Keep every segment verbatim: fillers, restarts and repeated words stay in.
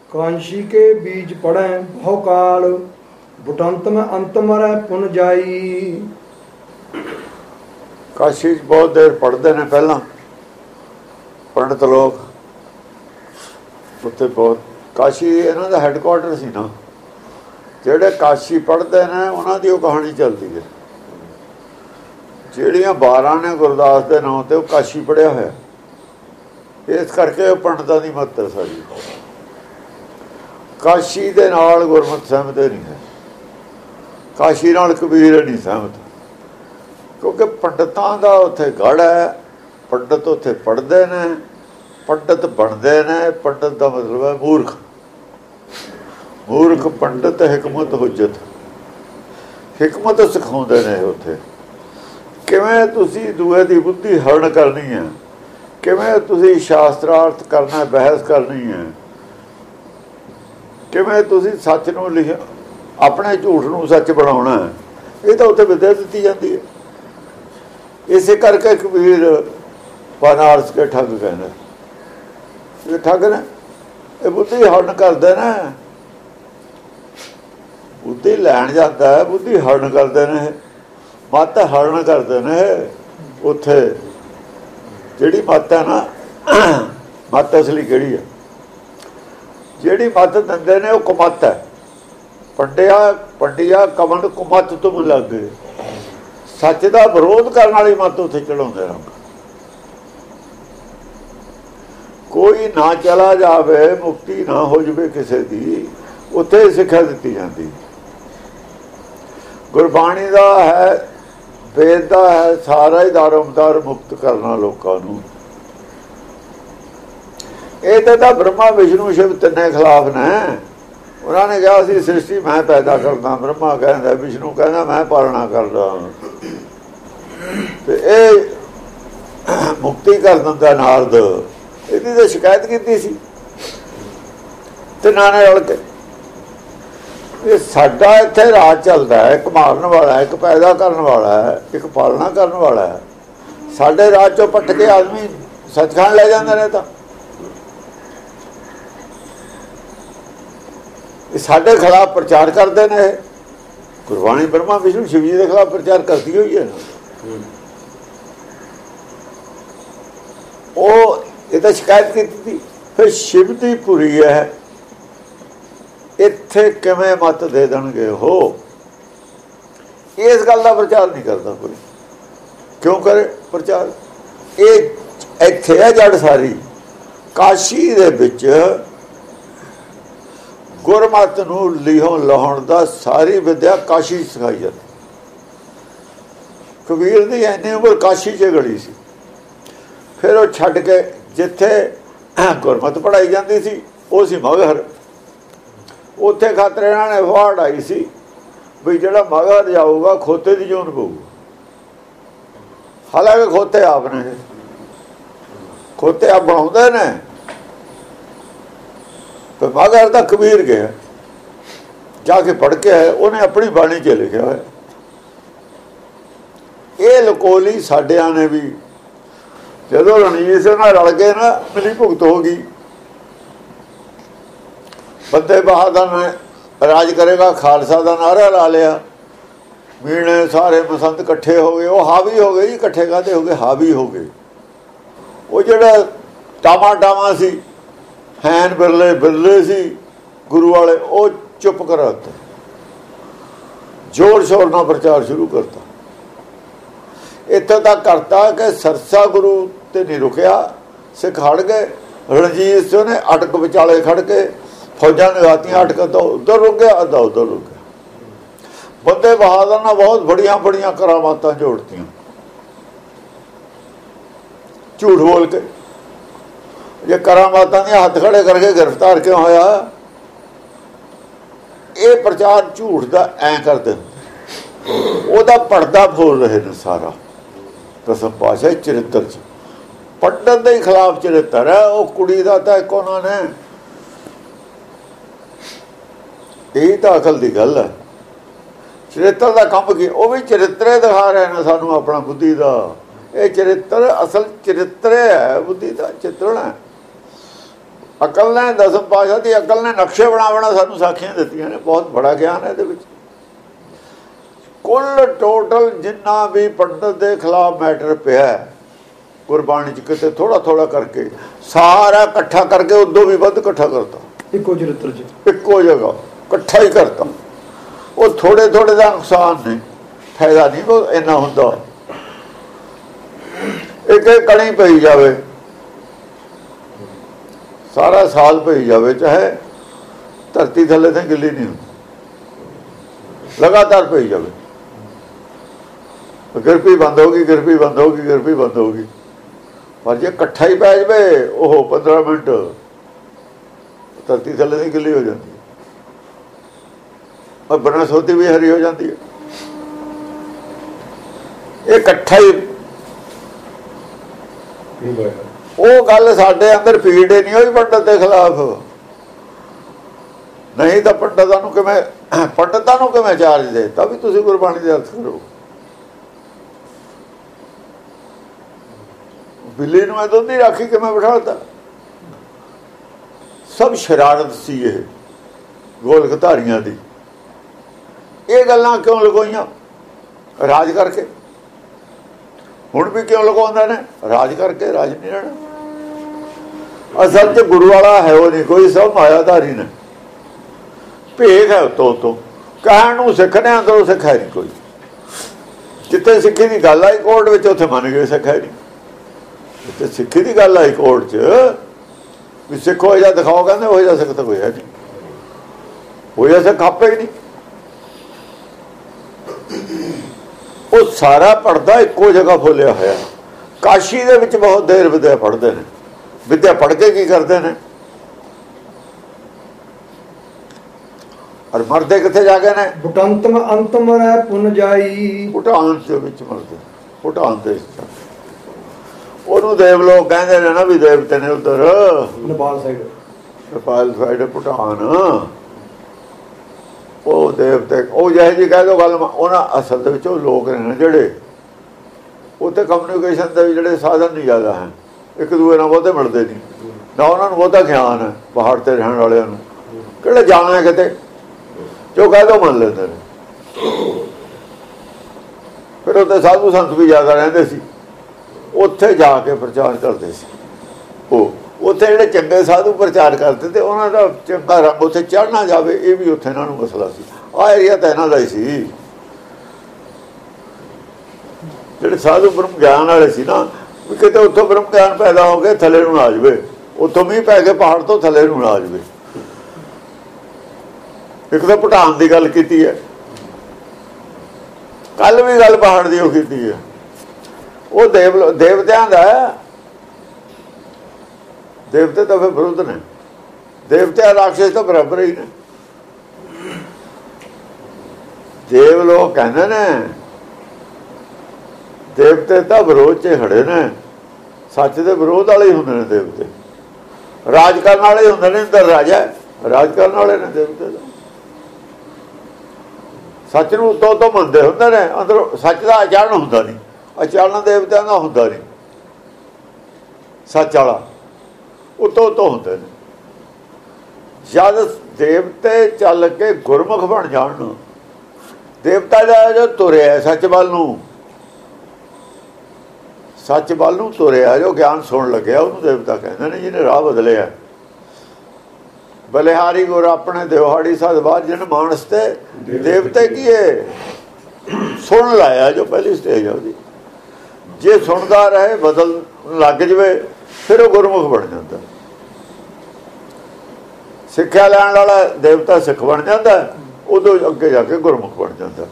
कांशी के बीज पड़े बहुकाल, बुटंत में अंत मरै पुन जाई। काशी बहुत देर पढ़ते हैं पहला पंडित लोग, उत्थे बहुत काशी इन्हों का हैडकुआटर सी ना, ਜਿਹੜੇ ਕਾਸ਼ੀ ਪੜ੍ਹਦੇ ਨੇ ਉਹਨਾਂ ਦੀ ਉਹ ਕਹਾਣੀ ਚੱਲਦੀ ਹੈ। ਜਿਹੜੀਆਂ ਬਾਰਾਂ ਨੇ ਗੁਰਦਾਸ ਦੇ ਨਾਂ ਤੇ ਉਹ ਕਾਸ਼ੀ ਪੜ੍ਹਿਆ ਹੋਇਆ, ਇਸ ਕਰਕੇ ਉਹ ਪੰਡਤਾਂ ਦੀ ਮਹੱਤਤਾ ਸਾਰੀ। ਕਾਸ਼ੀ ਦੇ ਨਾਲ ਗੁਰਮਤਿ ਸਹਿਮਤ ਨਹੀਂ ਹੈ, ਕਾਸ਼ੀ ਨਾਲ ਕਬੀਰ ਨਹੀਂ ਸਹਿਮਤ, ਕਿਉਂਕਿ ਪੰਡਤਾਂ ਦਾ ਉੱਥੇ ਗੜ੍ਹ ਹੈ। ਪੰਡਤ ਉੱਥੇ ਪੜ੍ਹਦੇ ਨੇ, ਪੰਡਤ ਬਣਦੇ ਨੇ। ਪੰਡਤ ਦਾ ਮਤਲਬ ਹੈ ਮੂਰਖ। ਮੂਰਖ ਪੰਡਤ ਹਿਕਮਤ ਹੁਜਤ, ਹਿਕਮਤ ਸਿਖਾਉਂਦੇ ਨੇ ਉੱਥੇ। ਕਿਵੇਂ ਤੁਸੀਂ ਦੂਏ ਦੀ ਬੁੱਧੀ ਹਰਨ ਕਰਨੀ ਹੈ, ਕਿਵੇਂ ਤੁਸੀਂ ਸ਼ਾਸਤਰਾਰਥ ਕਰਨਾ, ਬਹਿਸ ਕਰਨੀ ਹੈ, ਕਿਵੇਂ ਤੁਸੀਂ ਸੱਚ ਨੂੰ ਲਿਖ ਆਪਣੇ ਝੂਠ ਨੂੰ ਸੱਚ ਬਣਾਉਣਾ ਹੈ, ਇਹ ਤਾਂ ਉੱਥੇ ਵਿਦਿਆ ਦਿੱਤੀ ਜਾਂਦੀ ਹੈ। ਇਸੇ ਕਰਕੇ ਕਬੀਰ ਬਨਾਰਸ ਕੇ ਠੱਗ ਕਹਿੰਦਾ, ਇਹ ਠੱਗ ਨੇ, ਇਹ ਬੁੱਧੀ ਹਰਨ ਕਰਦੇ ਨੇ। ਬੁੱਧੀ ਲੈਣ ਜਾਂਦਾ ਹੈ, ਬੁੱਧੀ ਹਰਨ ਕਰਦੇ ਨੇ, ਮੱਤ ਹਰਨ ਕਰਦੇ ਨੇ। ਉੱਥੇ ਜਿਹੜੀ ਮੱਤ ਹੈ ਨਾ, ਮੱਤ ਅਸਲੀ ਕਿਹੜੀ ਹੈ? ਜਿਹੜੀ ਮੱਤ ਦਿੰਦੇ ਨੇ ਉਹ ਕੁਮੱਤ ਹੈ। ਪੰਡਿਆ ਪੰਡਿਆ ਕਮੰਡ ਕੁਮੱਤ ਤੋਂ ਲੱਗ ਗਏ, ਸੱਚ ਦਾ ਵਿਰੋਧ ਕਰਨ ਵਾਲੀ ਮੱਤ ਉੱਥੇ ਚੜਾਉਂਦੇ ਨੇ। ਕੋਈ ਨਾ ਚਲਾ ਜਾਵੇ, ਮੁਕਤੀ ਨਾ ਹੋ ਜਾਵੇ ਕਿਸੇ ਦੀ, ਉੱਥੇ ਸਿੱਖਿਆ ਦਿੱਤੀ ਜਾਂਦੀ। ਗੁਰਬਾਣੀ ਦਾ ਹੈ, ਵੇਦ ਦਾ ਹੈ, ਸਾਰਾ ਹੀ ਦਾਰੋਮਦਾਰ ਮੁਕਤ ਕਰਨਾ ਲੋਕਾਂ ਨੂੰ। ਇਹ ਤਾਂ ਤਾਂ ਬ੍ਰਹਮਾ ਵਿਸ਼ਨੂੰ ਸ਼ਿਵ ਤਿੰਨੇ ਖਿਲਾਫ ਨੇ। ਉਹਨਾਂ ਨੇ ਕਿਹਾ ਸੀ ਸ੍ਰਿਸ਼ਟੀ ਮੈਂ ਪੈਦਾ ਕਰਦਾ, ਬ੍ਰਹਮਾ ਕਹਿੰਦਾ, ਵਿਸ਼ਨੂੰ ਕਹਿੰਦਾ ਮੈਂ ਪਾਲਣਾ ਕਰਦਾ, ਤੇ ਇਹ ਮੁਕਤੀ ਕਰ ਦਿੰਦਾ ਨਾਰਦ। ਇਹਦੀ ਤਾਂ ਸ਼ਿਕਾਇਤ ਕੀਤੀ ਸੀ ਤਿੰਨਾਂ ਨੇ ਰਲ ਕੇ। ਇਹ ਸਾਡਾ ਇੱਥੇ ਰਾਜ ਚੱਲਦਾ ਹੈ, ਇੱਕ ਮਾਰਨ ਵਾਲਾ, ਇੱਕ ਪੈਦਾ ਕਰਨ ਵਾਲਾ ਹੈ, ਇੱਕ ਪਾਲਣਾ ਕਰਨ ਵਾਲਾ ਹੈ। ਸਾਡੇ ਰਾਜ ਚੋਂ ਪੱਟ ਕੇ ਆਦਮੀ ਸੱਚਖੰਡ ਲੈ ਜਾਂਦੇ ਨੇ, ਤਾਂ ਇਹ ਸਾਡੇ ਖਿਲਾਫ ਪ੍ਰਚਾਰ ਕਰਦੇ ਨੇ। ਗੁਰਬਾਣੀ ਬ੍ਰਹਮਾ ਵਿਸ਼ਨੂੰ ਸ਼ਿਵ ਜੀ ਦੇ ਖਿਲਾਫ ਪ੍ਰਚਾਰ ਕਰਦੀ ਹੋਈ ਹੈ ਨਾ। ਉਹ ਇਹ ਤਾਂ ਸ਼ਿਕਾਇਤ ਕੀਤੀ। ਫਿਰ ਸ਼ਿਵ ਦੀ ਪੁਰੀ ਹੈ, ਇੱਥੇ ਕਿਵੇਂ ਮੱਤ ਦੇ ਦੇਣਗੇ ਉਹ? ਇਸ ਗੱਲ ਦਾ ਪ੍ਰਚਾਰ ਨਹੀਂ ਕਰਦਾ ਕੋਈ। ਕਿਉਂ ਕਰੇ ਪ੍ਰਚਾਰ? ਇਹ ਇੱਥੇ ਹੈ ਜੜ ਸਾਰੀ। ਕਾਸ਼ੀ ਦੇ ਵਿੱਚ ਗੁਰਮਤਿ ਨੂੰ ਲਿਹੋਂ ਲਾਉਣ ਦਾ ਸਾਰੀ ਵਿਦਿਆ ਕਾਸ਼ੀ ਸਿਖਾਈ ਜਾਂਦੀ। ਕਬੀਰ ਦੀ ਇੰਨੀ ਉਮਰ ਕਾਸ਼ੀ 'ਚ ਗੜੀ ਸੀ। ਫਿਰ ਉਹ ਛੱਡ ਕੇ ਜਿੱਥੇ ਗੁਰਮਤਿ ਪੜ੍ਹਾਈ ਜਾਂਦੀ ਸੀ ਉਹ ਸੀ ਮਗਹਰ। ਉੱਥੇ ਖਾਤਰ ਇਹਨਾਂ ਨੇ ਵਾੜ ਆਈ ਸੀ ਵੀ ਜਿਹੜਾ ਮਗਹਰ ਜਾਊਗਾ ਖੋਤੇ ਦੀ ਜੂਨ ਪਊ। ਹਾਲਾਂਕਿ ਖੋਤੇ ਆਪ ਨੇ, ਖੋਤੇ ਆਪ ਬਣਾਉਂਦੇ ਨੇ, ਤੇ ਮਗਹਰ ਦਾ ਕਬੀਰ ਗਿਆ ਜਾ ਕੇ ਪੜ੍ਹ ਕੇ ਆਇਆ, ਉਹਨੇ ਆਪਣੀ ਬਾਣੀ 'ਚ ਲਿਖਿਆ ਹੋਇਆ। ਇਹ ਲਕੋਲੀ ਸਾਡਿਆਂ ਨੇ ਵੀ ਜਦੋਂ ਰਣਜੀਤ ਸਿੰਘ ਨਾਲ ਰਲ ਗਏ ਨਾ, ਮਿਲੀ ਭੁਗਤ ਹੋ ਗਈ। ਬੰਦੇ ਬਹਾਦਰ ਨੇ ਰਾਜ ਕਰੇਗਾ ਖਾਲਸਾ ਦਾ ਨਾਅਰਾ ਲਾ ਲਿਆ, ਮੀਣੇ ਸਾਰੇ ਬਸੰਤ ਇਕੱਠੇ ਹੋ ਗਏ। ਉਹ ਹਾਵੀ ਹੋ ਗਏ ਜੀ, ਇਕੱਠੇ ਕਾਹਦੇ ਹੋ ਗਏ? ਹਾਵੀ ਹੋ ਗਏ। ਉਹ ਜਿਹੜਾ ਟਾਮਾ ਟਾਮਾ ਸੀ, ਹੈਨ ਬਿਰਲੇ ਬਿਰਲੇ ਸੀ ਗੁਰੂ ਵਾਲੇ, ਉਹ ਚੁੱਪ ਕਰਾ ਦਿੱਤਾ, ਜ਼ੋਰ ਸ਼ੋਰ ਨਾਲ ਪ੍ਰਚਾਰ ਸ਼ੁਰੂ ਕਰਤਾ। ਇੱਥੋਂ ਤੱਕ ਕਰਤਾ ਕਿ ਸਰਸਾ ਗੁਰੂ ਤੇ ਨਹੀਂ ਰੁਕਿਆ, ਸਿੱਖ ਹੜ ਗਏ। ਰਣਜੀਤ ਸਿੰਘ ਨੇ ਅਟਕ ਵਿਚਾਲੇ ਖੜ ਕੇ ਫੌਜਾਂ ਲਗਾਤੀਆਂ, ਅਟਕ ਤਾਂ ਉੱਧਰ ਰੁਕ ਗਿਆ, ਅੱਧਾ ਉੱਧਰ ਰੁਕ ਗਿਆ। ਬੰਦੇ ਬਹਾਦਰ ਨਾਲ ਬਹੁਤ ਬੜੀਆਂ ਬੜੀਆਂ ਕਰਾਮਾਤਾਂ ਜੋੜਤੀਆਂ ਝੂਠ ਬੋਲ ਕੇ। ਜੇ ਕਰਾਮਾਤਾਂ ਦੀਆਂ ਹੱਥ ਖੜੇ ਕਰਕੇ ਗ੍ਰਿਫਤਾਰ ਕਿਉਂ ਹੋਇਆ? ਇਹ ਪ੍ਰਚਾਰ ਝੂਠ ਦਾ ਐਂ ਕਰਦੇ, ਉਹਦਾ ਪਰਦਾ ਫੋਲ ਰਹੇ ਨੇ ਸਾਰਾ। ਦਸਮ ਪਾਤਸ਼ਾਹ ਚਰਿੱਤਰ 'ਚ ਪੰਡਤ ਦੇ ਖਿਲਾਫ ਚਰਿੱਤਰ ਹੈ। ਉਹ ਕੁੜੀ ਦਾ ਤਾਂ ਇੱਕ ਉਹਨਾਂ ਨੇ, ਇਹੀ ਤਾਂ ਅਕਲ ਦੀ ਗੱਲ ਹੈ। ਚਰਿੱਤਰ ਦਾ ਕੰਮ ਕੀ? ਉਹ ਵੀ ਚਰਿੱਤਰੇ ਦਿਖਾ ਰਹੇ ਨੇ ਸਾਨੂੰ ਆਪਣਾ ਬੁੱਧੀ ਦਾ। ਇਹ ਚਰਿੱਤਰ ਅਸਲ ਚਰਿੱਤਰ ਹੈ, ਬੁੱਧੀ ਦਾ ਚਿੱਤਰਣ ਹੈ। ਅਕਲ ਨੇ ਦਸਮ ਪਾਤਸ਼ਾਹ ਦੀ ਅਕਲ ਨੇ ਨਕਸ਼ੇ ਬਣਾ ਬਣਾ ਸਾਨੂੰ ਸਾਖੀਆਂ ਦਿੱਤੀਆਂ ਨੇ। ਬਹੁਤ ਬੜਾ ਗਿਆਨ ਹੈ ਇਹਦੇ ਵਿੱਚ। ਕੁੱਲ ਟੋਟਲ ਜਿੰਨਾ ਵੀ ਪੰਡਤ ਦੇ ਖਿਲਾਫ ਮੈਟਰ ਪਿਆ ਗੁਰਬਾਣੀ 'ਚ ਕਿਤੇ ਥੋੜਾ ਥੋੜਾ ਕਰਕੇ ਸਾਰਾ ਇਕੱਠਾ ਕਰਕੇ ਉਦੋਂ ਵੀ ਵੱਧ ਇਕੱਠਾ ਕਰਤਾ ਇੱਕੋ ਚਰਿੱਤਰ 'ਚ ਇੱਕੋ ਜਗ੍ਹਾ ਇਕੱਠਾ ਹੀ ਕਰਤਾ। ਉਹ ਥੋੜੇ ਥੋੜੇ ਦਾ ਨੁਕਸਾਨ ਨਹੀਂ, ਫਾਇਦਾ ਨਹੀਂ ਉਹ ਇੰਨਾ ਹੁੰਦਾ। ਇੱਕ ਇੱਕ ਕਣੀ ਪਈ ਜਾਵੇ ਸਾਰਾ ਸਾਲ ਪਈ ਜਾਵੇ, ਚਾਹੇ ਧਰਤੀ ਥੱਲੇ ਤੇ ਗਿੱਲੀ ਨਹੀਂ ਹੁੰਦੀ, ਲਗਾਤਾਰ ਪਈ ਜਾਵੇ। ਗਿਰਪੀ ਬੰਦ ਹੋ ਗਈ, ਗਿਰਪੀ ਬੰਦ ਹੋ ਗਈ, ਗਿਰਪੀ ਬੰਦ ਹੋ ਗਈ। ਪਰ ਜੇ ਇਕੱਠਾ ਹੀ ਪੈ ਜਾਵੇ ਉਹ ਪੰਦਰਾਂ ਮਿੰਟ ਧਰਤੀ ਥੱਲੇ ਦੀ ਗਿੱਲੀ ਹੋ ਜਾਂਦੀ ਹੈ, ਔਰ ਬਨਸਪਤੀ ਵੀ ਹਰੀ ਹੋ ਜਾਂਦੀ ਹੈ। ਇਹ ਇਕੱਠਾ ਹੀ ਉਹ ਗੱਲ ਸਾਡੇ ਅੰਦਰ ਫੀਡ ਹੀ ਨਹੀਂ ਹੋਈ ਪੰਡਤ ਦੇ ਖਿਲਾਫ। ਨਹੀਂ ਤਾਂ ਪੰਡਤਾਂ ਨੂੰ ਕਿਵੇਂ ਪੰਡਤਾਂ ਨੂੰ ਕਿਵੇਂ ਚਾਰਜ ਦੇ ਤਾਂ ਵੀ ਤੁਸੀਂ ਗੁਰਬਾਣੀ ਦੇ ਅਰਥ ਕਰੋ। ਬਿੱਲੀ ਨੂੰ ਇਹ ਦੁੱਧ ਹੀ ਰਾਖੀ ਕਿਵੇਂ ਬਿਠਾਤਾ? ਸਭ ਸ਼ਰਾਰਤ ਸੀ ਇਹ ਗੋਲਕ ਧਾਰੀਆਂ ਦੀ। ਇਹ ਗੱਲਾਂ ਕਿਉਂ ਲਗਾਈਆਂ? ਰਾਜ ਕਰਕੇ। ਹੁਣ ਵੀ ਕਿਉਂ ਲਗਾਉਂਦੇ ਨੇ? ਰਾਜ ਕਰਕੇ। ਰਾਜ ਨਹੀਂ ਰਹਿਣਾ। ਅਸਲ 'ਚ ਗੁਰੂ ਵਾਲਾ ਹੈ ਉਹ ਨਹੀਂ ਕੋਈ, ਸਭ ਮਾਇਆਧਾਰੀ ਨੇ। ਭੇਦ ਹੈ ਉਤੋਂ ਉਤੋਂ, ਕਹਿਣ ਨੂੰ ਸਿੱਖ ਨੇ, ਅੰਦਰੋਂ ਸਿੱਖ ਹੈ ਨਹੀਂ ਕੋਈ। ਜਿੱਥੇ ਸਿੱਖੀ ਦੀ ਗੱਲ ਆਈ ਕੋਰਟ ਵਿੱਚ ਉੱਥੇ ਮੰਨ ਗਏ ਸਿੱਖ ਹੈ ਨਹੀਂ। ਜਿੱਥੇ ਸਿੱਖੀ ਦੀ ਗੱਲ ਆਈ ਕੋਰਟ 'ਚ ਵੀ ਸਿੱਖ ਹੋ ਜਾ ਦਿਖਾਓ, ਕਹਿੰਦੇ ਹੋ ਜਾ ਸਿੱਖ ਤਾਂ ਕੋਈ ਹੈ ਨਹੀਂ, ਹੋਇਆ ਸਿੱਖ ਆਪੇ ਹੀ ਨਹੀਂ। ਉਹ ਸਾਰਾ ਪੜਦਾ ਇੱਕੋ ਜਗ੍ਹਾ ਫੋਲਿਆ ਹੋਇਆ। ਕਾਸ਼ੀ ਦੇ ਵਿੱਚ ਬਹੁਤ ਦੇਰ ਵਿਦਿਆ ਪੜ੍ਹਦੇ ਨੇ। ਵਿਦਿਆ ਪੜ੍ਹ ਕੇ ਕੀ ਕਰਦੇ ਨੇ? ਔਰ ਮਰਦੇ ਕਿੱਥੇ ਜਾ ਕੇ ਨੇ? ਬਟੰਤਮ ਅੰਤਮ ਰਹਿ ਪੁਨ ਜਾਈ। ਭੂਟਾਨ ਦੇ ਵਿੱਚ ਮਰਦੇ, ਭੂਟਾਨ ਦੇ। ਉਹਨੂੰ ਦੇਵ ਲੋਕ ਕਹਿੰਦੇ ਨੇ ਨਾ, ਵੀ ਦੇਵਤੇ ਨੇ ਉੱਧਰ ਨੇਪਾਲ ਸਾਈਡ, ਨੇਪਾਲ ਸਾਈਡ ਭੂਟਾਨ। ਉਹ ਦੇਵਤੇ ਉਹ ਜਿਹੇ ਜੀ ਕਹਿ ਦੋ ਗੱਲ। ਉਹਨਾਂ ਅਸਲ ਦੇ ਵਿੱਚ ਉਹ ਲੋਕ ਨੇ ਜਿਹੜੇ ਉੱਥੇ ਕਮਿਊਨੀਕੇਸ਼ਨ ਦੇ ਜਿਹੜੇ ਸਾਧਨ ਨਹੀਂ ਜ਼ਿਆਦਾ ਹੈ, ਇੱਕ ਦੂਏ ਨਾਲ ਬਹੁਤੇ ਮਿਲਦੇ ਨਹੀਂ ਨਾ, ਉਹਨਾਂ ਨੂੰ ਬਹੁਤਾ ਗਿਆਨ ਹੈ। ਪਹਾੜ ਤੇ ਰਹਿਣ ਵਾਲਿਆਂ ਨੂੰ ਕਿਹੜਾ ਜਾਣਾ ਕਿਤੇ, ਜੋ ਕਹਿ ਦੋ ਮੰਨ ਲੈਂਦੇ ਨੇ। ਫਿਰ ਉੱਥੇ ਸਾਧੂ ਸੰਤ ਵੀ ਜ਼ਿਆਦਾ ਰਹਿੰਦੇ ਸੀ, ਉੱਥੇ ਜਾ ਕੇ ਪ੍ਰਚਾਰ ਕਰਦੇ ਸੀ। ਉਹ ਉੱਥੇ ਜਿਹੜੇ ਚੰਗੇ ਸਾਧੂ ਪ੍ਰਚਾਰ ਕਰਦੇ ਤੇ ਉਹਨਾਂ ਦਾ ਚੰਗਾ ਰੰਗ ਉੱਥੇ ਚੜ੍ਹਨਾ ਜਾਵੇ, ਇਹ ਵੀ ਉੱਥੇ ਇਹਨਾਂ ਨੂੰ ਮਸਲਾ ਸੀ। ਆਹ ਏਰੀਆ ਤਾਂ ਇਹਨਾਂ ਦਾ ਹੀ ਸੀ। ਜਿਹੜੇ ਸਾਧੂ ਬ੍ਰਹਮ ਗਿਆਨ ਵਾਲੇ ਸੀ ਨਾ, ਵੀ ਕਿਤੇ ਉੱਥੋਂ ਬ੍ਰਹਮ ਗਿਆਨ ਪੈਦਾ ਹੋ ਕੇ ਥੱਲੇ ਨੂੰ ਆ ਜਾਵੇ, ਉੱਥੋਂ ਮੀਂਹ ਪੈ ਕੇ ਪਹਾੜ ਤੋਂ ਥੱਲੇ ਨੂੰ ਆ ਜਾਵੇ। ਇੱਕ ਤਾਂ ਭੂਟਾਨ ਦੀ ਗੱਲ ਕੀਤੀ ਹੈ, ਕੱਲ ਵੀ ਗੱਲ ਪਹਾੜ ਦੀ ਉਹ ਕੀਤੀ ਹੈ। ਉਹ ਦੇਵ ਦੇਵਤਿਆਂ ਦਾ, ਦੇਵਤੇ ਤਾਂ ਫਿਰ ਵਿਰੁੱਧ ਨੇ। ਦੇਵਤੇ ਰਾਖਸ਼ ਤਾਂ ਬਰਾਬਰ ਹੀ ਨੇ। ਦੇਵ ਲੋਕ ਕਹਿੰਦੇ ਨੇ ਦੇਵਤੇ ਤਾਂ ਵਿਰੋਧ 'ਚ ਖੜੇ ਨੇ, ਸੱਚ ਦੇ ਵਿਰੋਧ ਵਾਲੇ ਹੀ ਹੁੰਦੇ ਨੇ ਦੇਵਤੇ। ਰਾਜ ਕਰਨ ਵਾਲੇ ਹੁੰਦੇ ਨੇ, ਅੰਦਰ ਰਾਜਾ ਰਾਜ ਕਰਨ ਵਾਲੇ ਨੇ ਦੇਵਤੇ। ਸੱਚ ਨੂੰ ਉੱਤੋਂ ਤੋਂ ਮੰਨਦੇ ਹੁੰਦੇ ਨੇ, ਅੰਦਰ ਸੱਚ ਦਾ ਆਚਰਣ ਹੁੰਦਾ ਨਹੀਂ। ਆਚਰਣ ਦੇਵਤਿਆਂ ਦਾ ਹੁੰਦਾ ਨਹੀਂ, ਸੱਚ ਵਾਲਾ ਉੱਤੋਂ ਉੱਤੋਂ ਹੁੰਦੇ ਨੇ। ਜਦ ਦੇਵਤੇ ਚੱਲ ਕੇ ਗੁਰਮੁਖ ਬਣ ਜਾਣ, ਦੇਵਤਾ ਦਾ ਜੋ ਤੁਰਿਆ ਸੱਚ ਵੱਲ ਨੂੰ, ਸੱਚ ਵੱਲ ਨੂੰ ਤੁਰਿਆ, ਜੋ ਗਿਆਨ ਸੁਣ ਲੱਗਿਆ, ਉਹਨੂੰ ਦੇਵਤਾ ਕਹਿੰਦੇ ਨੇ। ਜਿਹਨੇ ਰਾਹ ਬਦਲਿਆ, ਬਲਿਹਾਰੀ ਗੁਰ ਆਪਣੇ ਦਿਹਾੜੀ ਸਦ ਬਾਅਦ ਜਿਹਨੇ ਮਾਨਸ ਤੇ ਦੇਵਤੇ ਕੀਏ, ਸੁਣ ਲਾਇਆ ਜੋ ਪਹਿਲੀ ਸਟੇਜ ਆ ਉਹਦੀ। ਜੇ ਸੁਣਦਾ ਰਹੇ, ਬਦਲ ਲੱਗ ਜਵੇ, ਫਿਰ ਉਹ ਗੁਰਮੁਖ ਬਣ ਜਾਂਦਾ। ਸਿੱਖਿਆ ਲੈਣ ਵਾਲਾ ਦੇਵਤਾ ਸਿੱਖ ਬਣ ਜਾਂਦਾ, ਉਦੋਂ ਅੱਗੇ ਜਾ ਕੇ ਗੁਰਮੁਖ ਬਣ ਜਾਂਦਾ।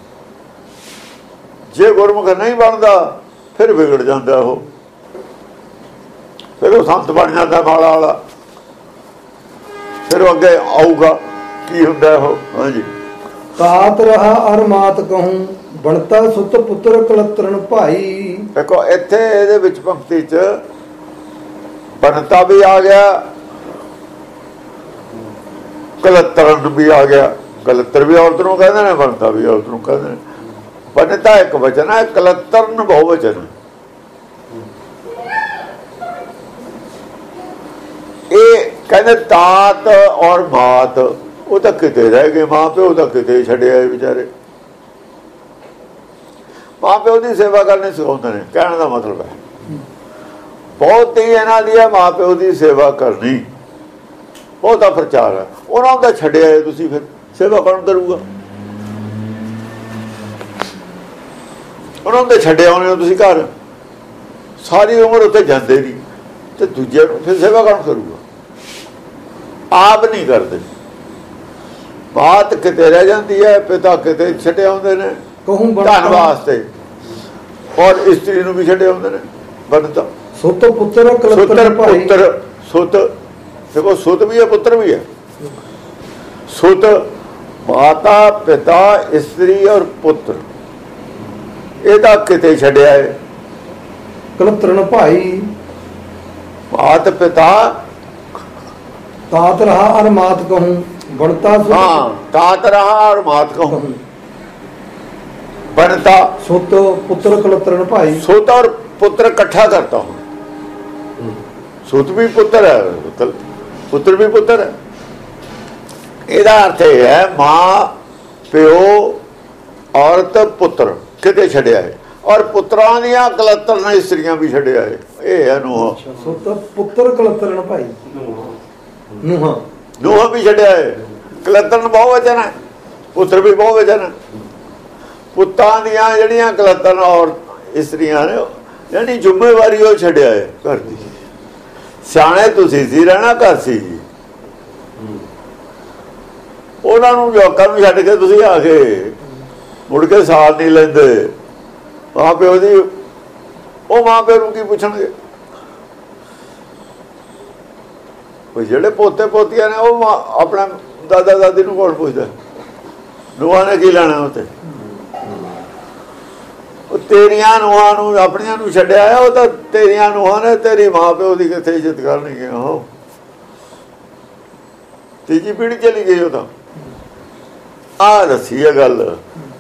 ਜੇ ਗੁਰਮੁਖ ਨਹੀਂ ਬਣਦਾ, ਫਿਰ ਵਿਗੜ ਜਾਂਦਾ ਉਹ, ਫਿਰ ਉਹ ਸੰਤ ਬਣ ਜਾਂਦਾ ਮਾਲਾ ਵਾਲਾ। ਫਿਰ ਉਹ ਅੱਗੇ ਆਊਗਾ ਕੀ ਹੁੰਦਾ ਉਹ। ਹਾਂਜੀ, ਕਾਤ ਰਹਾ ਅਰ ਮਾਤ ਕਹੂੰ ਬਣਤਾ ਸੁਤ ਪੁੱਤਰ ਕਲਤਰਨ ਭਾਈ। ਦੇਖੋ ਇੱਥੇ ਇਹਦੇ ਵਿੱਚ ਪੰਕਤੀ 'ਚ ਬਣਤਾ ਵੀ ਆ ਗਿਆ, ਕਲਤਰਨ ਵੀ ਆ ਗਿਆ। ਕਲਤਰ ਵੀ ਔਰਤ ਨੂੰ ਕਹਿੰਦੇ ਨੇ, ਬਣਤਾ ਵੀ ਔਰਤ ਨੂੰ ਕਹਿੰਦੇ ਨੇ। ਬਣਤਾ ਇੱਕ ਵਚਨ ਹੈ, ਕਲਤਰਨ ਬਹੁ ਵਚਨ। ਇਹ ਕਹਿੰਦੇ ਕਹਿੰਦੇ ਤਾਤ ਔਰ ਮਾਤ ਉਹ ਤਾਂ ਕਿਤੇ ਰਹਿ ਗਏ, ਮਾਂ ਪਿਓ ਤਾਂ ਕਿਤੇ ਛੱਡਿਆ ਵਿਚਾਰੇ। ਮਾਂ ਪਿਓ ਦੀ ਸੇਵਾ ਕਰਨੀ ਸਿਖਾਉਂਦੇ ਨੇ, ਕਹਿਣ ਦਾ ਮਤਲਬ ਹੈ ਬਹੁਤ ਹੀ ਇਹਨਾਂ ਦੀ ਹੈ ਮਾਂ ਪਿਓ ਦੀ ਸੇਵਾ ਕਰਨੀ, ਬਹੁਤਾ ਪ੍ਰਚਾਰ ਹੈ। ਉਹਨਾਂ ਦਾ ਛੱਡਿਆ ਤੁਸੀਂ, ਫਿਰ ਸੇਵਾ ਕੌਣ ਕਰੂਗਾ? ਉਹਨਾਂ ਦੇ ਛੱਡਿਆ ਉਹਨੇ ਤੁਸੀਂ ਘਰ, ਸਾਰੀ ਉਮਰ ਉੱਥੇ ਜਾਂਦੇ ਨਹੀਂ, ਤੇ ਦੂਜੇ ਨੂੰ ਫਿਰ ਸੇਵਾ ਕੌਣ ਕਰੂਗਾ? ਆਪ ਨਹੀਂ ਕਰਦੇ। ਬਾਤ ਕਿਤੇ ਰਹਿ ਜਾਂਦੀ ਹੈ, ਪਿਤਾ ਕਿਤੇ ਛੱਡੇ ਆਉਂਦੇ ਨੇ ਧਨ ਵਾਸਤੇ, ਔਰ ਇਸਤਰੀ ਨੂੰ ਵੀ ਛੱਡੇ ਆਉਂਦੇ ਨੇ ਬਣਤਾ। ਸੁੱਤ ਪੁੱਤਰ ਕਲਤਰ ਭਾਈ, ਪੁੱਤਰ ਸੁੱਤ ਦੇਖੋ, ਸੁੱਤ ਵੀ ਹੈ ਪੁੱਤਰ ਵੀ ਹੈ। ਸੁੱਤ ਮਾਤਾ ਪਿਤਾ ਇਸਤਰੀ ਔਰ ਪੁੱਤਰ, ਇਹਦਾ ਕਿਤੇ ਛੱਡਿਆ ਹੈ। ਕਲਤਰਨ ਭਾਈ ਮਾਤ ਪਿਤਾ ਤਾਤ ਰਹਾ ਅਰ ਮਾਤ ਕਹੂੰ ਬਣਤਾ। ਹਾਂ, ਤਾਤ ਰਹਾ ਔਰ ਮਾਤ ਕਹੂੰ ਬਣਤਾ। ਸੁੱਤ ਪੁੱਤਰ ਕਲਤਰਨ ਭਾਈ, ਸੁੱਤ ਔਰ ਪੁੱਤਰ ਇਕੱਠਾ ਕਰਤਾ ਹੂੰ। ਸੁੱਤ ਵੀ ਪੁੱਤਰ ਹੈ, ਪੁੱਤਰ ਵੀ ਪੁੱਤਰ ਹੈ। ਇਹਦਾ ਅਰਥ ਇਹ ਹੈ ਮਾਂ ਪਿਓ ਔਰਤ ਪੁੱਤਰ ਕਿਤੇ ਛੱਡਿਆ ਹੈ, ਔਰ ਪੁੱਤਰਾਂ ਦੀਆਂ ਕਲਤਰਨ ਇਸਤਰੀਆਂ ਵੀ ਛੱਡਿਆ ਹੈ। ਇਹ ਹੈ ਨੂੰਹਾਂ। ਸੁੱਤ ਪੁੱਤਰ ਕਲਤਰਨ ਭਾਈ, ਨੂੰਹਾਂ ਨੂੰਹਾਂ ਵੀ ਛੱਡਿਆ ਹੈ। ਕਲਤਰਨ ਬਹੁਵਚਨ ਹੈ, ਪੁੱਤਰ ਵੀ ਬਹੁਵਚਨ ਹੈ। ਪੁੱਤਾਂ ਦੀਆਂ ਜਿਹੜੀਆਂ ਕਲਤਰਨ ਔਰ ਇਸਤਰੀਆਂ ਨੇ, ਜਿਹੜੀ ਜ਼ਿੰਮੇਵਾਰੀ ਉਹ ਛੱਡਿਆ ਹੈ ਘਰ ਦੀ। ਸਿਆਣੇ ਤੁਸੀਂ ਸੀ, ਰਹਿਣਾ ਘਰ ਸੀ। ਉਹਨਾਂ ਨੂੰ ਲੋਕਾਂ ਨੂੰ ਛੱਡ ਕੇ ਤੁਸੀਂ ਆ ਕੇ ਮੁੜ ਕੇ ਸਾਥ ਨਹੀਂ ਲੈਂਦੇ ਮਾਂ ਪਿਓ ਦੀ। ਉਹ ਮਾਂ ਪਿਓ ਨੂੰ ਕੀ ਪੁੱਛਣਗੇ? ਜਿਹੜੇ ਪੋਤੇ ਪੋਤੀਆਂ ਨੇ ਉਹ ਆਪਣਾ ਦਾਦਾ ਦਾਦੀ ਨੂੰ ਕੌਣ ਪੁੱਛਦਾ? ਨੂੰਹਾਂ ਨੇ ਕੀ ਲੈਣਾ ਉੱਥੇ? ਉਹ ਤੇਰੀਆਂ ਨੂੰਹਾਂ ਨੂੰ ਆਪਣੀਆਂ ਨੂੰ ਛੱਡਿਆ ਆ, ਉਹ ਤਾਂ ਤੇਰੀਆਂ ਨੂੰਹਾਂ ਨੇ, ਤੇਰੀ ਮਾਂ ਪਿਓ ਦੀ ਕਿੱਥੇ ਇੱਜ਼ਤ ਕਰਨਗੀਆਂ? ਉਹ ਤੀਜੀ ਪੀੜ੍ਹੀ ਚਲੀ ਗਈ। ਉਹ ਤਾਂ ਆਹ ਦੱਸੀ ਹੈ ਗੱਲ।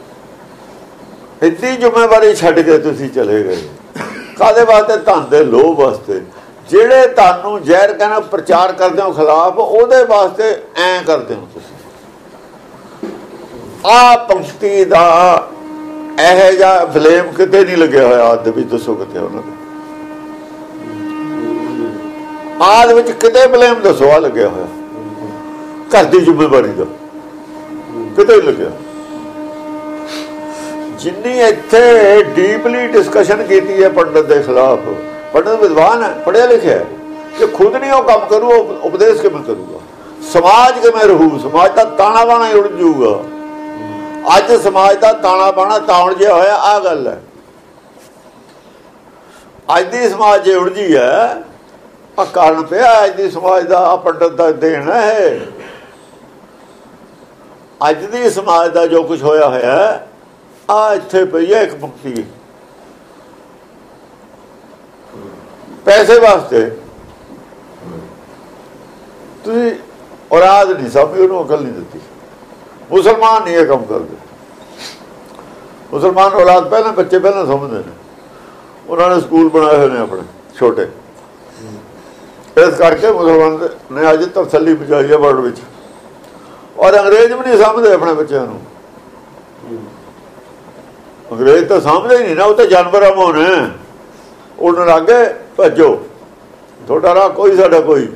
ਇੱਡੀ ਜ਼ਿੰਮੇਵਾਰੀ ਛੱਡ ਕੇ ਤੁਸੀਂ ਚਲੇ ਗਏ ਕਾਹਦੇ ਵਾਸਤੇ? ਧਨ ਦੇ ਲੋਭ ਵਾਸਤੇ। ਜਿਹੜੇ ਤੁਹਾਨੂੰ ਜ਼ਹਿਰ ਕਹਿਣਾ ਪ੍ਰਚਾਰ ਕਰਦੇ ਹੋ ਖਿਲਾਫ, ਉਹਦੇ ਵਾਸਤੇ ਐਂ ਕਰਦੇ ਹੋ ਤੁਸੀਂ। ਆਹ ਪੰਕਤੀ ਦਾ ਇਹੋ ਜਿਹਾ ਬਲੇਮ ਕਿਤੇ ਨਹੀਂ ਲੱਗਿਆ ਹੋਇਆ ਆਦ ਵਿੱਚ, ਦੱਸੋ ਕਿਤੇ ਉਹਨਾਂ ਦਾ ਆਦ ਵਿੱਚ ਕਿਤੇ ਬਲੇਮ ਦੱਸੋ ਆ ਲੱਗਿਆ ਹੋਇਆ? ਘਰ ਦੀ ਜ਼ਿੰਮੇਵਾਰੀ ਦਾ ਕਿਤੇ ਨਹੀਂ ਲੱਗਿਆ। ਜਿੰਨੀ ਇੱਥੇ ਡੀਪਲੀ ਡਿਸਕਸ਼ਨ ਕੀਤੀ ਹੈ ਪੰਡਤ ਦੇ ਖਿਲਾਫ, ਪੰਡਤ ਵਿਦਵਾਨ ਹੈ, ਪੜ੍ਹਿਆ ਲਿਖਿਆ ਹੈ, ਕਿ ਖੁਦ ਨਹੀਂ ਉਹ ਕੰਮ ਕਰੂ, ਉਪਦੇਸ਼ ਕਿਵੇਂ ਕਰੂਗਾ? ਸਮਾਜ ਕਿਵੇਂ ਰਹੂ? ਸਮਾਜ ਦਾ ਤਾਣਾ ਬਾਣਾ ਉੜ ਜਾਊਗਾ। ਅੱਜ ਸਮਾਜ ਦਾ ਤਾਣਾ ਬਾਣਾ ਤਾਉਣ ਜਿਹਾ ਹੋਇਆ। ਆਹ ਗੱਲ ਹੈ, ਅੱਜ ਦੀ ਸਮਾਜ ਜੇ ਉਲਝੀ ਹੈ, ਆ ਕਾਰਨ ਪਿਆ ਅੱਜ ਦੀ ਸਮਾਜ ਦਾ। ਆ ਪੰਡਤ ਦਾ ਦੇਣ ਹੈ। ਅੱਜ ਦੀ ਸਮਾਜ ਦਾ ਜੋ ਕੁਝ ਹੋਇਆ ਹੋਇਆ ਆ ਇੱਥੇ ਪਈ ਹੈ ਇੱਕ ਮੁਕਤੀ ਪੈਸੇ ਵਾਸਤੇ। ਤੁਸੀਂ ਔਲਾਦ ਨਹੀਂ ਸਮਝੀ, ਉਹਨੂੰ ਅਕਲ ਨਹੀਂ ਦਿੱਤੀ। ਮੁਸਲਮਾਨ ਨਹੀਂ ਇਹ ਕੰਮ ਕਰਦੇ। ਮੁਸਲਮਾਨ ਔਲਾਦ ਪਹਿਲਾਂ ਬੱਚੇ ਪਹਿਲਾਂ ਸਮਝਦੇ ਨੇ। ਉਹਨਾਂ ਨੇ ਸਕੂਲ ਬਣਾਏ ਹੋਏ ਨੇ ਆਪਣੇ ਛੋਟੇ, ਇਸ ਕਰਕੇ ਮੁਸਲਮਾਨ ਨੇ ਅੱਜ ਤਸੱਲੀ ਪਹੁੰਚਾਈ ਹੈ ਵਰਲਡ ਵਿੱਚ। ਔਰ ਅੰਗਰੇਜ਼ ਵੀ ਨਹੀਂ ਸਮਝਦੇ ਆਪਣੇ ਬੱਚਿਆਂ ਨੂੰ। ਅੰਗਰੇਜ਼ ਤਾਂ ਸਮਝਦੇ ਹੀ ਨਹੀਂ ਨਾ, ਉਹ ਤਾਂ ਜਾਨਵਰਾਂ ਵਾਂਗ ਨੇ। ਉਹਨਾਂ ਲਾਗੇ ਭੱਜੋ, ਤੁਹਾਡਾ ਰਾਹ ਕੋਈ ਸਾਡਾ ਕੋਈ।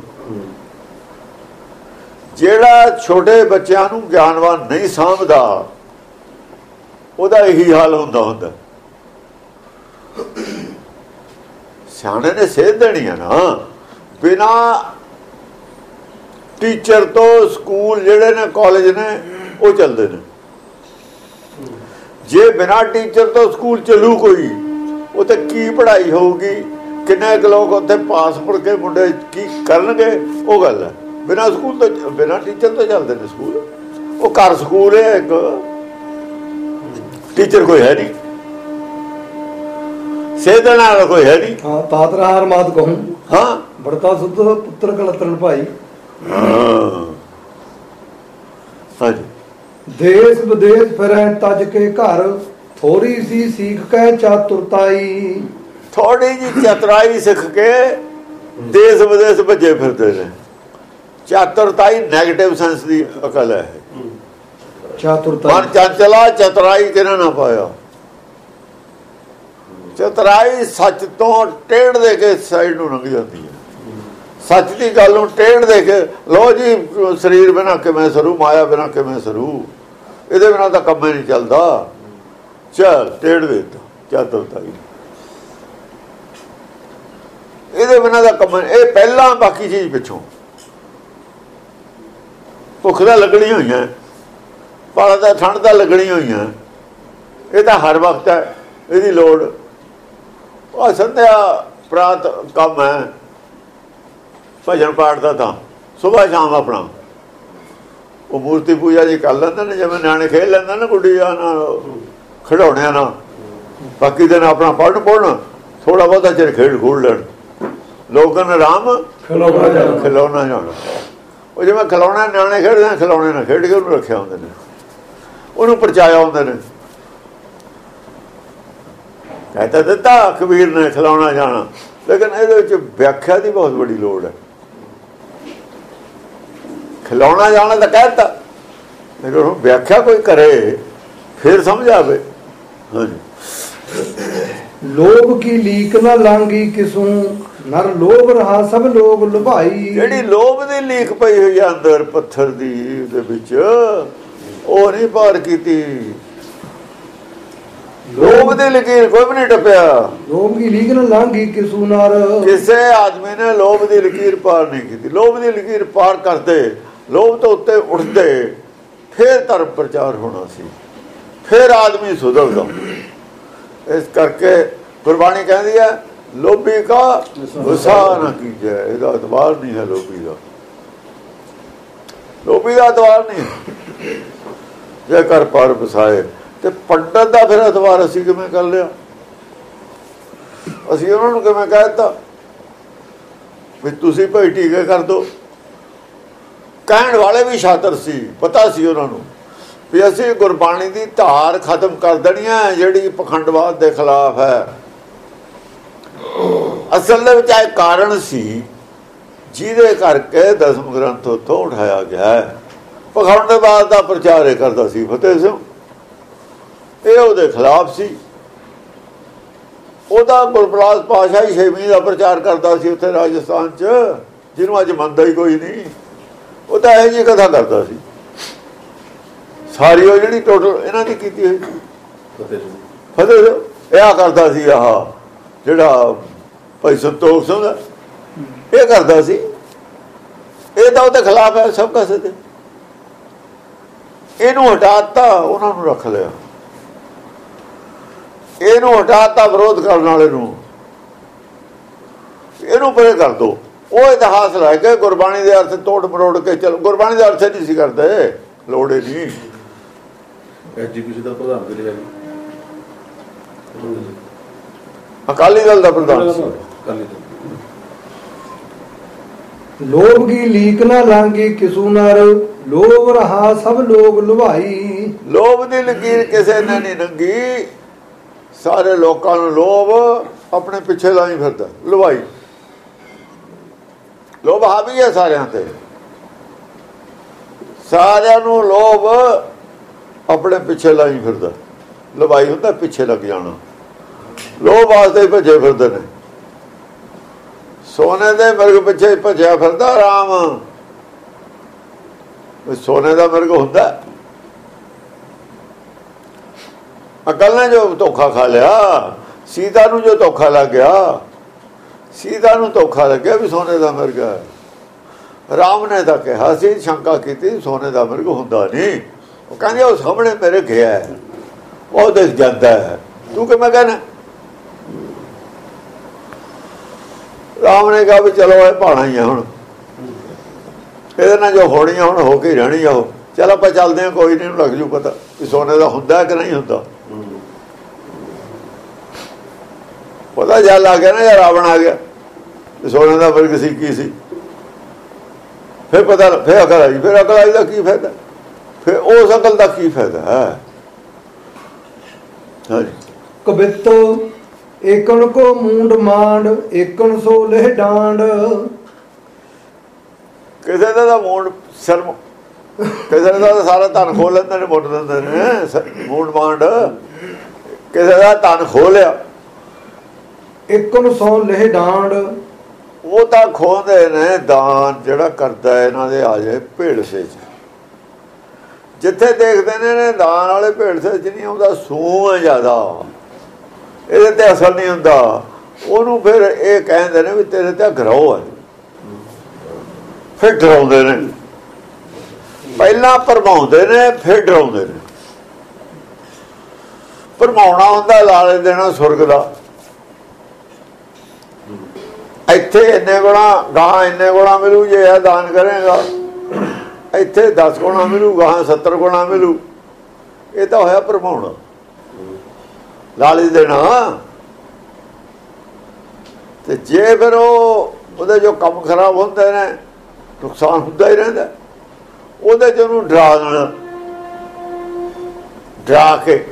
ਜਿਹੜਾ ਛੋਟੇ ਬੱਚਿਆਂ ਨੂੰ ਗਿਆਨਵਾਨ ਨਹੀਂ ਸਮਝਦਾ, ਉਹਦਾ ਇਹੀ ਹਾਲ ਹੁੰਦਾ ਹੁੰਦਾ। ਸਿਆਣੇ ਨੇ ਸੇਧ ਦੇਣੀ ਹੈ ਨਾ। ਬਿਨਾ ਟੀਚਰ ਤੋਂ ਸਕੂਲ ਜਿਹੜੇ ਨੇ, ਕਾਲਜ ਨੇ, ਉਹ ਚੱਲਦੇ ਨੇ। ਜੇ ਬਿਨਾ ਟੀਚਰ ਤੋਂ ਸਕੂਲ ਚੱਲੂ ਕੋਈ, ਉਹ ਤੇ ਕੀ ਪੜ੍ਹਾਈ ਹੋਊਗੀ? ਕਿੰਨੇ ਕੁ ਲੋਕ ਉੱਥੇ ਪਾਸ ਮੁੜ ਕੇ ਮੁੰਡੇ ਕੀ ਕਰਨਗੇ? ਉਹ ਗੱਲ ਹੈ। ਬਿਨਾ ਸਕੂਲ ਤੋਂ, ਬਿਨਾ ਟੀਚਰ ਤੋਂ ਚੱਲਦੇ ਨੇ ਸਕੂਲ। ਉਹ ਘਰ ਸਕੂਲ ਹੈ ਇੱਕ, ਟੀਚਰ ਕੋਈ ਹੈ ਨਹੀਂ, ਸੇਧ ਦੇਣ ਵਾਲਾ ਕੋਈ ਹੈ ਨਹੀਂ। ਹਾਂ, ਤਾਤ ਰਹਾ ਮਾਤ ਕਹੂੰ। ਹਾਂ, ਬੜਤਾ ਸੁੱਧ ਪੁੱਤਰ ਕਲਤਰਨ ਭਾਈ। ਹਾਂ, ਹਾਂਜੀ। ਦੇਸ ਵਿਦੇਸ਼ ਫਿਰੈ ਤਜ ਕੇ ਘਰ, ਥੋੜੀ ਸੀ ਸੀਖ ਕੇ ਚਾਤੁਰਤਾਈ। ਥੋੜੀ ਜੀ ਚਤੁਰਾਈ ਸਿੱਖ ਕੇ ਦੇਸ ਵਿਦੇਸ਼ ਭੱਜੇ ਫਿਰਦੇ ਨੇ। ਚਾਤੁਰਤਾਈ ਨੈਗੇਟਿਵ ਸੈਂਸ ਦੀ ਅਕਲ ਹੈ। ਚਾਤੁਰਤਾਈ ਮਨ ਚੰਚਲਾ ਚਤੁਰਾਈ ਕਿਹਨਾਂ ਨਾ ਪਾਇਆ। ਚਤੁਰਾਈ ਸੱਚ ਤੋਂ ਟੇਢ ਦੇ ਕੇ ਸਾਈਡ ਨੂੰ ਲੰਘ ਜਾਂਦੀ ਹੈ। ਸੱਚ ਦੀ ਗੱਲ ਨੂੰ ਟੇਢ ਦੇ ਕੇ ਲੋ ਜੀ ਸਰੀਰ ਬਿਨਾਂ ਕਿਵੇਂ ਸਰੂ, ਮਾਇਆ ਬਿਨਾਂ ਕਿਵੇਂ ਸਰੂ, ਇਹਦੇ ਬਿਨਾਂ ਤਾਂ ਕੰਮ ਹੀ ਨਹੀਂ ਚੱਲਦਾ, ਚੱਲ ਟੇਢ ਦੇ ਚਾਤੁਰਤਾਈ, ਇਹਦੇ ਬਿਨਾਂ ਦਾ ਕੰਮ। ਇਹ ਪਹਿਲਾਂ ਬਾਕੀ ਚੀਜ਼ ਪਿੱਛੋਂ। ਭੁੱਖ ਦਾ ਲੱਗਣੀ ਹੋਈਆਂ, ਪਾਲਾ ਦਾ ਠੰਡ ਦਾ ਲੱਗਣੀ ਹੋਈਆਂ, ਇਹ ਤਾਂ ਹਰ ਵਕਤ ਹੈ ਇਹਦੀ ਲੋੜ। ਉਹ ਸੰਧਿਆ ਪ੍ਰਾਤ ਕੰਮ ਹੈ ਭਜਨ ਪਾਠ ਦਾ, ਤਾਂ ਸੁਬਾਹ ਸ਼ਾਮ ਆਪਣਾ ਉਹ ਮੂਰਤੀ ਪੂਜਾ ਜੀ ਕਰ ਲੈਂਦੇ ਨੇ, ਜਿਵੇਂ ਨਿਆਣੇ ਖੇਡ ਲੈਂਦੇ ਨੇ ਗੁੱਡੀਆਂ ਨਾਲ, ਖਿਡੌਣਿਆਂ ਨਾਲ। ਬਾਕੀ ਦਿਨ ਆਪਣਾ ਪੜ੍ਹਨ ਪੜ੍ਹਨ ਥੋੜਾ ਬਹੁਤਾ ਚਿਰ ਖੇਡ ਖੂਡ ਲੈਣ। ਲੋਕਾਂ ਨੇ ਆਰਾਮ ਖਿਲੌਣਾ ਜਾਣਾ। ਉਹ ਜਿਵੇਂ ਖਿਲੌਣਾ ਨਿਆਣੇ ਖੇਡਦੇ ਨੇ, ਖਿਲੌਣੇ ਨਾਲ ਖੇਡ ਕੇ ਉਹਨੂੰ ਰੱਖਿਆ ਹੁੰਦੇ ਨੇ, ਉਹਨੂੰ ਪਰਚਾਇਆ ਹੁੰਦੇ ਨੇ। ਕਹਿ ਤਾਂ ਦਿੱਤਾ ਕਬੀਰ ਨੇ ਖਿਲਾਉਣਾ ਜਾਣਾ, ਲੇਕਿਨ ਇਹਦੇ ਵਿੱਚ ਵਿਆਖਿਆ ਦੀ ਬਹੁਤ ਬੜੀ ਲੋੜ ਹੈ। ਖਿਲਾਉਣਾ ਜਾਣਾ ਤਾਂ ਕਹਿ ਦਿੱਤਾ, ਲੇਕਿਨ ਉਹ ਵਿਆਖਿਆ ਕੋਈ ਕਰੇ ਫਿਰ ਸਮਝ ਆਵੇ। ਹਾਂਜੀ, ਲੋਭ ਕੀ ਲੀਕ ਨਾ ਲਾਂਗੀ ਕਿਸੂ, ਨਰ ਲੋਭ ਰਹਾ ਸਭ ਲੋਗ ਲੁਭਾਈ। ਜਿਹੜੀ ਲੋਭ ਦੀ ਲੀਕ ਪਈ ਹੋਈ ਆ ਅੰਦਰ ਪੱਥਰ ਦੀ, ਉਹਦੇ ਵਿੱਚ ਉਹ ਨਹੀਂ ਪਾਰ ਕੀਤੀ। ਲੋਭ ਦੀ ਲਕੀਰ ਕੋਈ ਵੀ ਨਹੀਂ ਟੱਪਿਆ। ਲੋਭ ਦੀ ਲੀਕ ਨਾ ਲਾਂਗੀ ਕਿਸੂ ਨਰ, ਕਿਸੇ ਆਦਮੀ ਨੇ ਲੋਭ ਦੀ ਲਕੀਰ ਪਾਰ ਨਹੀਂ ਕੀਤੀ। ਲੋਭ ਦੀ ਲਕੀਰ ਪਾਰ ਕਰਦੇ, ਲੋਭ ਤੋਂ ਉੱਤੇ ਉੱਠਦੇ, ਫਿਰ ਧਰਮ ਪ੍ਰਚਾਰ ਹੋਣਾ ਸੀ, ਫਿਰ ਆਦਮੀ ਸੁਧਰਦਾ। ਇਸ ਕਰਕੇ ਗੁਰਬਾਣੀ ਕਹਿੰਦੀ ਹੈ ਲੋਭੀ ਕਾ ਗੁੱਸਾ ਨਾ ਕੀਜੈ। ਇਹਦਾ ਅਤਵਾਰ ਨਹੀਂ ਹੈ ਲੋਭੀ ਦਾ, ਲੋਭੀ ਦਾ ਅਤਵਾਰ ਨਹੀਂ। ਜੇ ਕਰ ਪਰ ਵਸਾਏ ਤੇ ਪੰਡਤ ਦਾ ਫਿਰ ਅਤਵਾਰ ਅਸੀਂ ਕਿਵੇਂ ਕਰ ਲਿਆ? ਅਸੀਂ ਉਹਨਾਂ ਨੂੰ ਕਿਵੇਂ ਕਹਿ ਦਿੱਤਾ ਵੀ ਤੁਸੀਂ ਭਾਈ ਟੀਕੇ ਕਰ ਦਿਓ? ਕਹਿਣ ਵਾਲੇ ਵੀ ਸ਼ਾਤਰ ਸੀ, ਪਤਾ ਸੀ ਉਹਨਾਂ ਨੂੰ ਵੀ ਅਸੀਂ ਗੁਰਬਾਣੀ ਦੀ ਧਾਰ ਖਤਮ ਕਰ ਦੇਣੀ ਹੈ ਜਿਹੜੀ ਪਖੰਡਵਾਦ ਦੇ ਖਿਲਾਫ ਹੈ। ਅਸਲ ਦੇ ਵਿੱਚ ਇਹ ਕਾਰਨ ਸੀ ਜਿਹਦੇ ਕਰਕੇ ਦਸਮ ਗ੍ਰੰਥ ਉੱਥੋਂ ਉਠਾਇਆ ਗਿਆ ਹੈ। ਪਖੰਡਵਾਦ ਦਾ ਪ੍ਰਚਾਰ ਇਹ ਕਰਦਾ ਸੀ ਫਤਿਹ ਸਿੰਘ, ਇਹ ਉਹਦੇ ਖਿਲਾਫ ਸੀ। ਉਹਦਾ ਗੁਰਬਲਾਸ ਪਾਤਸ਼ਾਹੀ ਛੇਵੀਂ ਦਾ ਪ੍ਰਚਾਰ ਕਰਦਾ ਸੀ ਉੱਥੇ ਰਾਜਸਥਾਨ 'ਚ, ਜਿਹਨੂੰ ਅੱਜ ਮੰਨਦਾ ਹੀ ਕੋਈ ਨਹੀਂ। ਉਹ ਤਾਂ ਇਹੋ ਜਿਹੀ ਕਥਾ ਕਰਦਾ ਸੀ ਸਾਰੀ, ਉਹ ਜਿਹੜੀ ਟੋਟਲ ਇਹਨਾਂ ਦੀ ਕੀਤੀ ਹੋਈ ਫਤਿਹ ਇਹ ਆ ਕਰਦਾ ਸੀ। ਆਹ ਜਿਹੜਾ ਭਾਈ ਸੰਤੋਖ ਸਿੰਘ ਇਹ ਕਰਦਾ ਸੀ, ਇਹ ਤਾਂ ਉਹਦੇ ਖਿਲਾਫ ਹੈ ਸਭ ਕਾਸੇ ਤੇ। ਇਹਨੂੰ ਹਟਾਤਾ, ਉਹਨਾਂ ਨੂੰ ਰੱਖ ਲਿਆ। ਇਹਨੂੰ ਹਟਾਤਾ ਵਿਰੋਧ ਕਰਨ ਵਾਲੇ ਨੂੰ, ਇਹਨੂੰ ਪਰੇ ਕਰ ਦੋ। ਉਹ ਇਤਿਹਾਸ ਲੈ ਕੇ ਗੁਰਬਾਣੀ ਦੇ ਅਰਥ ਤੋੜ ਮਰੋੜ ਕੇ ਚਲ, ਗੁਰਬਾਣੀ ਦੇ ਅਰਥ ਨਹੀਂ ਸੀ ਕਰਦੇ, ਲੋੜ ਹੀ ਨਹੀਂ। ਐਜੂਕੇਸ਼ਨ ਦਾ ਪ੍ਰਧਾਨ ਵੀ ਰਿਹਾ, ਅਕਾਲੀ ਦਲ ਦਾ ਪ੍ਰਧਾਨ ਸੀ। ਲੋਭ ਕੀ ਲੀਕ ਨਾ ਲਾਂਗੀ ਕਿਸੂ ਨਰ, ਲੋਭ ਰਹਾ ਸਭ ਲੋਗ ਲੁਭਾਈ। ਲੋਭ ਦੀ ਲਕੀਰ ਕਿਸੇ ਨੇ ਨਹੀਂ ਲੰਘੀ, ਸਾਰੇ ਲੋਕਾਂ ਨੂੰ ਲੋਭ ਆਪਣੇ ਪਿੱਛੇ ਲਾਈ ਫਿਰਦਾ। ਲੁਭਾਈ, ਲੋਭ ਹਾਵੀ ਹੈ ਸਾਰਿਆਂ ਤੇ, ਸਾਰਿਆਂ ਨੂੰ ਲੋਭ ਆਪਣੇ ਪਿੱਛੇ ਲਾਈ ਫਿਰਦਾ। ਲੁਭਾਈ ਹੁੰਦਾ ਪਿੱਛੇ ਲੱਗ ਜਾਣਾ, ਲੋਭ ਵਾਸਤੇ ਭੱਜੇ ਫਿਰਦੇ ਨੇ। ਸੋਨੇ ਦੇ ਮਿਰਗ ਪਿੱਛੇ ਭੱਜਿਆ ਫਿਰਦਾ ਰਾਮ, ਸੋਨੇ ਦਾ ਮਿਰਗ ਹੁੰਦਾ। ਅਕਲ ਨੇ ਜੋ ਧੋਖਾ ਖਾ ਲਿਆ, ਸੀਤਾ ਨੂੰ ਜੋ ਧੋਖਾ ਲੱਗ ਗਿਆ, ਸੀਤਾ ਨੂੰ ਧੋਖਾ ਲੱਗਿਆ ਵੀ ਸੋਨੇ ਦਾ ਮਿਰਗ ਹੈ। ਰਾਮ ਨੇ ਤਾਂ ਕਿਹਾ ਸੀ, ਸ਼ੰਕਾ ਕੀਤੀ ਸੋਨੇ ਦਾ ਮਿਰਗ ਹੁੰਦਾ ਨਹੀਂ। ਉਹ ਕਹਿੰਦੇ ਉਹ ਸਾਹਮਣੇ ਮੇਰੇ ਗਿਆ, ਉਹ ਦਿਖ ਜਾਂਦਾ ਹੈ, ਤੂੰ ਕਿਵੇਂ ਕਹਿਣਾ? ਰਾਮ ਨੇ ਕਿਹਾ ਵੀ ਚਲੋ ਇਹ ਭਾਣਾ ਹੀ ਆ, ਹੁਣ ਇਹਦੇ ਨਾਲ ਜੋ ਹੋਣੀ ਆ ਹੁਣ ਹੋ ਕੇ ਰਹਿਣੀ ਆ। ਉਹ ਚੱਲ ਆਪਾਂ ਚੱਲਦੇ ਹਾਂ, ਕੋਈ ਨਹੀਂ, ਲੱਗ ਜੂ ਪਤਾ ਕਿ ਸੋਨੇ ਦਾ ਹੁੰਦਾ ਕਿ ਨਹੀਂ ਹੁੰਦਾ। ਪਤਾ ਜਲ ਆ ਗਿਆ ਨਾ, ਜਾਂ ਰਾਵਣ ਆ ਗਿਆ ਸੋਨੇ ਦਾ ਮਿਰਗ ਸੀ ਕੀ ਸੀ, ਫਿਰ ਪਤਾ, ਫਿਰ ਅਕਲ ਆਈ। ਫਿਰ ਅਕਲ ਆਈ ਦਾ ਕੀ ਫਾਇਦਾ? ਫਿਰ ਉਸ ਅਕਲ ਦਾ ਕੀ ਫਾਇਦਾ ਹੈ? ਹਾਂਜੀ, ਕਬਿੱਤ ਏਕਣ ਕੋ ਮੂੰਡ ਮਾਂਡ, ਏਕਣ ਸੋ ਲਹਿ ਡਾਂਡ। ਕਿਸੇ ਦਾ ਤਾਂ ਮੂੰਡ ਸਿਰ, ਕਿਸੇ ਦਾ ਤਾਂ ਸਾਰਾ ਧਨ ਖੋਹ ਲੈਂਦੇ ਨੇ, ਮੁੱਟ ਦਿੰਦੇ ਨੇ ਮੂੰਡ ਮਾਂਡ, ਕਿਸੇ ਦਾ ਧਨ ਖੋਹ ਲਿਆ। ਇੱਕ ਨੂੰ ਸੌ ਲਹਿ ਡਾਂਡ, ਉਹ ਤਾਂ ਖੋਹਦੇ ਨੇ ਦਾਨ ਜਿਹੜਾ ਕਰਦਾ ਇਹਨਾਂ ਦੇ ਆ ਜਾਏ ਭੇੜਸੇ ਚ। ਜਿੱਥੇ ਦੇਖਦੇ ਨੇ ਨੇ ਦਾਨ ਵਾਲੇ ਭੇੜਸੇ ਚ ਨਹੀਂ ਆਉਂਦਾ, ਸੂਹ ਹੈ ਜ਼ਿਆਦਾ, ਇਹਦੇ ਤੇ ਅਸਰ ਨਹੀਂ ਹੁੰਦਾ। ਉਹਨੂੰ ਫਿਰ ਇਹ ਕਹਿੰਦੇ ਨੇ ਵੀ ਤੇਰੇ ਤੇ ਗਰੋਹ ਹੈ, ਫਿਰ ਡਰਾਉਂਦੇ ਨੇ। ਪਹਿਲਾਂ ਭਰਮਾਉਂਦੇ ਨੇ ਫਿਰ ਡਰਾਉਂਦੇ ਨੇ। ਭਰਮਾਉਣਾ ਹੁੰਦਾ ਲਾਲੇ ਦੇਣਾ ਸੁਰਗ ਦਾ, ਇੱਥੇ ਇੰਨੇ ਗੁਣਾ ਗਾਹਾਂ ਇੰਨੇ ਗੁਣਾ ਮਿਲੂ, ਜੇ ਇਹ ਦਾਨ ਕਰੇਗਾ ਇੱਥੇ ਦਸ ਗੁਣਾ ਮਿਲੂ, ਗਾਹਾਂ ਸੱਤਰ ਗੁਣਾ ਮਿਲੂ। ਇਹ ਤਾਂ ਹੋਇਆ ਭਰਮਾਉਣਾ, ਲਾਲਚ ਦੇਣਾ। ਤੇ ਜੇ ਫਿਰ ਉਹ ਉਹਦੇ ਜੋ ਕੰਮ ਖਰਾਬ ਹੁੰਦੇ ਨੇ, ਨੁਕਸਾਨ ਹੁੰਦਾ ਹੀ ਰਹਿੰਦਾ, ਉਹਦੇ ਚ ਉਹਨੂੰ ਡਰਾ ਦੇਣਾ, ਡਰਾ ਕੇ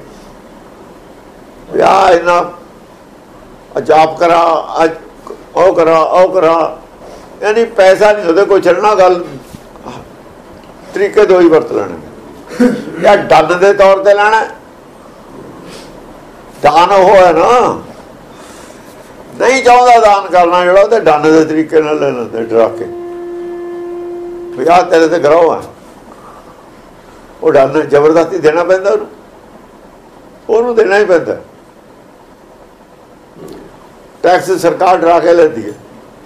ਵਿਆਹ ਇੰਨਾ ਜਾਪ ਕਰਾ, ਅੱਜ ਉਹ ਕਰਾ ਉਹ ਕਰਾ, ਯਾਨੀ ਪੈਸਾ ਨਹੀਂ ਉਹਦੇ ਕੋਈ ਛੱਡਣਾ, ਗੱਲ ਤਰੀਕੇ ਦੋ ਹੀ ਵਰਤ ਲੈਣੇ। ਜਾਂ ਡੰਨ ਦੇ ਤੌਰ ਤੇ ਲੈਣਾ, ਦਾਨ ਉਹ ਹੈ ਨਾ, ਨਹੀਂ ਚਾਹੁੰਦਾ ਦਾਨ ਕਰਨਾ ਜਿਹੜਾ, ਉਹ ਤੇ ਡੰਨ ਦੇ ਤਰੀਕੇ ਨਾਲ ਲੈ ਲੈਂਦੇ, ਡਰਾ ਕੇ ਵੀ ਆਹ ਤੇਰੇ ਤੇ ਗਰੋਹ ਹੈ। ਉਹ ਡੰਨ ਜ਼ਬਰਦਸਤੀ ਦੇਣਾ ਪੈਂਦਾ, ਉਹਨੂੰ ਉਹਨੂੰ ਦੇਣਾ ਹੀ ਪੈਂਦਾ। ਟੈਕਸ ਸਰਕਾਰ ਡਰਾ ਕੇ ਲੈਂਦੀ ਹੈ।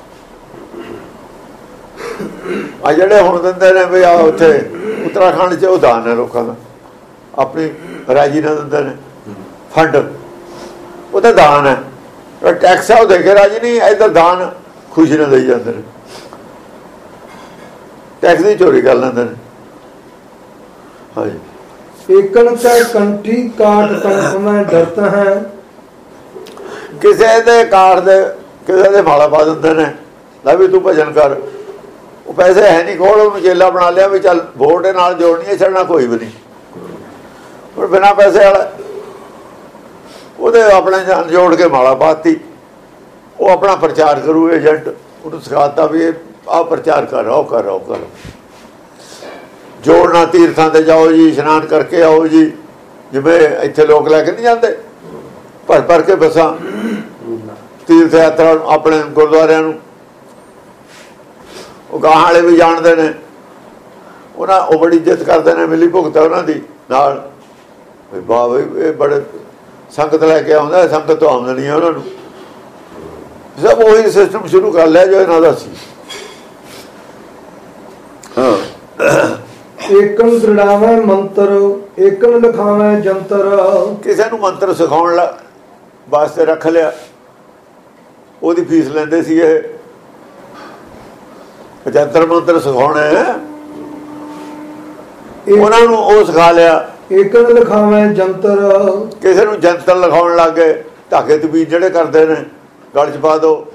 ਆ ਜਿਹੜੇ ਹੁਣ ਦਿੰਦੇ ਨੇ ਵੀ ਆ ਉੱਥੇ ਉੱਤਰਾਖੰਡ 'ਚ ਉਹ ਦਾਨ ਹੈ ਲੋਕਾਂ ਦਾ, ਆਪਣੀ ਰਾਜੀ ਨਾਲ ਦਿੰਦੇ ਨੇ ਫੰਡ, ਉਹ ਤਾਂ ਦਾਨ ਹੈ। ਟੈਕਸ ਹੈ ਉਹ ਦੇ ਕੇ ਰਾਜੀ ਨਹੀਂ, ਇੱਧਰ ਦਾਨ ਖੁਸ਼ੀ ਨਾਲ ਦੇਈ ਜਾਂਦੇ ਨੇ, ਟੈਕਸ ਦੀ ਚੋਰੀ ਕਰ ਲੈਂਦੇ ਨੇ। ਹਾਂਜੀ, ਏਕਣ ਕੈ ਕੰਠੀ ਕਾਟ ਕੰਠ ਮੈਂ ਡਰਤਾ ਹੈ। ਕਿਸੇ ਦੇ ਕਾਠ ਦੇ ਕਿਸੇ ਦੇ ਮਾਲਾ ਪਾ ਦਿੰਦੇ ਨੇ, ਲੈ ਵੀ ਤੂੰ ਭਜਨ ਕਰ। ਉਹ ਪੈਸੇ ਹੈ ਨਹੀਂ ਕੋਲ, ਉਹਨੂੰ ਚੇਲਾ ਬਣਾ ਲਿਆ ਵੀ ਚੱਲ ਵੋਟ ਨਾਲ ਜੋੜਨੀ ਹੈ, ਛੱਡਣਾ ਕੋਈ ਵੀ ਨਹੀਂ। ਪਰ ਬਿਨਾਂ ਪੈਸੇ ਵਾਲਾ ਉਹਦੇ ਆਪਣੇ ਜਾਨ ਜੋੜ ਕੇ ਮਾਲਾ ਪਾਤੀ, ਉਹ ਆਪਣਾ ਪ੍ਰਚਾਰ ਕਰੂ। ਏਜੰਟ ਉਹਨੂੰ ਸਿਖਾਤਾ ਵੀ ਇਹ ਆਹ ਪ੍ਰਚਾਰ ਕਰ, ਉਹ ਕਰ ਉਹ ਕਰ। ਜੋੜਨਾ, ਤੀਰਥਾਂ ਤੇ ਜਾਓ ਜੀ, ਇਸ਼ਨਾਨ ਕਰਕੇ ਆਓ ਜੀ, ਜਿਵੇਂ ਇੱਥੇ ਲੋਕ ਲੈ ਕੇ ਨਹੀਂ ਜਾਂਦੇ ਭਰ ਭਰ ਕੇ ਬੱਸਾਂ ਤੀਰਥ ਯਾਤਰਾ ਆਪਣੇ ਗੁਰਦੁਆਰਿਆਂ ਨੂੰ। ਉਹ ਗਾਹਾਂ ਵਾਲੇ ਵੀ ਜਾਣਦੇ ਨੇ, ਉਹਨਾਂ ਉਹ ਬੜੀ ਇੱਜ਼ਤ ਕਰਦੇ ਨੇ, ਮਿਲੀ ਭੁਗਤ ਉਹਨਾਂ ਦੀ ਨਾਲ। ਵਾਹ ਬਈ ਇਹ ਬੜੇ ਸੰਗਤ ਲੈ ਕੇ ਆਉਂਦਾ, ਸੰਗਤ ਤੋਂ ਆਮਦਨੀ ਹੈ ਉਹਨਾਂ ਨੂੰ। ਸਭ ਉਹੀ ਸਿਸਟਮ ਸ਼ੁਰੂ ਕਰ ਲਿਆ ਜੋ ਇਹਨਾਂ ਦਾ ਸੀ। ਹਾਂ, ਏਕਨ ਦ੍ਰਿੜਾਵੇਂ ਮੰਤਰ, ਏਕਨ ਲਿਖਾਵੇਂ ਜੰਤਰ। ਕਿਸੇ ਨੂੰ ਮੰਤਰ ਸਿਖਾਉਣ ਵਾਸਤੇ ਰੱਖ ਲਿਆ, ਉਹਦੀ ਫੀਸ ਲੈਂਦੇ ਸੀ ਇਹ। ਜੰਤਰ ਮੰਤਰ ਸਿਖਾਉਣੇ, ਉਹਨਾਂ ਨੂੰ ਉਹ ਸਿਖਾ ਲਿਆ। ਏਕਨ ਲਿਖਾਵੇਂ ਜੰਤਰ, ਕਿਸੇ ਨੂੰ ਜੰਤਰ ਲਿਖਾਉਣ ਲੱਗ ਗਏ। ਧਾਗੇ ਤਬੀਰ ਜਿਹੜੇ ਕਰਦੇ ਨੇ, ਗਲ ਚ ਪਾ ਦੋ,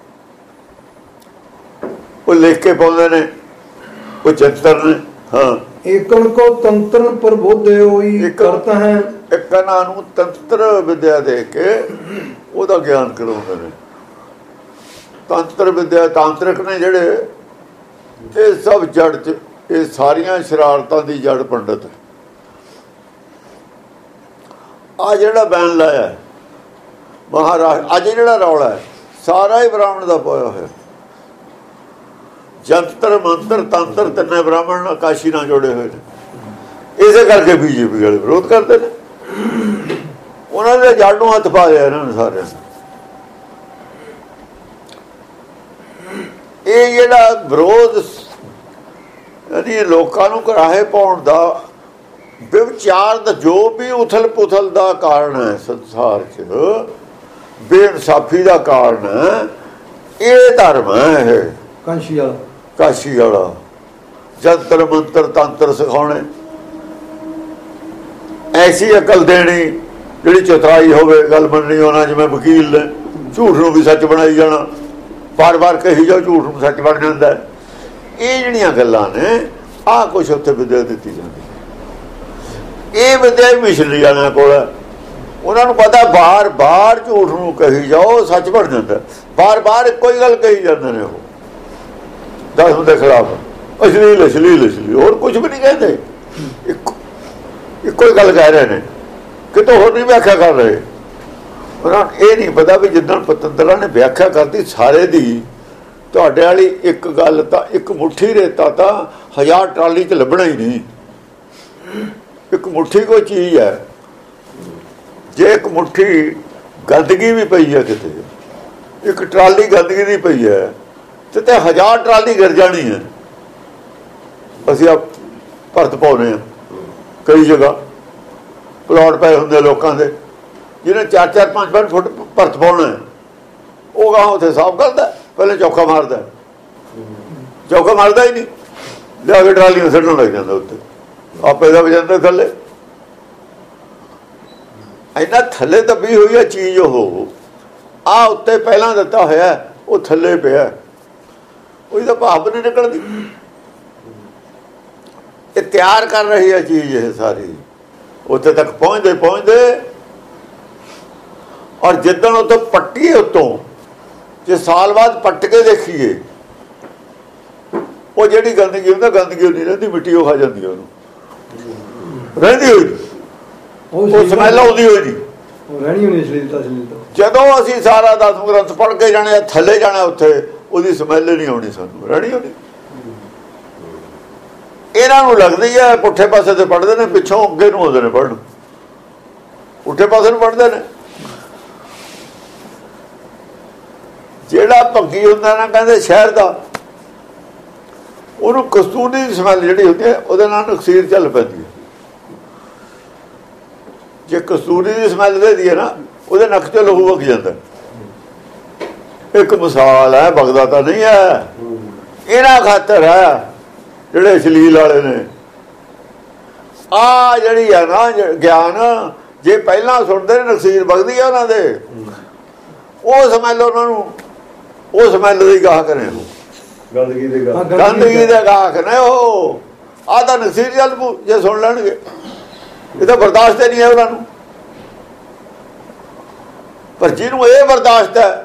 ਉਹ ਲਿਖ ਕੇ ਪਾਉਂਦੇ ਨੇ, ਉਹ ਜੰਤਰ ਨੇ। ਹਾਂ, ਏਕਨ ਕੋ ਤੰਤਰ ਪ੍ਰਬੋਧੇ ਹੋਈ ਕਰਤ ਹੈ। ਇੱਕਨਾਂ ਨੂੰ ਤੰਤਰ ਵਿਦਿਆ ਦੇ ਕੇ ਉਹਦਾ ਗਿਆਨ ਕਰਾਉਂਦੇ ਨੇ। ਤੰਤਰ ਵਿਦਿਆ, ਤਾਂਤਰਿਕ ਨੇ ਜਿਹੜੇ, ਇਹ ਸਭ ਜੜ ਚ, ਇਹ ਸਾਰੀਆਂ ਸ਼ਰਾਰਤਾਂ ਦੀ ਜੜ ਪੰਡਤ ਹੈ। ਆ ਜਿਹੜਾ ਬੈਨ ਲਾਇਆ ਮਹਾਰਾਜ, ਅੱਜ ਜਿਹੜਾ ਰੌਲਾ ਹੈ ਸਾਰਾ ਹੀ ਬ੍ਰਾਹਮਣ ਦਾ ਪਾਇਆ ਹੋਇਆ। ਜੰਤਰ ਮੰਤਰ ਤੰਤਰ ਤਿੰਨੇ ਬ੍ਰਾਹਮਣ ਨਾਲ ਕਾਸ਼ੀ ਨਾਲ ਜੋੜੇ ਹੋਏ ਨੇ। ਇਸੇ ਕਰਕੇ ਬੀਜੇਪੀ ਵਾਲੇ ਵਿਰੋਧ ਕਰਦੇ ਨੇ। ਉਹਨਾਂ ਦੇ ਜੜ ਨੂੰ ਹੱਥ ਪਾ ਲਿਆ ਇਹਨਾਂ ਨੇ ਸਾਰਿਆਂ ਨੇ। ਇਹ ਜਿਹੜਾ ਵਿਰੋਧ ਯਾਨੀ ਲੋਕਾਂ ਨੂੰ ਘਰਾਹੇ ਪਾਉਣ ਦਾ, ਵਿਵਚਾਰ ਦਾ, ਜੋ ਵੀ ਉਥਲ ਪੁਥਲ ਦਾ ਕਾਰਨ ਹੈ ਸੰਸਾਰ 'ਚ, ਬੇਇਨਸਾਫੀ ਦਾ ਕਾਰਨ ਹੈ, ਇਹ ਧਰਮ ਹੈ। ਇਹ ਕਾਸ਼ੀ ਵਾਲਾ ਕਾਸ਼ੀ ਵਾਲਾ ਜੰਤਰ ਮੰਤਰ ਤੰਤਰ ਸਿਖਾਉਣੇ, ਐਸੀ ਅਕਲ ਦੇਣੀ ਜਿਹੜੀ ਚਤਰਾਈ ਹੋਵੇ, ਗੱਲ ਮੰਨਣੀ ਉਹਨਾਂ। ਜਿਵੇਂ ਵਕੀਲ ਨੇ ਝੂਠ ਨੂੰ ਵੀ ਸੱਚ ਬਣਾਈ ਜਾਣਾ, ਬਾਰ ਬਾਰ ਕਹੀ ਜਾਓ ਝੂਠ ਨੂੰ ਸੱਚ ਬਣ ਜਾਂਦਾ। ਇਹ ਜਿਹੜੀਆਂ ਗੱਲਾਂ ਨੇ, ਆਹ ਕੁਛ ਉੱਥੇ ਵਿਦਿਆ ਦਿੱਤੀ ਜਾਂਦੀ। ਇਹ ਵਿਦਿਆ ਹੀ ਮਿਸ਼ਨਰੀ ਵਾਲਿਆਂ ਕੋਲ ਹੈ। ਉਹਨਾਂ ਨੂੰ ਪਤਾ ਬਾਰ ਬਾਰ ਝੂਠ ਨੂੰ ਕਹੀ ਜਾਓ ਸੱਚ ਬਣ ਜਾਂਦਾ। ਬਾਰ ਬਾਰ ਇੱਕੋ ਹੀ ਗੱਲ ਕਹੀ ਜਾਂਦੇ ਨੇ, ਉਹ ਦਸਮ ਦੇ ਖਿਲਾਫ। ਅਸ਼ਲੀਲ ਅਸ਼ਲੀਲ ਅਸ਼ਲੀਲ, ਹੋਰ ਕੁਝ ਵੀ ਨਹੀਂ ਕਹਿੰਦੇ। ਇੱਕ ਇੱਕੋ ਹੀ ਗੱਲ ਕਹਿ ਰਹੇ ਨੇ, ਕਿਤੋਂ ਹੋਰ ਨਹੀਂ ਵਿਆਖਿਆ ਕਰ ਰਹੇ। ਉਹਨਾਂ ਨੂੰ ਇਹ ਨਹੀਂ ਪਤਾ ਵੀ ਜਿੱਦਣ ਪਤੰਦਰਾਂ ਨੇ ਵਿਆਖਿਆ ਕਰਤੀ ਸਾਰੇ ਦੀ, ਤੁਹਾਡੇ ਵਾਲੀ ਇੱਕ ਗੱਲ ਤਾਂ ਇੱਕ ਮੁੱਠੀ ਰੇਤਾ ਤਾਂ ਹਜ਼ਾਰ ਟਰਾਲੀ 'ਚ ਲੱਭਣਾ ਹੀ ਨਹੀਂ। ਇੱਕ ਮੁੱਠੀ ਕੋਈ ਚੀਜ਼ ਹੈ, ਜੇ ਇੱਕ ਮੁੱਠੀ ਗੰਦਗੀ ਵੀ ਪਈ ਹੈ ਕਿਤੇ, ਇੱਕ ਟਰਾਲੀ ਗੰਦਗੀ ਦੀ ਪਈ ਹੈ ਤੇ ਤੇ ਹਜ਼ਾਰ ਟਰਾਲੀ ਗਿਰ ਜਾਣੀ ਹੈ। ਅਸੀਂ ਆ ਭਰਤ ਪਾਉਂਦੇ ਹਾਂ, ਕਈ ਜਗ੍ਹਾ ਪਲਾਟ ਪਏ ਹੁੰਦੇ ਲੋਕਾਂ ਦੇ, ਜਿਹਨੇ ਚਾਰ ਚਾਰ ਪੰਜ ਪੰਜ ਫੁੱਟ ਭਰਤ ਪਾਉਣਾ, ਉਹ ਗਾਂ ਉੱਥੇ ਸਾਫ਼ ਕਰਦਾ, ਪਹਿਲੇ ਚੌਕਾ ਮਾਰਦਾ, ਚੌਕਾ ਮਾਰਦਾ ਹੀ ਨਹੀਂ, ਲਿਆ ਕੇ ਟਰਾਲੀਆਂ ਸੱਟਣ ਲੱਗ ਜਾਂਦਾ ਉੱਤੇ, ਆਪੇ ਦਾ ਵਜੰਦਾ ਥੱਲੇ। ਇੰਨਾ ਥੱਲੇ ਦੱਬੀ ਹੋਈ ਹੈ ਚੀਜ਼, ਉਹ ਆ ਉੱਤੇ ਪਹਿਲਾਂ ਦਿੱਤਾ ਹੋਇਆ, ਉਹ ਥੱਲੇ ਪਿਆ, ਉਹਦੀ ਤਾਂ ਭਾਵ ਨਹੀਂ ਨਿਕਲਦੀ। ਇਹ ਤਿਆਰ ਕਰ ਰਹੀ ਹੈ ਚੀਜ਼ ਇਹ ਸਾਰੀ, ਉੱਥੇ ਤੱਕ ਪਹੁੰਚਦੇ ਪਹੁੰਚਦੇ ਔਰ ਜਿੱਦਣ ਉੱਥੋਂ ਪੱਟੀ ਉੱਤੋਂ, ਜੇ ਸਾਲ ਬਾਅਦ ਪੱਟ ਕੇ ਦੇਖੀਏ, ਉਹ ਜਿਹੜੀ ਗੰਦਗੀ ਹੁੰਦਾ ਗੰਦਗੀ ਨਹੀਂ ਰਹਿੰਦੀ, ਮਿੱਟੀ ਉਹ ਖਾ ਜਾਂਦੀ, ਉਹਨੂੰ ਰਹਿੰਦੀ ਹੋਈ, ਉਹ ਸਮੈਲ ਆਉਂਦੀ ਹੋਈ ਨਹੀਂ, ਰਹਿਣੀ ਹੋਣੀ ਅਸ਼ਲੀਲਤਾ। ਅਸ਼ਲੀਲਤਾ ਜਦੋਂ ਅਸੀਂ ਸਾਰਾ ਦਸਮ ਗ੍ਰੰਥ ਪੜ੍ਹ ਕੇ ਜਾਣੇ, ਥੱਲੇ ਜਾਣਾ, ਉੱਥੇ ਉਹਦੀ ਸਮੈਲ ਨਹੀਂ ਆਉਣੀ, ਸਾਨੂੰ ਰਹਿਣੀ ਹੋਣੀ। ਇਹਨਾਂ ਨੂੰ ਲੱਗਦੀ ਹੈ ਪੁੱਠੇ ਪਾਸੇ ਤੇ ਪੜ੍ਹਦੇ ਨੇ, ਪਿੱਛੋਂ ਅੱਗੇ ਨੂੰ ਆਉਂਦੇ ਨੇ ਪੜ੍ਹਨ, ਪੁੱਠੇ ਪਾਸੇ ਨੂੰ ਪੜ੍ਹਦੇ ਨੇ। ਜਿਹੜਾ ਭੱਗੀ ਹੁੰਦਾ ਨਾ, ਕਹਿੰਦੇ ਸ਼ਹਿਰ ਦਾ, ਉਹਨੂੰ ਕਸਤੂਰੀ ਦੀ ਸਮੈਲ ਜਿਹੜੀ ਹੁੰਦੀ ਹੈ, ਉਹਦੇ ਨਾਲ ਨਕਸੀਰ ਚੱਲ ਪੈਂਦੀ ਹੈ। ਜੇ ਕਸਤੂਰੀ ਦੀ ਸਮੈਲ ਦੇਦੀ ਹੈ ਨਾ, ਉਹਦੇ ਨੱਕ 'ਚ ਲਹੂ ਵਗ ਜਾਂਦਾ। ਇੱਕ ਮਿਸਾਲ ਹੈ, ਵਗਦਾ ਤਾਂ ਨਹੀਂ ਹੈ, ਇਹਨਾਂ ਖਾਤਰ ਹੈ ਜਿਹੜੇ ਅਸ਼ਲੀਲ ਵਾਲੇ ਨੇ। ਆ ਜਿਹੜੀ ਹੈ ਨਾ ਗਿਆਨ, ਜੇ ਪਹਿਲਾਂ ਸੁਣਦੇ ਨੇ ਨਕਸੀਰ ਵਗਦੀ ਹੈ ਉਹਨਾਂ ਦੇ, ਉਹ ਸਮੈਲ ਉਹਨਾਂ ਨੂੰ, ਉਹ ਸਮੈਲ ਦੀ ਗਾਹਕ ਨੇ, ਉਹ ਗੰਦਗੀ ਦੇ ਗਾਹਕ, ਗੰਦਗੀ ਦੇ ਗਾਹਕ ਨੇ ਉਹ। ਆਹ ਤਾਂ ਨਕਸੀਰ ਚੱਲ ਪੂ ਜੇ ਸੁਣ ਲੈਣਗੇ, ਇਹ ਤਾਂ ਬਰਦਾਸ਼ਤ ਨਹੀਂ ਹੈ ਉਹਨਾਂ ਨੂੰ। ਪਰ ਜਿਹਨੂੰ ਇਹ ਬਰਦਾਸ਼ਤ ਹੈ,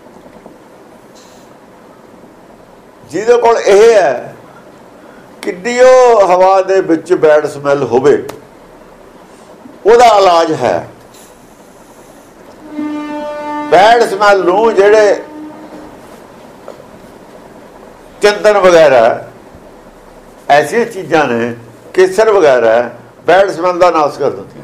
ਜਿਹਦੇ ਕੋਲ ਇਹ ਹੈ, ਕਿੰਨੀ ਉਹ ਹਵਾ ਦੇ ਵਿੱਚ ਬੈਡ ਸਮੈਲ ਹੋਵੇ, ਉਹਦਾ ਇਲਾਜ ਹੈ। ਬੈਡ ਸਮੈਲ ਨੂੰ ਜਿਹੜੇ ਚੰਦਨ ਵਗੈਰਾ ਐਸੀਆਂ ਚੀਜ਼ਾਂ ਨੇ, ਕੇਸਰ ਵਗੈਰਾ, ਬੈਡ ਸਮੈਲ ਦਾ ਨਾਸ਼ ਕਰ ਦਿੰਦੀ।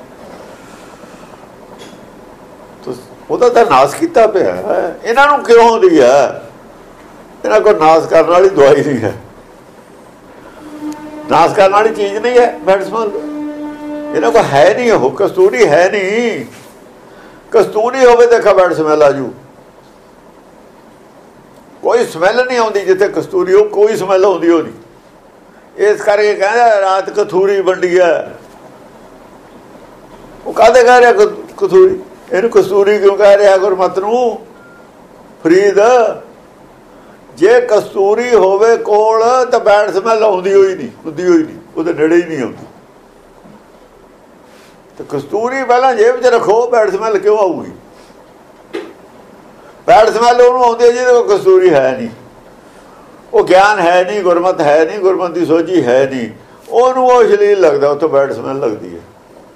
ਉਹਦਾ ਤਾਂ ਨਾਸ਼ ਕੀਤਾ ਪਿਆ। ਇਹਨਾਂ ਨੂੰ ਕਿਉਂ ਹੁੰਦੀ ਹੈ? ਇਹਨਾਂ ਕੋਲ ਨਾਸ਼ ਕਰਨ ਵਾਲੀ ਦਵਾਈ ਨਹੀਂ ਹੈ, ਨਾਸ਼ ਕਰਨ ਵਾਲੀ ਚੀਜ਼ ਨਹੀਂ ਹੈ ਬੈਡ ਸਮੈਲ। ਇਹਨਾਂ ਕੋਲ ਹੈ ਨਹੀਂ, ਉਹ ਕਸਤੂਰੀ ਹੈ ਨਹੀਂ। ਕਸਤੂਰੀ ਹੋਵੇ ਦੇਖਾ ਬੈਡ ਸਮੈਲ ਆਜੂ, ਕੋਈ ਸਮੈਲ ਨਹੀਂ ਆਉਂਦੀ ਜਿੱਥੇ ਕਸਤੂਰੀ ਹੋ, ਕੋਈ ਸਮੈਲ ਆਉਂਦੀ ਹੋ ਨਹੀਂ। ਇਸ ਕਰਕੇ ਕਹਿੰਦਾ ਰਾਤ ਕਥੂਰੀ ਵੰਡੀ ਹੈ। ਉਹ ਕਾਹਦੇ ਕਹਿ ਰਿਹਾ ਕਥੂਰੀ? ਇਹਨੂੰ ਕਸਤੂਰੀ ਕਿਉਂ ਕਹਿ ਰਿਹਾ ਗੁਰਮਤਿ ਨੂੰ? ਫਰੀਦ, ਜੇ ਕਸਤੂਰੀ ਹੋਵੇ ਕੋਲ ਤਾਂ ਬੈਡ ਸਮੈਲ ਆਉਂਦੀ ਹੋਈ ਨਹੀਂ, ਹੁੰਦੀ ਹੋਈ ਨਹੀਂ, ਉਹਦੇ ਨੇੜੇ ਹੀ ਨਹੀਂ ਆਉਂਦੀ। ਤੇ ਕਸਤੂਰੀ ਪਹਿਲਾਂ ਜੇਬ 'ਚ ਰੱਖੋ, ਬੈਡ ਸਮੈਲ ਕਿਉਂ ਆਊਗੀ? ਬੈਡ ਸਮੈਲ ਉਹਨੂੰ ਆਉਂਦੀ ਹੈ ਜਿਹਦੇ ਕੋਲ ਕਸਤੂਰੀ ਹੈ ਨਹੀਂ, ਉਹ ਗਿਆਨ ਹੈ ਨਹੀਂ, ਗੁਰਮਤਿ ਹੈ ਨਹੀਂ, ਗੁਰਮਤਿ ਦੀ ਸੋਝੀ ਹੈ ਨਹੀਂ, ਉਹਨੂੰ ਉਹ ਅਸ਼ਲੀਲ ਲੱਗਦਾ, ਉੱਥੋਂ ਬੈਡ ਸਮੈਲ ਲੱਗਦੀ ਹੈ।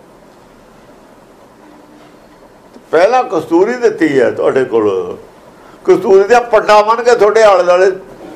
ਪਹਿਲਾਂ ਕਸਤੂਰੀ ਦਿੱਤੀ ਹੈ ਤੁਹਾਡੇ ਕੋਲ, ਕਸਤੂਰੀ ਦੀਆਂ ਪੱਡਾਂ ਬੰਨ ਕੇ ਤੁਹਾਡੇ ਆਲੇ ਦੁਆਲੇ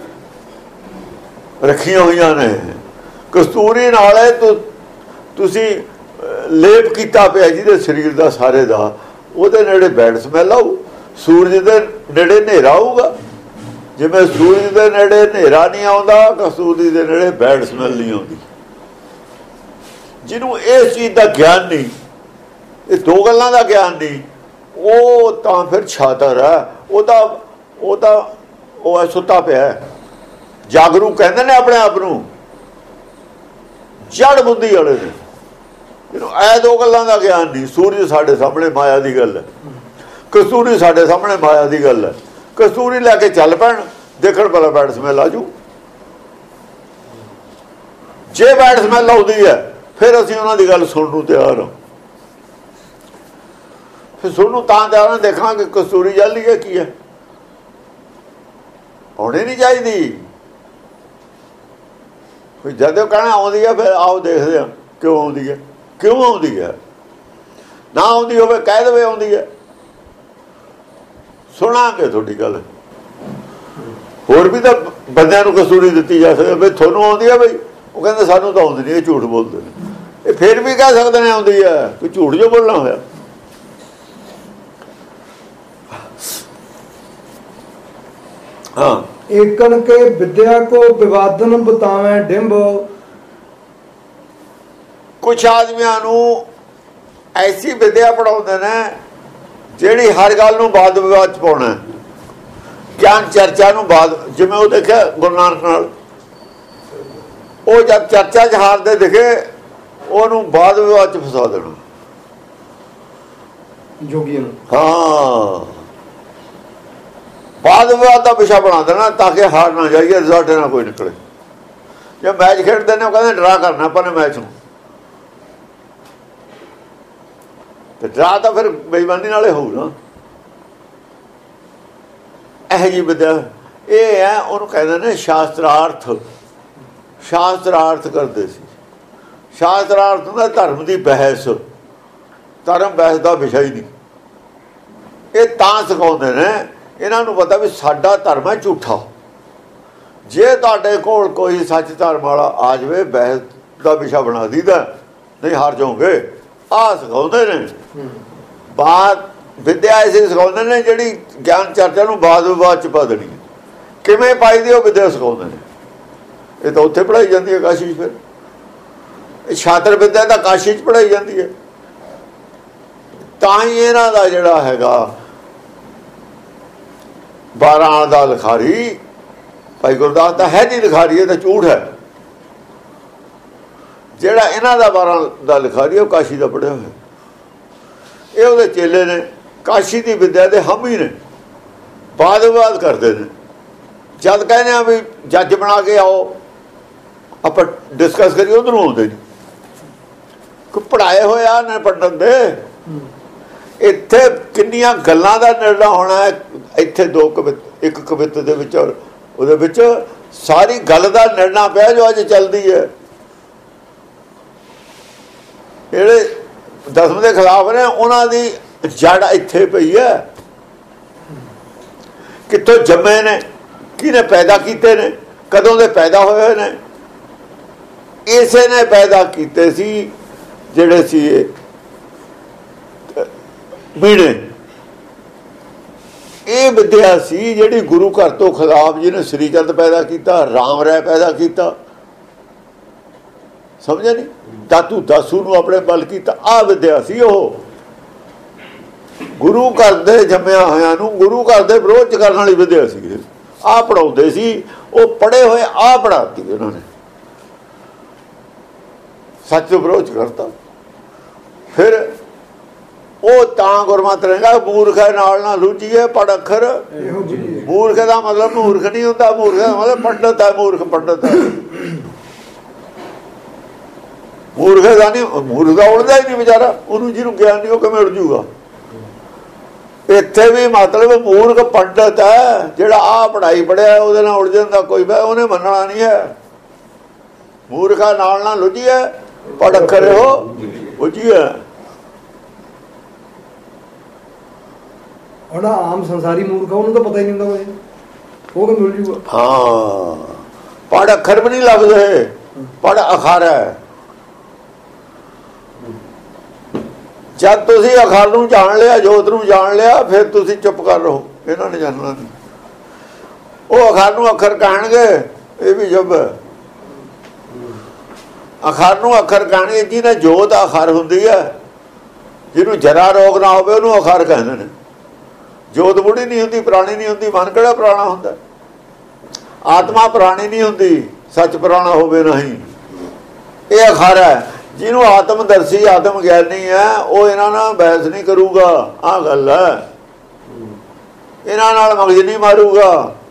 ਰੱਖੀਆਂ ਹੋਈਆਂ ਨੇ। ਕਸਤੂਰੀ ਨਾਲ ਤੁਸੀਂ ਲੇਪ ਕੀਤਾ ਪਿਆ ਜਿਹਦੇ ਸਰੀਰ ਦਾ ਸਾਰੇ ਦਾ, ਉਹਦੇ ਨੇੜੇ ਬੈਡ ਸਮੈਲ ਆਊ। ਸੂਰਜ ਦੇ ਨੇੜੇ ਹਨੇਰਾ ਆਊਗਾ, ਜਿਵੇਂ ਸੂਰਜ ਦੇ ਨੇੜੇ ਹਨੇਰਾ ਨਹੀਂ ਆਉਂਦਾ, ਕਸਤੂਰੀ ਦੇ ਨੇੜੇ ਬੈਡ ਸਮੈਲ ਨਹੀਂ ਆਉਂਦੀ। ਜਿਹਨੂੰ ਇਸ ਚੀਜ਼ ਦਾ ਗਿਆਨ ਨਹੀਂ, ਇਹ ਦੋ ਗੱਲਾਂ ਦਾ ਗਿਆਨ ਨਹੀਂ, ਉਹ ਤਾਂ ਫਿਰ ਛਾਤਰ ਹੈ। ਉਹਦਾ ਉਹਦਾ ਉਹ ਸੁੱਤਾ ਪਿਆ। ਜਾਗਰੂਕ ਕਹਿੰਦੇ ਨੇ ਆਪਣੇ ਆਪ ਨੂੰ, ਜੜ ਬੁੱਧੀ ਵਾਲੇ ਨੇ। ਇਹਨੂੰ ਇਹ ਦੋ ਗੱਲਾਂ ਦਾ ਗਿਆਨ ਨਹੀਂ। ਸੂਰਜ ਸਾਡੇ ਸਾਹਮਣੇ ਮਾਇਆ ਦੀ ਗੱਲ ਹੈ, ਕਸਤੂਰੀ ਸਾਡੇ ਸਾਹਮਣੇ ਮਾਇਆ ਦੀ ਗੱਲ ਹੈ। ਕਸਤੂਰੀ ਲੈ ਕੇ ਚੱਲ ਪੈਣ, ਦੇਖਣ ਵਾਲਾ ਬੈਡ ਸਮੈਲ ਆ ਜੂ। ਜੇ ਬੈਡ ਸਮੈਲ ਆਉਂਦੀ ਹੈ ਫਿਰ ਅਸੀਂ ਉਹਨਾਂ ਦੀ ਗੱਲ ਸੁਣਨ ਨੂੰ ਤਿਆਰ ਹਾਂ। ਫਿਰ ਸੁਣਨ ਨੂੰ ਤਾਂ ਤਿਆਰ ਹਾਂ, ਦੇਖਾਂਗੇ ਕਸਤੂਰੀ ਜਲਦੀ ਹੈ ਕੀ ਹੈ। ਹੋਣੀ ਨਹੀਂ ਚਾਹੀਦੀ। ਜਦੋਂ ਕਹਿਣਾ ਆਉਂਦੀ ਹੈ ਫਿਰ ਆਓ ਦੇਖਦੇ ਹਾਂ ਕਿਉਂ ਆਉਂਦੀ ਹੈ, ਕਿਉਂ ਆਉਂਦੀ ਹੈ। ਨਾ ਆਉਂਦੀ ਹੋਵੇ ਕਹਿ ਦੇਵੇ ਆਉਂਦੀ ਹੈ, ਸੁਣਾਂਗੇ ਤੁਹਾਡੀ ਗੱਲ। ਹੋਰ ਵੀ ਤਾਂ ਬੰਦਿਆਂ ਨੂੰ ਕਸੂਰੀ ਦਿੱਤੀ ਜਾ ਸਕਦੀ ਬਈ ਤੁਹਾਨੂੰ ਆਉਂਦੀ ਹੈ, ਬਈ ਉਹ ਕਹਿੰਦੇ ਸਾਨੂੰ ਤਾਂ ਆਉਂਦੀ ਨਹੀਂ, ਇਹ ਝੂਠ ਬੋਲਦੇ ਨੇ। ਇਹ ਫਿਰ ਵੀ ਕਹਿ ਸਕਦੇ ਨੇ ਆਉਂਦੀ ਹੈ, ਕੋਈ ਝੂਠ ਜੋ ਬੋਲਣਾ ਹੋਇਆ। हाँ एकन के विद्या को विवादन बतावे डिंब। कुछ आदमियों नू ऐसी विद्या पढ़ाउंदे ने जिहड़ी हर गल नू वाद विवाद च पाउणा, ज्ञान चर्चा नू वाद। जिवें वो देखिया गुरु नानक नाल, वो जब चर्चा च हारदे दिखे ओनू वाद विवाद च फसा देना जोगियां। हाँ वाद विवाद का विषय बना देना ताकि हार ना जाइए, रिजल्ट ना कोई निकले। जब मैच खेडते हैं कहते ड्रा करना अपने मैच में, तो ड्रा तो फिर बेईमानी नाले हो ना। यह जी विद्या ये है, उन्होंने कहते हैं शास्त्रार्थ। शास्त्रार्थ करते सी। शास्त्रार्थ का धर्म की बहस, धर्म बहस का विषय ही नहीं। ये तां सिखाते हैं, इन्हों पता भी साडा धर्म है झूठा। जे तुहाडे कोल कोई सच धर्म वाला आ जाए बहस का विषय बना दीदा, नहीं हार जाओगे। आ सिखाते हैं बात विद्या ऐसी सिखाते हैं जिहड़ी ज्ञान चर्चा नूं वाद विवाद च पा देनी है। किवें पाई दी वो विद्या सिखाते हैं। ये तो उत्थे पढ़ाई जाती है काशी। फिर छात्र विद्या तो काशी च पढ़ाई जाती है। तां ही इन्हां दा जिहड़ा हैगा बारह का लिखारी भाई गुरदास का है नहीं, लिखारी है तो झूठ है। जेड़ा इन्हां दा बारह का लिखारी है काशी का पढ़िया होया, ये उहदे चेले ने, काशी की विद्या के हम ही ने। वाद विवाद करते हैं। जद कहने भी जज बना के आओ आप डिस्कस करिए, उधरों आते नहीं। कोई पढ़ाए होए आ ने पंडित दे इत्थे किन्नियां गल्लां दा निर्णय होना है। इत्थे दो कवित एक कवित दे विच और उहदे विच सारी गल दा निर्णय पिया जो अज चलदी है। जिहड़े दसम दे खिलाफ ने उन्हां दी जड़ इत्थे पई है। कित्थों जम्मे ने, किहने पैदा कीते ने, कदों दे पैदा होए ने, इसे ने पैदा कीते सी जिहड़े सी बीड़े। ये विद्या सी जिहड़ी गुरु घर तो खिलाफ जिन्हें श्रीचंद पैदा किया, राम राय पैदा किया, समझे नहीं। दातू दासू नूं अपने बल किया। आ विद्या सी ओह गुरु घर दे जम्मिया होया नूं गुरु घर दे विरोध च करन वाली विद्या सी। आ पढ़ाउंदे सी, वो पढ़े हुए आ पढ़ाती उन्होंने, सच तो विरोध करता। फिर वो तां गुरमत रहेगा मूर्ख है नाल ना लुझीए पढ़ अखर। मूर्ख का मतलब मूर्ख नहीं होता, मूर्ख का मतलब पंडित है। मूर्ख पंडित है, मूर्ख का नहीं, मूर्ख का उड़दा ही नहीं बेचारा। उन्होंने जिन्होंने ज्ञान नहीं, वो किवें उड़ जूगा। इत्थे भी मतलब मूर्ख पंडित है जिहड़ा आ पढ़ाई पढ़िया उहदे नाल उड़ जांदा कोई, उन्हें मनना नहीं है। मूर्खा नाल ना लुझीए पढ़ अखर हो बुझीए। और आम संसारी मूर्ख है, उन्हें तो पता ही नहीं होता वो कि मिल जूगा। हाँ पढ़ अखर भी नहीं लगते, पढ़ अखार है। जब तुसी अखार नूं जान लिया, जोत नूं जान लिया, फिर तुसी चुप कर रहो, इन्होंने जानना नहीं। वो अखार नूं अखर कहणगे, ये भी जब अखार नूं अखर कहणगे। जिन्हें जोत अखार हुंदी है, जिन्हों जरा रोग ना होवे उहनूं अखार कहंदे ने। जोत बुढ़ी नहीं होंदी, पुरानी नहीं होंदी। मन किहड़ा पुराना होंदा? आत्मा पुरानी नहीं होंदी, सच पुराना होवे नहीं। ये अखार है। जिन्हों आत्मदर्शी आत्म ज्ञानी है वो इन्हां नाल बहस नहीं करूगा। आ गल है, इन्हां नाल मगज नहीं मारूगा।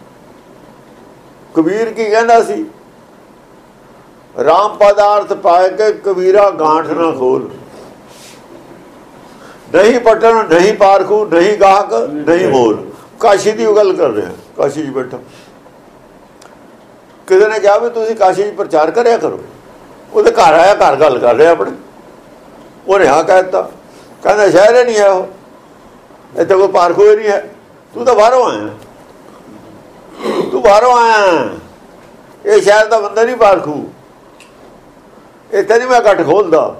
कबीर की कहंदा सी, राम पदार्थ पाए के कबीरा गांठ ना खोल। नहीं पटन नहीं पारखू नहीं गाहक नहीं मोल। काशी की गल कर रहे हैं, काशी बैठा ਕਿਸੇ ਨੇ ਕਿਹਾ ਵੀ ਤੁਸੀਂ ਕਾਸ਼ੀ 'ਚ ਪ੍ਰਚਾਰ ਕਰਿਆ ਕਰੋ, ਉਹਦੇ ਘਰ ਆਇਆ, ਘਰ ਗੱਲ ਕਰ ਰਿਹਾ ਆਪਣੇ, ਉਹਨੇ ਹਾਂ ਕਹਿ ਦਿੱਤਾ, ਕਹਿੰਦਾ ਸ਼ਹਿਰ ਹੀ ਨਹੀਂ ਹੈ ਉਹ, ਇੱਥੇ ਕੋਈ ਪਾਰਖੂ ਹੀ ਨਹੀਂ ਹੈ, ਤੂੰ ਤਾਂ ਬਾਹਰੋਂ ਆਇਆ, ਤੂੰ ਬਾਹਰੋਂ ਆਇਆ, ਇਹ ਸ਼ਹਿਰ ਦਾ ਬੰਦਾ ਨਹੀਂ ਪਾਰਖੂ, ਇੱਥੇ ਨਹੀਂ ਮੈਂ ਘੱਟ ਖੋਲਦਾ।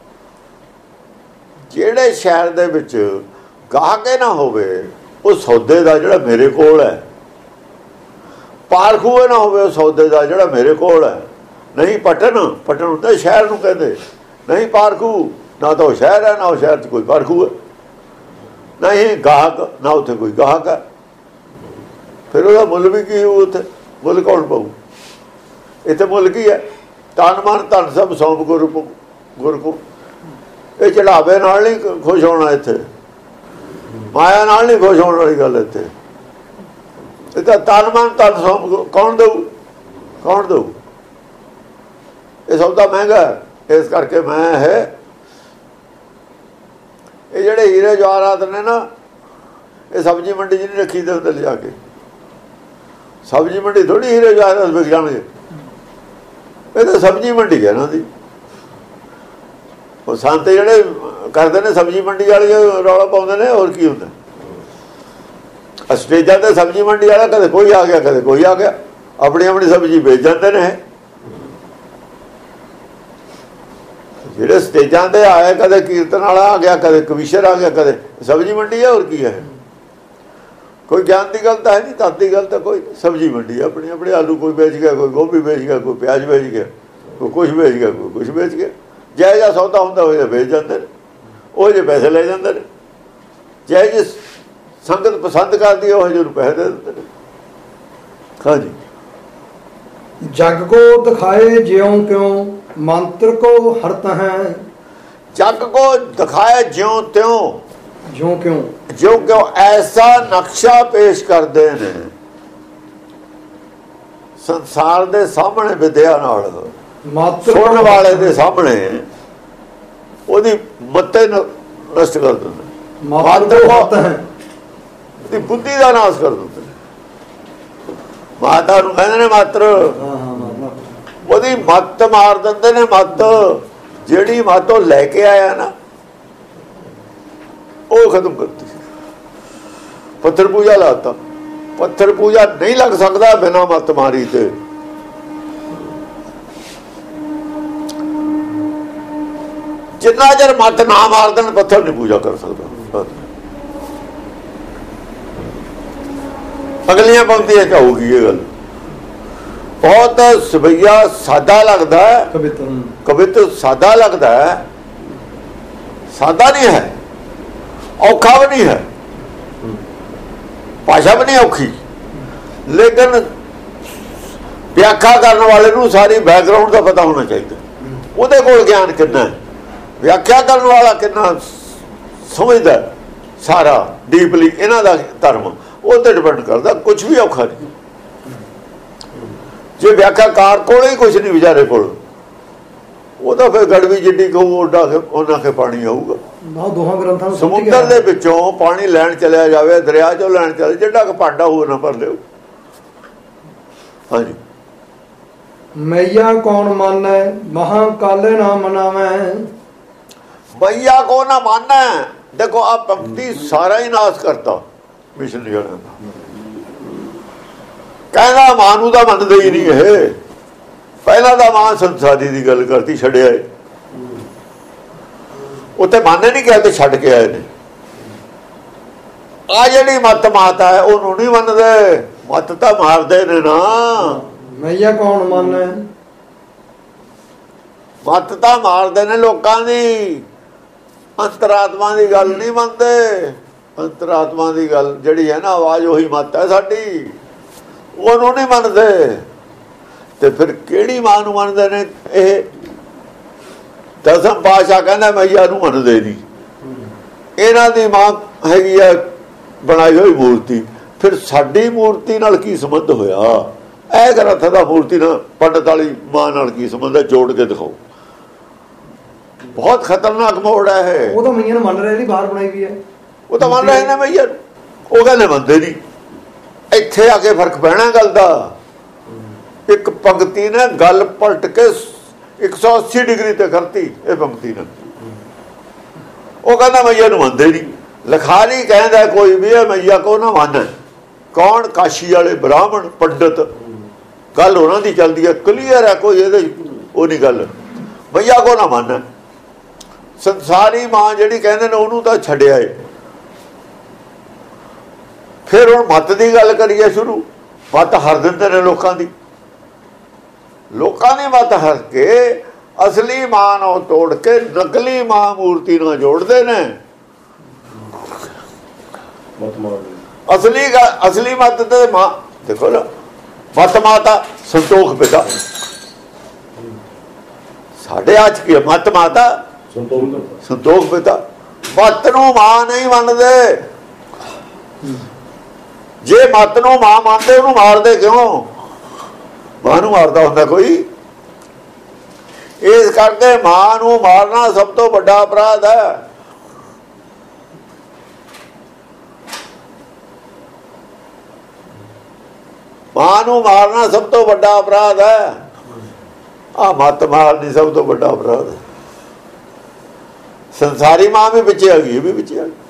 ਜਿਹੜੇ ਸ਼ਹਿਰ ਦੇ ਵਿੱਚ ਗਾਹਕ ਨਾ ਹੋਵੇ, ਉਹ ਸੌਦੇ ਦਾ ਜਿਹੜਾ ਮੇਰੇ ਕੋਲ ਹੈ, ਪਾਰਖੂ ਨਾ ਹੋਵੇ ਉਹ ਸੌਦੇ ਦਾ ਜਿਹੜਾ ਮੇਰੇ ਕੋਲ ਹੈ। ਨਹੀਂ ਪਟਨ, ਪਟਨ ਹੁੰਦਾ ਸ਼ਹਿਰ ਨੂੰ ਕਹਿੰਦੇ, ਨਹੀਂ ਪਾਰਖੂ, ਨਾ ਤਾਂ ਉਹ ਸ਼ਹਿਰ ਹੈ, ਨਾ ਉਹ ਸ਼ਹਿਰ 'ਚ ਕੋਈ ਪਾਰਖੂ ਹੈ, ਨਹੀਂ ਗਾਹਕ, ਨਾ ਉੱਥੇ ਕੋਈ ਗਾਹਕ ਹੈ। ਫਿਰ ਉਹਦਾ ਮੁੱਲ ਵੀ ਕੀ ਹੋਊ, ਉੱਥੇ ਮੁੱਲ ਕੌਣ ਪਾਊ? ਇੱਥੇ ਮੁੱਲ ਕੀ ਹੈ? ਤਨ ਮਨ ਧਨ ਸਭ ਸੌਂਪ ਗੁਰੂ ਗੁਰ ਕੋ। ਇਹ ਚੜਾਵੇ ਨਾਲ ਨਹੀਂ ਖੁਸ਼ ਹੋਣਾ, ਇੱਥੇ ਮਾਇਆ ਨਾਲ ਨਹੀਂ ਖੁਸ਼ ਹੋਣ ਵਾਲੀ ਗੱਲ। ਇੱਥੇ ਇਹ ਤਾਂ ਤਨ ਮਨ ਧਨ ਸੌਂਪ ਕੌਣ ਦਊ, ਕੌਣ ਦਊ? ਇਹ ਸੌਦਾ ਮਹਿੰਗਾ, ਇਸ ਕਰਕੇ ਮੈਂ ਇਹ ਇਹ ਜਿਹੜੇ ਹੀਰੇ ਜਵਾਹਰਾਤ ਨੇ ਨਾ, ਇਹ ਸਬਜ਼ੀ ਮੰਡੀ 'ਚ ਨਹੀਂ ਰੱਖੀ ਦੇ ਹੁੰਦੇ ਲਿਜਾ ਕੇ। ਸਬਜ਼ੀ ਮੰਡੀ ਥੋੜੀ ਹੀਰੇ ਜਵਾਹਰਾਤ ਵਿਕ ਜਾਣਗੇ, ਇਹ ਤਾਂ ਸਬਜ਼ੀ ਮੰਡੀ ਹੈ ਇਹਨਾਂ ਦੀ। ਉਹ ਸੰਤ ਜਿਹੜੇ ਕਰਦੇ ਨੇ ਸਬਜ਼ੀ ਮੰਡੀ ਵਾਲੇ ਰੌਲਾ ਪਾਉਂਦੇ ਨੇ, ਹੋਰ ਕੀ ਹੁੰਦਾ? ਸਟੇਜਾਂ ਤੇ ਸਬਜ਼ੀ ਮੰਡੀ ਵਾਲਾ ਕਦੇ ਕੋਈ ਆ ਗਿਆ, ਕਦੇ ਕੋਈ ਆ ਗਿਆ, ਆਪਣੀ ਆਪਣੀ ਸਬਜ਼ੀ ਵੇਚ ਜਾਂਦੇ ਨੇ। ਜਿਹੜੇ ਸਟੇਜਾਂ ਤੇ ਆਏ, ਕਦੇ ਕੀਰਤਨ ਵਾਲਾ ਆ ਗਿਆ, ਕਦੇ ਕਵੀਸ਼ਰ ਆ ਗਿਆ, ਕਦੇ ਸਬਜ਼ੀ ਮੰਡੀ ਹੈ, ਹੋਰ ਕੀ ਹੈ? ਕੋਈ ਗਿਆਨ ਦੀ ਗੱਲ ਤਾਂ ਹੈ ਨਹੀਂ, ਤਤ ਦੀ ਗੱਲ ਤਾਂ ਕੋਈ ਸਬਜ਼ੀ ਮੰਡੀ ਹੈ ਆਪਣੀ ਆਪਣੇ। ਆਲੂ ਕੋਈ ਵੇਚ ਗਿਆ, ਕੋਈ ਗੋਭੀ ਵੇਚ ਗਿਆ, ਕੋਈ ਪਿਆਜ਼ ਵੇਚ ਗਿਆ, ਕੋਈ ਕੁਛ ਵੇਚ ਗਿਆ, ਕੋਈ ਕੁਛ ਵੇਚ ਗਿਆ। ਜਿਹੋ ਜਿਹਾ ਸੌਦਾ ਹੁੰਦਾ ਉਹ ਜਿਹਾ ਵੇਚ ਜਾਂਦੇ ਨੇ, ਉਹ ਜਿਹੇ ਪੈਸੇ ਲੈ ਜਾਂਦੇ ਨੇ। ਜਿਹੋ ਜਿਹੀ ਸੰਗਤ ਪਸੰਦ ਕਰਦੀ ਹੈ ਉਹ ਜਿਹੇ ਨੂੰ ਪੈਸੇ ਦੇ ਦਿੰਦੇ ਨੇ। ਹਾਂਜੀ, ਜਗ ਕੋ ਦਿਖਾਏ ਜਿਉਂ ਕਿਉਂ, ਮੰਤਰ ਕੋ ਹਰਤ ਹੈ। ਜਗ ਕੋ ਦਿਖਾਏ ਜਿਉਂ ਤਿਉਂ, ਜਿਉਂ ਕਿਉਂ, ਜਿਉਂ ਕਿਉਂ ਐਸਾ ਨਕਸ਼ਾ ਪੇਸ਼ ਕਰਦੇ ਨੇ ਸੰਸਾਰ ਦੇ ਸਾਹਮਣੇ ਵਿਦਿਆ ਨਾਲ, ਸੁਣਨ ਵਾਲੇ ਦੇ ਸਾਹਮਣੇ ਉਹਦੀ ਮੱਤੇ ਨਸ਼ਟ ਕਰ ਦਿੰਦੇ, ਦੀ ਬੁੱਧੀ ਦਾ ਨਾਸ਼ ਕਰ ਦਿੰਦੇ। ਮਾਤਾ ਨੂੰ ਕਹਿੰਦੇ ਨੇ ਮਾਤਰ, ਉਹਦੀ ਮੱਤ ਮਾਰ ਦਿੰਦੇ ਨੇ। ਮੱਤ ਜਿਹੜੀ ਮੱਤ ਉਹ ਲੈ ਕੇ ਆਇਆ ਨਾ, ਉਹ ਖਤਮ ਕਰਤੀ। ਪੱਥਰ ਪੂਜਾ ਲਾਤਾ, ਪੱਥਰ ਪੂਜਾ ਨਹੀਂ ਲੱਗ ਸਕਦਾ ਬਿਨਾਂ ਮੱਤ ਮਾਰੀ ਤੇ। ਜਿੰਨਾ ਚਿਰ ਮੱਤ ਨਾ ਮਾਰ ਦੇਣ, ਪੱਥਰ ਨਹੀਂ ਪੂਜਾ ਕਰ ਸਕਦਾ। ਅਗਲੀਆਂ ਪੰਕਤੀਆਂ ਚ ਹੋਊਗੀ ਇਹ ਗੱਲ। ਬਹੁਤ ਸਵਈਆ ਸਾਦਾ ਲੱਗਦਾ ਹੈ, ਕਵਿਤ ਸਾਦਾ ਲੱਗਦਾ ਹੈ, ਸਾਦਾ ਨਹੀਂ ਹੈ, ਔਖਾ ਵੀ ਨਹੀਂ ਹੈ, ਭਾਸ਼ਾ ਵੀ ਨਹੀਂ ਔਖੀ, ਲੇਕਿਨ ਵਿਆਖਿਆ ਕਰਨ ਵਾਲੇ ਨੂੰ ਸਾਰੀ ਬੈਕਗਰਾਉਂਡ ਦਾ ਪਤਾ ਹੋਣਾ ਚਾਹੀਦਾ। ਉਹਦੇ ਕੋਲ ਗਿਆਨ ਕਿੰਨਾ ਹੈ, ਵਿਆਖਿਆ ਕਰਨ ਵਾਲਾ ਕਿੰਨਾ ਸਮਝਦਾ ਸਾਰਾ ਡੀਪਲੀ ਇਹਨਾਂ ਦਾ ਧਰਮ, ਉਹ ਤੇ ਡਿਪੈਂਡ ਕਰਦਾ। ਕੁਛ ਵੀ ਔਖਾ ਨਹੀਂ। ਜੇ ਵਿਆਖਿਆਕਾਰ ਕੋਲ ਹੀ ਕੁਛ ਨਹੀਂ, ਵਿਚਾਰੇ ਕੋਲ, ਉਹ ਤਾਂ ਫਿਰ ਗੜਵੀ ਜਿੱਡੀ ਕਹੂ ਓਡਾ ਉਹਨਾਂ ਕੇ ਪਾਣੀ ਆਊਗਾ। ਦੋਹਾਂ ਗ੍ਰੰਥਾਂ ਨੂੰ ਸਮੁੰਦਰ ਦੇ ਵਿੱਚੋਂ ਪਾਣੀ ਲੈਣ ਚਲਿਆ ਜਾਵੇ, ਦਰਿਆ ਚੋਂ ਲੈਣ ਚਲੇ, ਜਿੱਡਾ ਕੁ ਭਾਂਡਾ ਹੋਰ ਨਾ ਭਰ ਲਿਓ। ਹਾਂਜੀ, ਮਈਆ ਕੌਣ ਮੰਨੈ, ਮਹਾ ਕਾਲੇ ਨਾ ਮਨਾਵੈ। ਮਈਆ ਕੋ ਨਾ ਮੰਨੈ, ਦੇਖੋ ਆ ਪੰਕਤੀ ਸਾਰਾ ਹੀ ਨਾਸ ਕਰਤਾ ਮਿਸ਼ਨ ਜਿਹੜਾ ਦਾ। ਕਹਿੰਦਾ ਮਾਂ ਨੂੰ ਤਾਂ ਮੰਨਦੇ ਹੀ ਨਹੀਂ ਇਹ। ਪਹਿਲਾਂ ਤਾਂ ਮਾਂ ਸੰਸਾਰੀ ਦੀ ਗੱਲ ਕਰਤੀ, ਛੱਡਿਆ ਏ ਉੱਥੇ। ਮੰਨੇ ਨਹੀਂ ਕਹਿੰਦੇ, ਛੱਡ ਕੇ ਆਏ ਨੇ। ਆ ਜਿਹੜੀ ਮੱਤ ਮਾਤਾ ਹੈ ਉਹਨੂੰ ਨਹੀਂ ਮੰਨਦੇ, ਮੱਤ ਤਾਂ ਮਾਰਦੇ ਨੇ ਨਾ। ਮਈਆ ਕੌਣ ਮੰਨੈ, ਮੱਤ ਤਾਂ ਮਾਰਦੇ ਨੇ ਲੋਕਾਂ ਦੀ। ਅੰਤਰਾਤਮਾ ਦੀ ਗੱਲ ਨਹੀਂ ਮੰਨਦੇ। ਅੰਤਰਾਤਮਾ ਦੀ ਗੱਲ ਜਿਹੜੀ ਹੈ ਨਾ, ਆਵਾਜ਼ ਉਹੀ ਮੱਤ ਹੈ ਸਾਡੀ, ਉਹਨੂੰ ਨਹੀਂ ਮੰਨਦੇ। ਤੇ ਫਿਰ ਕਿਹੜੀ ਮਾਂ ਨੂੰ ਮੰਨਦੇ ਨੇ ਇਹ? ਦਸਮ ਪਾਤਸ਼ਾਹ ਕਹਿੰਦਾ ਮਈਆ ਨੂੰ ਮੰਨਦੇ ਨਹੀਂ। ਇਹਨਾਂ ਦੀ ਮਾਂ ਹੈਗੀ ਆ ਬਣਾਈ ਹੋਈ ਮੂਰਤੀ। ਫਿਰ ਸਾਡੀ ਮੂਰਤੀ ਨਾਲ ਕੀ ਸੰਬੰਧ ਹੋਇਆ? ਇਹ ਗ੍ਰੰਥ ਦਾ ਮੂਰਤੀ ਨਾਲ, ਪੰਡਤ ਵਾਲੀ ਮਾਂ ਨਾਲ ਕੀ ਸੰਬੰਧ ਹੈ? ਜੋੜ ਕੇ ਦਿਖਾਓ। ਬਹੁਤ ਖਤਰਨਾਕ ਮੋੜ ਹੈ। ਉਹ ਤਾਂ ਮਈਆ ਨੂੰ ਮੰਨ ਰਹੇ ਨੇ, ਬਾਹਰ ਬਣਾਈ ਵੀ ਹੈ। ਉਹ ਤਾਂ ਮੰਨ ਰਹੇ ਨੇ ਮਈਆ ਨੂੰ, ਉਹ ਕਹਿੰਦੇ ਮੰਨਦੇ ਨਹੀਂ। ਇੱਥੇ ਆ ਕੇ ਫਰਕ ਪੈਣਾ ਗੱਲ ਦਾ। ਇੱਕ ਪੰਕਤੀ ਨੇ ਗੱਲ ਪਲਟ ਕੇ ਇੱਕ ਸੌ ਅੱਸੀ ਡਿਗਰੀ ਤੇ ਕਰਤੀ ਇਹ ਪੰਕਤੀ ਨੇ। ਉਹ ਕਹਿੰਦਾ ਮਈਆ ਨੂੰ ਮੰਨਦੇ ਨਹੀਂ। ਲਿਖਾਰੀ ਕਹਿੰਦਾ ਕੋਈ ਵੀ ਹੈ ਮਈਆ ਕੋ ਨਾ ਮੰਨ। ਕੌਣ? ਕਾਸ਼ੀ ਵਾਲੇ ਬ੍ਰਾਹਮਣ ਪੰਡਤ। ਗੱਲ ਉਹਨਾਂ ਦੀ ਚੱਲਦੀ ਹੈ, ਕਲੀਅਰ ਹੈ, ਕੋਈ ਇਹਦੇ ਉਹ ਨਹੀਂ ਗੱਲ। ਮਈਆ ਕੋ ਨਾ ਮੰਨ। ਸੰਸਾਰੀ ਮਾਂ ਜਿਹੜੀ ਕਹਿੰਦੇ ਨੇ ਉਹਨੂੰ ਤਾਂ ਛੱਡਿਆ ਏ। ਫਿਰ ਹੁਣ ਮੱਤ ਦੀ ਗੱਲ ਕਰੀਏ ਸ਼ੁਰੂ। ਮੱਤ ਹਰ ਦਿੰਦੇ ਨੇ ਲੋਕਾਂ ਦੀ। ਲੋਕਾਂ ਦੀ ਮੱਤ ਹਰ ਕੇ ਅਸਲੀ ਮਾਂ ਨੂੰ ਤੋੜ ਕੇ ਨਕਲੀ ਮਾਂ ਮੂਰਤੀ ਨਾਲ ਜੋੜਦੇ ਨੇ। ਅਸਲੀ ਅਸਲੀ ਮੱਤ ਤੇ ਮਾਂ ਦੇਖੋ ਨਾ, ਮੱਤ ਮਾਤਾ ਸੰਤੋਖ ਪਿਤਾ। ਸਾਡੇ ਅੱਜ ਕੀ ਮੱਤ ਮਾਤਾ ਸੰਤੋਖ ਪਿਤਾ। ਮੱਤ ਨੂੰ ਮਾਂ ਨਹੀਂ ਮੰਨਦੇ। ਜੇ ਮੱਤ ਨੂੰ ਮਾਂ ਮੰਨਦੇ ਉਹਨੂੰ ਮਾਰਦੇ ਕਿਉਂ? ਮਾਂ ਨੂੰ ਮਾਰਦਾ ਹੁੰਦਾ ਕੋਈ? ਇਸ ਕਰਕੇ ਮਾਂ ਨੂੰ ਮਾਰਨਾ ਸਭ ਤੋਂ ਵੱਡਾ ਅਪਰਾਧ ਹੈ। ਮਾਂ ਨੂੰ ਮਾਰਨਾ ਸਭ ਤੋਂ ਵੱਡਾ ਅਪਰਾਧ ਹੈ। ਆ ਮੱਤ ਮਾਰਨੀ ਸਭ ਤੋਂ ਵੱਡਾ ਅਪਰਾਧ ਹੈ। ਸੰਸਾਰੀ ਮਾਂ ਵੀ ਵਿੱਚ ਆ ਗਈ, ਇਹ ਵੀ ਵਿੱਚ ਆ ਗਈ।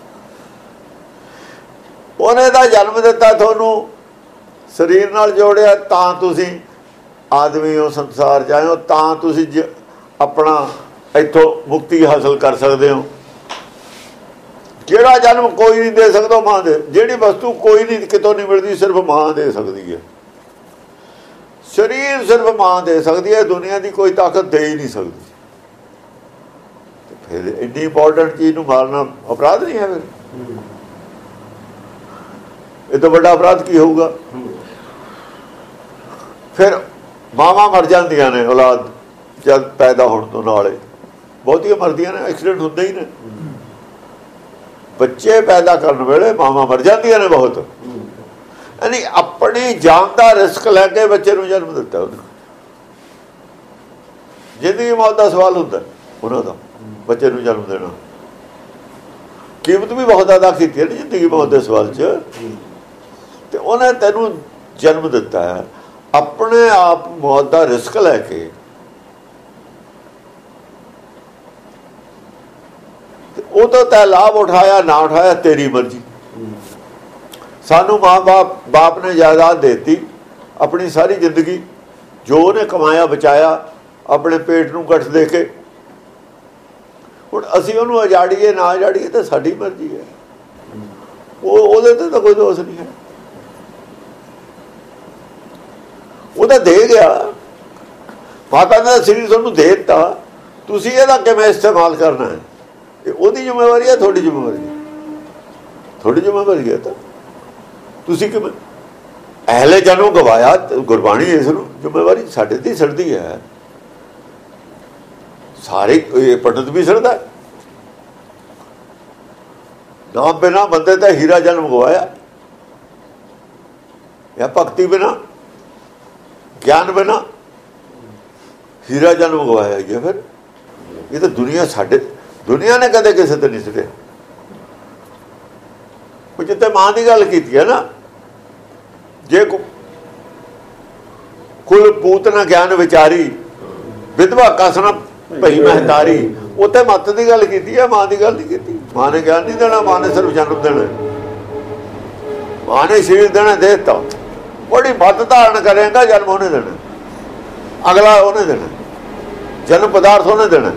ਉਹਨੇ ਤਾਂ ਜਨਮ ਦਿੱਤਾ, ਤੁਹਾਨੂੰ ਸਰੀਰ ਨਾਲ ਜੋੜਿਆ, ਤਾਂ ਤੁਸੀਂ ਆਦਮੀ ਹੋ, ਸੰਸਾਰ 'ਚ ਆਏ ਹੋ, ਤਾਂ ਤੁਸੀਂ ਆਪਣਾ ਇੱਥੋਂ ਮੁਕਤੀ ਹਾਸਲ ਕਰ ਸਕਦੇ ਹੋ। ਜਿਹੜਾ ਜਨਮ ਕੋਈ ਨਹੀਂ ਦੇ ਸਕਦਾ ਮਾਂ ਦੇ। ਜਿਹੜੀ ਵਸਤੂ ਕੋਈ ਨਹੀਂ ਕਿਤੋਂ ਨਹੀਂ ਮਿਲਦੀ, ਸਿਰਫ ਮਾਂ ਦੇ ਸਕਦੀ ਹੈ। ਸਰੀਰ ਸਿਰਫ ਮਾਂ ਦੇ ਸਕਦੀ ਹੈ, ਦੁਨੀਆ ਦੀ ਕੋਈ ਤਾਕਤ ਦੇ ਹੀ ਨਹੀਂ ਸਕਦੀ। ਫਿਰ ਇੰਨੀ ਇੰਪੋਰਟੈਂਟ ਚੀਜ਼ ਨੂੰ ਮਾਰਨਾ ਅਪਰਾਧ ਨਹੀਂ ਹੈ? ਫਿਰ ਇਹ ਤੋਂ ਵੱਡਾ ਅਪਰਾਧ ਕੀ ਹੋਊਗਾ? ਫਿਰ ਮਾਵਾਂ ਮਰ ਜਾਂਦੀਆਂ ਨੇ ਔਲਾਦ ਜਦ ਪੈਦਾ ਹੋਣ ਤੋਂ ਨਾਲੇ। ਬਹੁਤੀਆਂ ਮਰਦੀਆਂ ਨੇ, ਐਕਸੀਡੈਂਟ ਹੁੰਦੇ ਹੀ ਨੇ। ਬੱਚੇ ਪੈਦਾ ਕਰਨ ਵੇਲੇ ਮਾਵਾਂ ਮਰ ਜਾਂਦੀਆਂ ਨੇ ਬਹੁਤ। ਯਾਨੀ ਆਪਣੀ ਜਾਨ ਦਾ ਰਿਸਕ ਲੈ ਕੇ ਬੱਚੇ ਨੂੰ ਜਨਮ ਦਿੱਤਾ। ਉਹਨੇ ਜ਼ਿੰਦਗੀ ਮੌਤ ਦਾ ਸਵਾਲ ਹੁੰਦਾ ਉਹਨਾਂ ਦਾ, ਬੱਚੇ ਨੂੰ ਜਨਮ ਦੇਣਾ। ਕੀਮਤ ਵੀ ਬਹੁਤ ਜ਼ਿਆਦਾ ਕੀਤੀ ਹੈ ਜ਼ਿੰਦਗੀ ਮੌਤ ਦੇ ਸਵਾਲ 'ਚ। ਤੇ ਉਹਨੇ ਤੈਨੂੰ ਜਨਮ ਦਿੱਤਾ ਹੈ, ਆਪਣੇ ਆਪ ਮੌਤ ਦਾ ਰਿਸਕ ਲੈ ਕੇ। ਉਹ ਤਾਂ ਤੈ ਲਾਭ ਉਠਾਇਆ ਨਾ ਉਠਾਇਆ ਤੇਰੀ ਮਰਜ਼ੀ। ਸਾਨੂੰ ਮਾਂ ਬਾਪ ਬਾਪ ਨੇ ਜਾਇਦਾਦ ਦੇਤੀ, ਆਪਣੀ ਸਾਰੀ ਜ਼ਿੰਦਗੀ ਜੋ ਉਹਨੇ ਕਮਾਇਆ ਬਚਾਇਆ ਆਪਣੇ ਪੇਟ ਨੂੰ ਗੱਠ ਦੇ ਕੇ। ਹੁਣ ਅਸੀਂ ਉਹਨੂੰ ਉਜਾੜੀਏ ਨਾ ਉਜਾੜੀਏ ਤਾਂ ਸਾਡੀ ਮਰਜ਼ੀ ਹੈ। ਉਹ ਉਹਦੇ ਤੇ ਤਾਂ ਕੋਈ ਦੋਸ਼ ਨਹੀਂ ਹੈ। ਉਹ ਤਾਂ ਦੇ ਗਿਆ, ਮਾਤਾ ਨੇ ਸਰੀਰ ਤੁਹਾਨੂੰ ਦੇ ਦਿੱਤਾ, ਤੁਸੀਂ ਇਹਦਾ ਕਿਵੇਂ ਇਸਤੇਮਾਲ ਕਰਨਾ ਹੈ ਇਹ ਉਹਦੀ ਜ਼ਿੰਮੇਵਾਰੀ ਹੈ, ਤੁਹਾਡੀ ਜ਼ਿੰਮੇਵਾਰੀ ਹੈ। ਤੁਹਾਡੀ ਜ਼ਿੰਮੇਵਾਰੀ ਹੈ ਤਾਂ ਤੁਸੀਂ ਕਿਵੇਂ ਅਹਲੇ ਜਨਮ ਗਵਾਇਆ। ਗੁਰਬਾਣੀ ਇਸ ਨੂੰ ਜ਼ਿੰਮੇਵਾਰੀ ਸਾਡੇ ਤੇ ਛੱਡਦੀ ਹੈ। ਸਾਰੇ ਪੰਡਤ ਵੀ ਛੱਡਦਾ। ਨਾਮ ਬਿਨਾ ਬੰਦੇ ਤਾਂ ਹੀਰਾ ਜਨਮ ਗਵਾਇਆ, ਜਾਂ ਭਗਤੀ ਬਿਨਾ, ਗਿਆਨ ਬਿਨਾ ਹੀਰਾ ਜਨਮ ਗਵਾਇਆ ਗਿਆ। ਫਿਰ ਇਹ ਤਾਂ ਦੁਨੀਆ ਸਾਡੇ ਦੁਨੀਆ ਨੇ ਕਦੇ ਕਿਸੇ ਤੇ ਨਹੀਂ ਛੱਡਿਆ। ਉਹ ਜਿੱਥੇ ਮਾਂ ਦੀ ਗੱਲ ਕੀਤੀ ਹੈ ਨਾ, ਜੇ ਕੁਲ ਪੂਤ ਨਾ ਗਿਆਨ ਵਿਚਾਰੀ ਵਿਧਵਾ ਕਸਨਾ ਭਈ ਮਹਤਾਰੀ, ਉੱਥੇ ਮੱਤ ਦੀ ਗੱਲ ਕੀਤੀ ਹੈ, ਮਾਂ ਦੀ ਗੱਲ ਨਹੀਂ ਕੀਤੀ। ਮਾਂ ਨੇ ਗਿਆਨ ਨਹੀਂ ਦੇਣਾ, ਮਾਂ ਨੇ ਸਿਰਫ ਜਨਮ ਦੇਣਾ। ਮਾਂ ਨੇ ਸਰੀਰ ਦੇਣਾ, ਦੇ ਦਿੱਤਾ। ਉਹਦੀ ਮੱਤ ਧਾਰਨ ਕਰੇਗਾ, ਜਨਮ ਉਹਨੇ ਦੇਣਾ, ਅਗਲਾ ਉਹਨੇ ਦੇਣਾ, ਜਨਮ ਪਦਾਰਥ ਉਹਨੇ ਦੇਣਾ।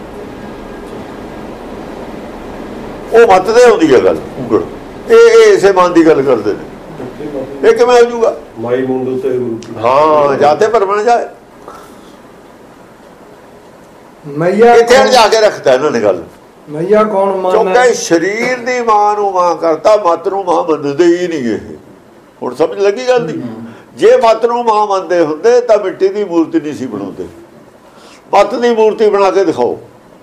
ਉਹ ਮੱਤ ਦੇ ਆਉਂਦੀ ਹੈ ਗੱਲ ਉਂਗੜ। ਇਹ ਇਸੇ ਮਨ ਦੀ ਗੱਲ ਕਰਦੇ ਨੇ। ਇਹ ਕਿਵੇਂ ਹੋ ਜੂਗਾ? ਮਾਈ ਮੁੰਡੂ ਤੇ ਹਾਂ, ਜਾਤੇ ਪਰਮਣ ਜਾਏ। ਮਈਆ ਇੱਥੇ ਜਾ ਕੇ ਰੱਖਤਾ ਇਹਨਾਂ ਨੇ ਗੱਲ। ਮਈਆ ਕੌਣ ਮਾਂ? ਕਿਉਂਕਿ ਸਰੀਰ ਦੀ ਮਾਂ ਨੂੰ ਮਾਂ ਕਰਤਾ, ਮੱਤ ਨੂੰ ਮਾਂ ਮੰਨਦੇ ਹੀ ਨਹੀਂ। ਇਹ ਹੁਣ ਸਮਝ ਲੱਗੀ ਗੱਲ ਦੀ? ਜੇ ਮੱਤ ਨੂੰ ਮਾਂ ਮੰਨਦੇ ਹੁੰਦੇ ਤਾਂ ਮਿੱਟੀ ਦੀ ਮੂਰਤੀ ਨਹੀਂ ਸੀ ਬਣਾਉਂਦੇ। ਮੱਤ ਦੀ ਮੂਰਤੀ ਬਣਾ ਕੇ ਦਿਖਾਓ।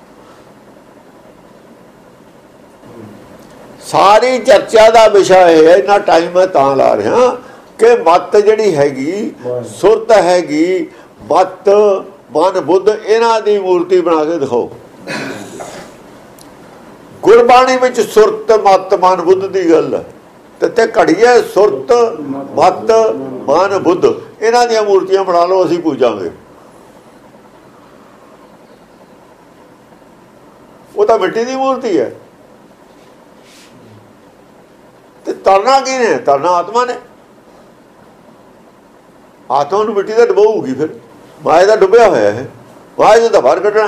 ਸਾਰੀ ਚਰਚਾ ਦਾ ਵਿਸ਼ਾ ਇਹ ਹੈ, ਇੰਨਾ ਟਾਈਮ ਮੈਂ ਤਾਂ ਲਾ ਰਿਹਾ ਕਿ ਮੱਤ ਜਿਹੜੀ ਹੈਗੀ, ਸੁਰਤ ਹੈਗੀ, ਮੱਤ ਮਨ ਬੁੱਧ, ਇਹਨਾਂ ਦੀ ਮੂਰਤੀ ਬਣਾ ਕੇ ਦਿਖਾਓ। ਗੁਰਬਾਣੀ ਵਿੱਚ ਸੁਰਤ ਮੱਤ ਮਨ ਬੁੱਧ ਦੀ ਗੱਲ ਹੈ। ਤੇ ਘੜੀਏ ਸੁਰਤ ਮਤ ਮਨ ਬੁੱਧ, ਇਹਨਾਂ ਦੀਆਂ ਮੂਰਤੀਆਂ ਬਣਾ ਲਓ, ਅਸੀਂ ਪੂਜਾਂਗੇ। ਉਹ ਤਾਂ ਮਿੱਟੀ ਦੀ ਮੂਰਤੀ ਹੈ। ਤੇ ਤਰਨਾ ਕੀ ਨੇ? ਤਰਨਾ ਆਤਮਾ ਨੇ। ਆਤਮਾ ਨੂੰ ਮਿੱਟੀ ਦਾ ਡੁਬੋਊਗੀ, ਫਿਰ ਮਾਇਆ ਦਾ ਡੁੱਬਿਆ ਹੋਇਆ ਹੈ, ਮਾਇਆ ਦਾ ਬਾਹਰ ਕੱਢਣਾ।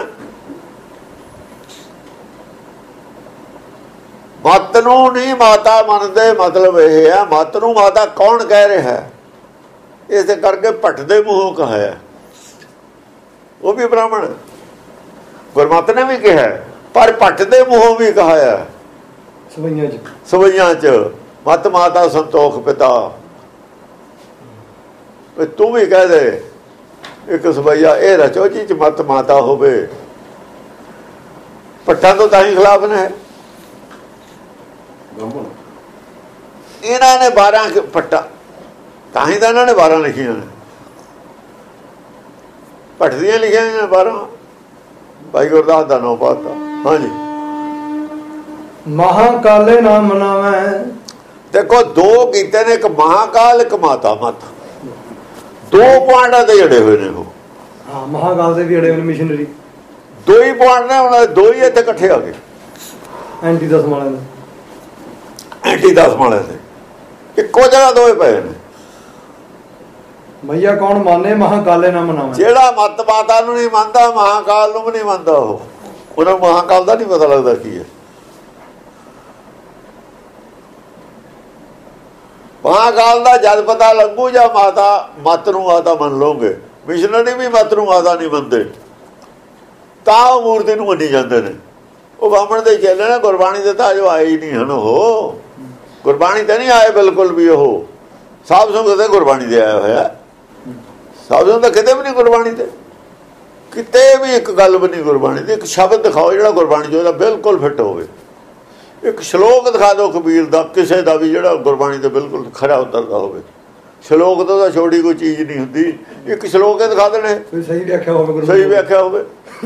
ਮਤ ਨੂੰ ਨਹੀਂ ਮਾਤਾ ਮੰਨਦੇ, ਮਤਲਬ ਇਹ ਹੈ ਮਤ ਨੂੰ ਮਾਤਾ ਕੌਣ ਕਹਿ ਰਿਹਾ ਹੈ? ਇਸੇ ਕਰਕੇ ਭੱਟ ਦੇ ਮੂੰਹੋਂ ਕਹਾਇਆ, ਉਹ ਵੀ ਬ੍ਰਾਹਮਣ, ਗੁਰਮਤਿ ਨੇ ਵੀ ਕਿਹਾ, ਪਰ ਭੱਟ ਦੇ ਮੂੰਹੋਂ ਵੀ ਕਹਾਇਆ ਸਵਈਆਂ ਚ ਸਵਈਆਂ ਚ ਮਤ ਮਾਤਾ ਸੰਤੋਖ ਪਿਤਾ। ਤੂੰ ਵੀ ਕਹਿ ਦੇ ਇੱਕ ਸਵਈਆ ਇਹ ਰਚੋ ਜੀ ਚ ਮਤ ਮਾਤਾ ਹੋਵੇ। ਭੱਟਾਂ ਤੋਂ ਤਾਂ ਹੀ ਖਿਲਾਫ ਨੇ। ਇਹਨਾਂ ਨੇ ਬਾਰਾਂ ਭੱਟਾਂ, ਤਾਂ ਹੀ ਤਾਂ ਇਹਨਾਂ ਨੇ ਬਾਰਾਂ ਲਿਖੀਆਂ ਨੇ, ਭੱਟ ਦੀਆਂ ਲਿਖੀਆਂ ਨੇ ਬਾਰਾਂ। ਭਾਈ ਗੁਰਦਾਸ ਦਾ ਨਾਮ ਪਾਤਾ। ਹਾਂਜੀ, ਮਹਾਕਾਲੇ ਨਾ ਮਨਾਵੈ। ਦੇਖੋ ਦੋ ਕੀਤੇ ਨੇ, ਇੱਕ ਮਹਾਕਾਲ, ਇੱਕ ਮਾਤਾ ਮਤ, ਦੋ ਪੁਆਇੰਟਾਂ ਤੇ ਜੜੇ ਹੋਏ ਨੇ ਉਹ। ਹਾਂ, ਮਹਾਕਾਲ ਦੇ ਵੀ ਜੜੇ ਹੋਏ ਨੇ ਮਿਸ਼ਨਰੀ, ਦੋ ਹੀ ਪੁਆਇੰਟ ਨੇ, ਉਹਨਾਂ ਦੇ ਦੋ ਹੀ ਇੱਥੇ ਇਕੱਠੇ ਆ ਗਏ। ਐਂਟੀ ਦਸਮ ਵਾਲਿਆਂ ਦੇ, ਐਂਟੀ ਦਸਮ ਵਾਲਿਆਂ ਦੇ ਇੱਕੋ ਜਗ੍ਹਾ ਦੋਏ ਪਏ ਨੇ। ਮਈਆ ਕੌਣ ਮੰਨੇ? ਮਹਾਕਾਲੇ ਨਾ ਮਨਾਵੈ। ਜਿਹੜਾ ਮਤ ਮਾਤਾ ਨੂੰ ਨਹੀਂ ਮੰਨਦਾ, ਮਹਾਕਾਲ ਨੂੰ ਵੀ ਨਹੀਂ ਮੰਨਦਾ, ਉਹ ਉਹਨਾਂ ਮਹਾਕਾਲ ਦਾ ਨਹੀਂ ਪਤਾ ਲੱਗਦਾ ਕੀ ਹੈ। ਮਹਾਕਾਲ ਦਾ ਜਦ ਪਤਾ ਲੱਗੂ ਜਾਂ ਮਾਤਾ ਮਤ ਨੂੰ ਮਾਤਾ ਮੰਨ ਲਓਗੇ। ਮਿਸ਼ਨਰੀ ਵੀ ਮਤ ਨੂੰ ਮਾਤਾ ਨਹੀਂ ਮੰਨਦੇ, ਤਾਂ ਉਹ ਮੂਰਤੀ ਨੂੰ ਮੰਨੀ ਜਾਂਦੇ ਨੇ। ਉਹ ਬਾਹਮਣ ਦੇ ਚੇਲੇ ਨੇ, ਗੁਰਬਾਣੀ ਦੇ ਤਾਂ ਅਜੋ ਆਏ ਹੀ ਨਹੀਂ ਹਨ। ਉਹ ਗੁਰਬਾਣੀ ਤੇ ਨਹੀਂ ਆਏ ਬਿਲਕੁਲ ਵੀ। ਉਹ ਸਾਧ ਸੰਗਤ ਤੇ ਗੁਰਬਾਣੀ ਦੇ ਆਇਆ ਹੋਇਆ, ਸਾਧ ਸੰਗਤ ਤਾਂ ਕਿਤੇ ਵੀ ਨਹੀਂ ਗੁਰਬਾਣੀ ਤੇ, ਕਿਤੇ ਵੀ ਇੱਕ ਗੱਲ ਵੀ ਨਹੀਂ ਗੁਰਬਾਣੀ ਦੀ। ਇੱਕ ਸ਼ਬਦ ਦਿਖਾਓ ਜਿਹੜਾ ਗੁਰਬਾਣੀ ਚ ਉਹਦਾ ਬਿਲਕੁਲ ਫਿੱਟ ਹੋਵੇ। ਇੱਕ ਸ਼ਲੋਕ ਦਿਖਾ ਦਿਓ ਕਬੀਰ ਦਾ, ਕਿਸੇ ਦਾ ਵੀ, ਜਿਹੜਾ ਗੁਰਬਾਣੀ ਤੇ ਬਿਲਕੁਲ ਖਰਾ ਉਤਰਦਾ ਹੋਵੇ। ਸ਼ਲੋਕ ਤੋਂ ਤਾਂ ਛੋਟੀ ਕੋਈ ਚੀਜ਼ ਨਹੀਂ ਹੁੰਦੀ, ਇੱਕ ਸ਼ਲੋਕ ਹੀ ਦਿਖਾ ਦੇਣੇ, ਸਹੀ ਵਿਆਖਿਆ ਹੋਵੇ, ਸਹੀ ਵਿਆਖਿਆ ਹੋਵੇ।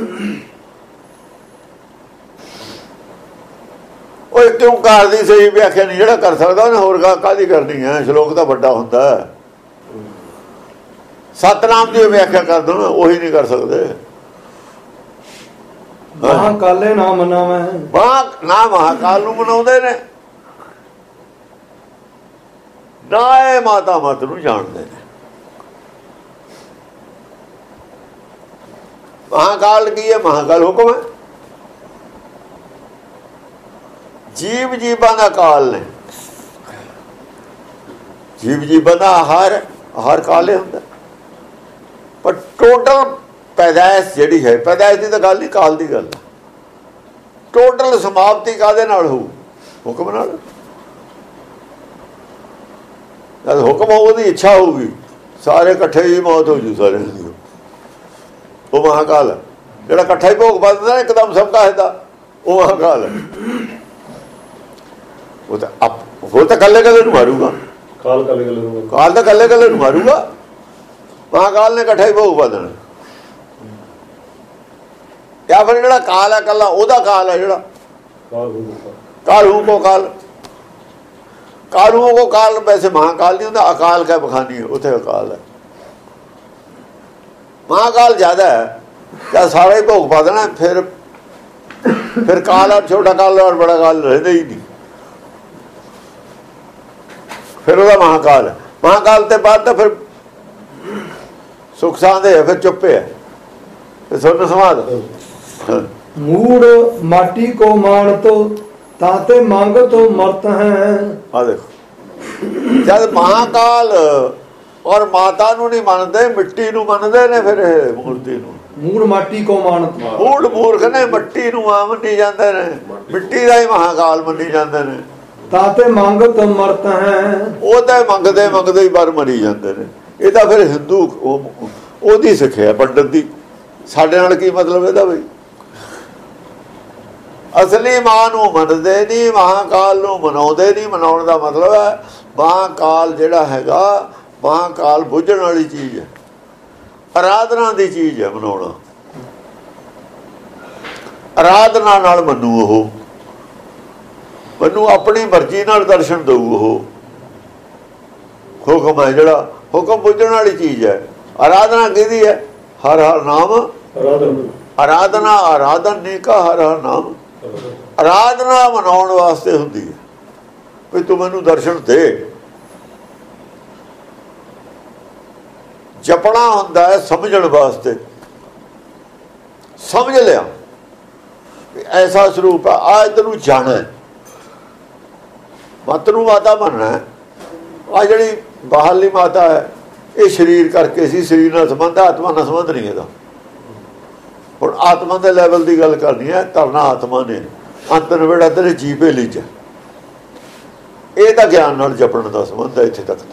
ਉਹ ਕਿਉਂ ਕਾਰ ਦੀ ਸਹੀ ਵਿਆਖਿਆ ਨਹੀਂ ਜਿਹੜਾ ਕਰ ਸਕਦਾ, ਉਹਨੇ ਹੋਰ ਕਾਹਦੀ ਕਰਨੀ ਹੈ? ਸ਼ਲੋਕ ਤਾਂ ਵੱਡਾ ਹੁੰਦਾ। ਸਤਨਾਮ ਦੀ ਵਿਆਖਿਆ ਕਰ ਦੋ ਨਾ, ਉਹੀ ਨਹੀਂ ਕਰ ਸਕਦੇ। ਮਹਾਕਾਲੇ ਨਾ ਮਨਾਵੈ। ਮਹਾਂ ਨਾ ਮਹਾਕਾਲ ਨੂੰ ਮਨਾਉਂਦੇ ਨੇ, ਨਾ ਇਹ ਮਾਤਾ ਮਤ ਨੂੰ ਜਾਣਦੇ ਨੇ। ਮਹਾਕਾਲ ਕੀ ਹੈ? ਮਹਾਕਾਲ ਹੁਕਮ ਹੈ। ਜੀਵ ਜੀਵਾਂ ਦਾ ਕਾਲ ਨੇ। ਜੀਵ ਜੀਵਾਂ ਦਾ ਆਹਾਰ, ਆਹਾਰ ਕਾਲੇ ਹੁੰਦਾ। ਪਰ ਟੋਟਲ ਪੈਦਾਇਸ਼ ਜਿਹੜੀ ਹੈ, ਪੈਦਾਇਸ਼ ਦੀ ਤਾਂ ਗੱਲ ਨਹੀਂ, ਕਾਲ ਦੀ ਗੱਲ ਹੈ। ਟੋਟਲ ਸਮਾਪਤੀ ਕਾਹਦੇ ਨਾਲ ਹੋਊ? ਹੁਕਮ ਨਾਲ। ਜਦ ਹੁਕਮ ਹੋਊ, ਉਹਦੀ ਇੱਛਾ ਹੋਊਗੀ, ਸਾਰੇ ਇਕੱਠੇ ਹੀ ਮੌਤ ਹੋ ਜੂ ਸਾਰਿਆਂ ਦੀ। ਉਹ ਮਹਾਕਾਲ ਹੈ। ਜਿਹੜਾ ਇਕੱਠਾ ਹੀ ਭੋਗ ਪਾ ਦਿੰਦਾ ਇੱਕਦਮ ਸਭ ਦਾ ਹਿੱਦਾ, ਉਹ ਮਹਾਕਾਲ ਹੈ। ਉਹ ਤਾਂ ਉਹ ਤਾਂ ਕੱਲੇ ਕੱਲੇ ਨੂੰ ਮਾਰੂਗਾ। ਕਾਲ ਕੱਲੇ ਕੱਲੇ ਨੂੰ ਕਾਲ ਤਾਂ ਕੱਲੇ ਕੱਲੇ ਨੂੰ ਮਾਰੂਗਾ। ਮਹਾਕਾਲ ਨੇ ਇਕੱਠਾ ਹੀ ਭੋਗ ਪਾ ਦੇਣਾ। ਜਾਂ ਫਿਰ ਜਿਹੜਾ ਕਾਲ ਹੈ ਕੱਲਾ, ਉਹਦਾ ਕਾਲ ਹੈ ਜਿਹੜਾ ਕਾਲੂ ਕੋ ਕਾਲ, ਕਾਲੂ ਕੋ ਕਾਲ। ਵੈਸੇ ਮਹਾਕਾਲ ਨਹੀਂ ਹੁੰਦਾ, ਅਕਾਲ ਕਾ ਬਖਾਨੀ, ਉੱਥੇ ਅਕਾਲ ਹੈ। ਮਹਾਕਾਲ ਜ਼ਿਆਦਾ ਹੈ, ਜਦ ਸਾਰਾ ਹੀ ਭੋਗ ਪਾ ਦੇਣਾ, ਫਿਰ ਫਿਰ ਕਾਲ ਔਰ ਛੋਟਾ ਕਾਲ ਔਰ ਬੜਾ ਕਾਲ ਰਹਿੰਦਾ ਹੀ ਨਹੀਂ। ਫਿਰ ਉਹਦਾ ਮਹਾਕਾਲ ਹੈ। ਮਹਾਕਾਲ ਤੇ ਬਾਅਦ ਤਾਂ ਫਿਰ ਸੁਖ ਸਾਂਦੇ ਹੈ, ਫਿਰ ਚੁੱਪੇ ਹੈ, ਫਿਰ ਸੁਣ ਸਮਾਦ। ਮੂੜ ਮਾਟੀ ਕੋ ਮਾਨਤੋ ਤਾਤੇ ਮੰਗ ਤੋ ਮਰਤ ਹੈ। ਆ ਦੇਖੋ, ਜਦ ਮਹਾਕਾਲ ਔਰ ਮਾਤਾ ਨੂੰ ਨਹੀਂ ਮੰਨਦੇ, ਮਿੱਟੀ ਨੂੰ ਮੰਨਦੇ ਨੇ। ਫਿਰ ਇਹ ਮੂਰਤੀ ਨੂੰ ਮੂੜ ਮਾਟੀ ਕੋ ਮਾਨਤ, ਮੂੜ ਮੂਰਖ ਨੇ, ਮਿੱਟੀ ਨੂੰ ਆ ਮੰਨੀ ਜਾਂਦੇ ਨੇ, ਮਿੱਟੀ ਦਾ ਹੀ ਮਹਾਕਾਲ ਮੰਨੀ ਜਾਂਦੇ ਨੇ। ਤਾਤੇ ਮੰਗ ਤੋ ਮਰਤ ਹੈ। ਉਹ ਤਾਂ ਮੰਗਦੇ ਮੰਗਦੇ ਹੀ ਬਾਹਰ ਮਰੀ ਜਾਂਦੇ ਨੇ। ਇਹ ਤਾਂ ਫਿਰ ਹਿੰਦੂ ਉਹਦੀ ਸਿੱਖਿਆ ਪੰਡਤ ਦੀ। ਸਾਡੇ ਨਾਲ ਕੀ ਮਤਲਬ ਇਹਦਾ ਬਈ? ਅਸਲੀ ਮਾਂ ਨੂੰ ਮੰਨਦੇ ਨਹੀਂ, ਮਹਾਕਾਲ ਨੂੰ ਮਨਾਉਂਦੇ ਨਹੀਂ। ਮਨਾਉਣ ਦਾ ਮਤਲਬ ਹੈ ਮਹਾਕਾਲ ਜਿਹੜਾ ਹੈਗਾ, ਮਹਾਕਾਲ ਬੁੱਝਣ ਵਾਲੀ ਚੀਜ਼ ਹੈ, ਆਰਾਧਨਾ ਦੀ ਚੀਜ਼ ਹੈ। ਮਨਾਉਣਾ ਆਰਾਧਨਾ ਨਾਲ ਮੰਨੂ। ਉਹ ਮੈਨੂੰ ਆਪਣੀ ਮਰਜ਼ੀ ਨਾਲ ਦਰਸ਼ਨ ਦਊ। ਉਹ ਹੁਕਮ ਹੈ ਜਿਹੜਾ, ਹੁਕਮ ਬੁੱਝਣ ਵਾਲੀ ਚੀਜ਼ ਹੈ। ਆਰਾਧਨਾ ਕਿਹਦੀ ਹੈ? ਹਰ ਹਰ ਨਾਮ ਆਰਾਧਨਾ। ਆਰਾਧਨ ਨਹੀਂ ਕਾ ਹਰ ਹਰ ਨਾਮ। ਆਰਾਧਨਾ ਮਨਾਉਣ ਵਾਸਤੇ ਹੁੰਦੀ ਹੈ ਵੀ ਤੂੰ ਮੈਨੂੰ ਦਰਸ਼ਨ ਦੇ। ਜਪਣਾ ਹੁੰਦਾ ਹੈ ਸਮਝਣ ਵਾਸਤੇ। ਸਮਝ ਲਿਆ ਐਸਾ ਸਰੂਪ ਹੈ, ਆ ਤੈਨੂੰ ਜਾਣਾ, ਮਤ ਨੂੰ ਮਾਤਾ ਮੰਨਣਾ। ਆ ਜਿਹੜੀ ਬਾਹਰਲੀ ਮਾਤਾ ਹੈ ਇਹ ਸਰੀਰ ਕਰਕੇ ਸੀ, ਸਰੀਰ ਨਾਲ ਸੰਬੰਧ ਹੈ, ਆਤਮਾ ਨਾਲ ਸੰਬੰਧ ਨਹੀਂ ਇਹਦਾ। ਹੁਣ ਆਤਮਾ ਦੇ ਲੈਵਲ ਦੀ ਗੱਲ ਕਰਨੀ ਹੈ। ਧਰਨਾ ਆਤਮਾ ਨੇ ਅੰਤਰ ਵੇੜਾ ਤੇਰੇ ਜੀਵੇ ਲਈ ਚ, ਇਹ ਤਾਂ ਗਿਆਨ ਨਾਲ ਜਪਣ ਦਾ ਸੰਬੰਧ ਹੈ। ਇੱਥੇ ਤੱਕ ਤਾਂ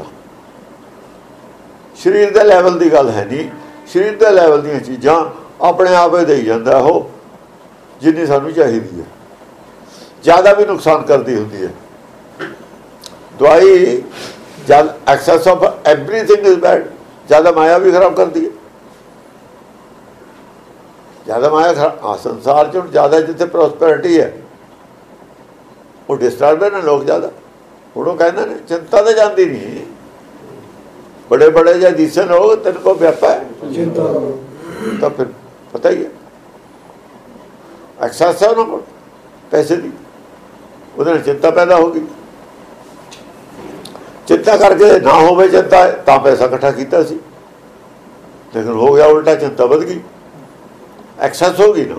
ਸਰੀਰ ਦੇ ਲੈਵਲ ਦੀ ਗੱਲ ਹੈ ਨਹੀਂ। ਸਰੀਰ ਦੇ ਲੈਵਲ ਦੀਆਂ ਚੀਜ਼ਾਂ ਆਪਣੇ ਆਪ ਹੀ ਦੇਈ ਜਾਂਦਾ ਉਹ, ਜਿੰਨੀ ਸਾਨੂੰ ਚਾਹੀਦੀ ਹੈ। ਜ਼ਿਆਦਾ ਵੀ ਨੁਕਸਾਨ ਕਰਦੀ ਹੁੰਦੀ ਹੈ ਦਵਾਈ। ਜਦ excess of everything is bad. ਜ਼ਿਆਦਾ ਮਾਇਆ ਵੀ ਖਰਾਬ ਕਰਦੀ ਹੈ। ਜ਼ਿਆਦਾ ਮਾਇਆ ਖਰਾਬ ਸੰਸਾਰ 'ਚ ਜ਼ਿਆਦਾ ਜਿੱਥੇ ਪ੍ਰੋਸਪੈਰਿਟੀ ਹੈ ਉਹ ਡਿਸਟਰਬ ਨੇ ਲੋਕ ਜ਼ਿਆਦਾ। ਹੁਣ ਉਹ ਕਹਿੰਦੇ ਨੇ ਚਿੰਤਾ ਤਾਂ ਜਾਂਦੀ ਨਹੀਂ। ਬੜੇ ਬੜੇ ਜਾਂ ਦਿਸੇ ਲੋਕ ਤੈਨੂੰ ਕੋ ਵਿਆਪਾ ਹੈ ਚਿੰਤਾ, ਤਾਂ ਫਿਰ ਪਤਾ ਹੀ ਹੈ ਐਕਸੈਸ ਹੈ ਉਹਨਾਂ ਕੋਲ ਪੈਸੇ ਦੀ, ਉਹਦੇ ਨਾਲ ਚਿੰਤਾ ਪੈਦਾ ਹੋ ਗਈ। ਚਿੰਤਾ ਕਰਕੇ ਨਾ ਹੋਵੇ ਚਿੰਤਾ ਤਾਂ ਪੈਸਾ ਇਕੱਠਾ ਕੀਤਾ ਸੀ, ਲੇਕਿਨ ਹੋ ਗਿਆ ਉਲਟਾ, ਚਿੰਤਾ ਵੱਧ ਗਈ, ਐਕਸੈਸ ਹੋ ਗਈ ਨਾ।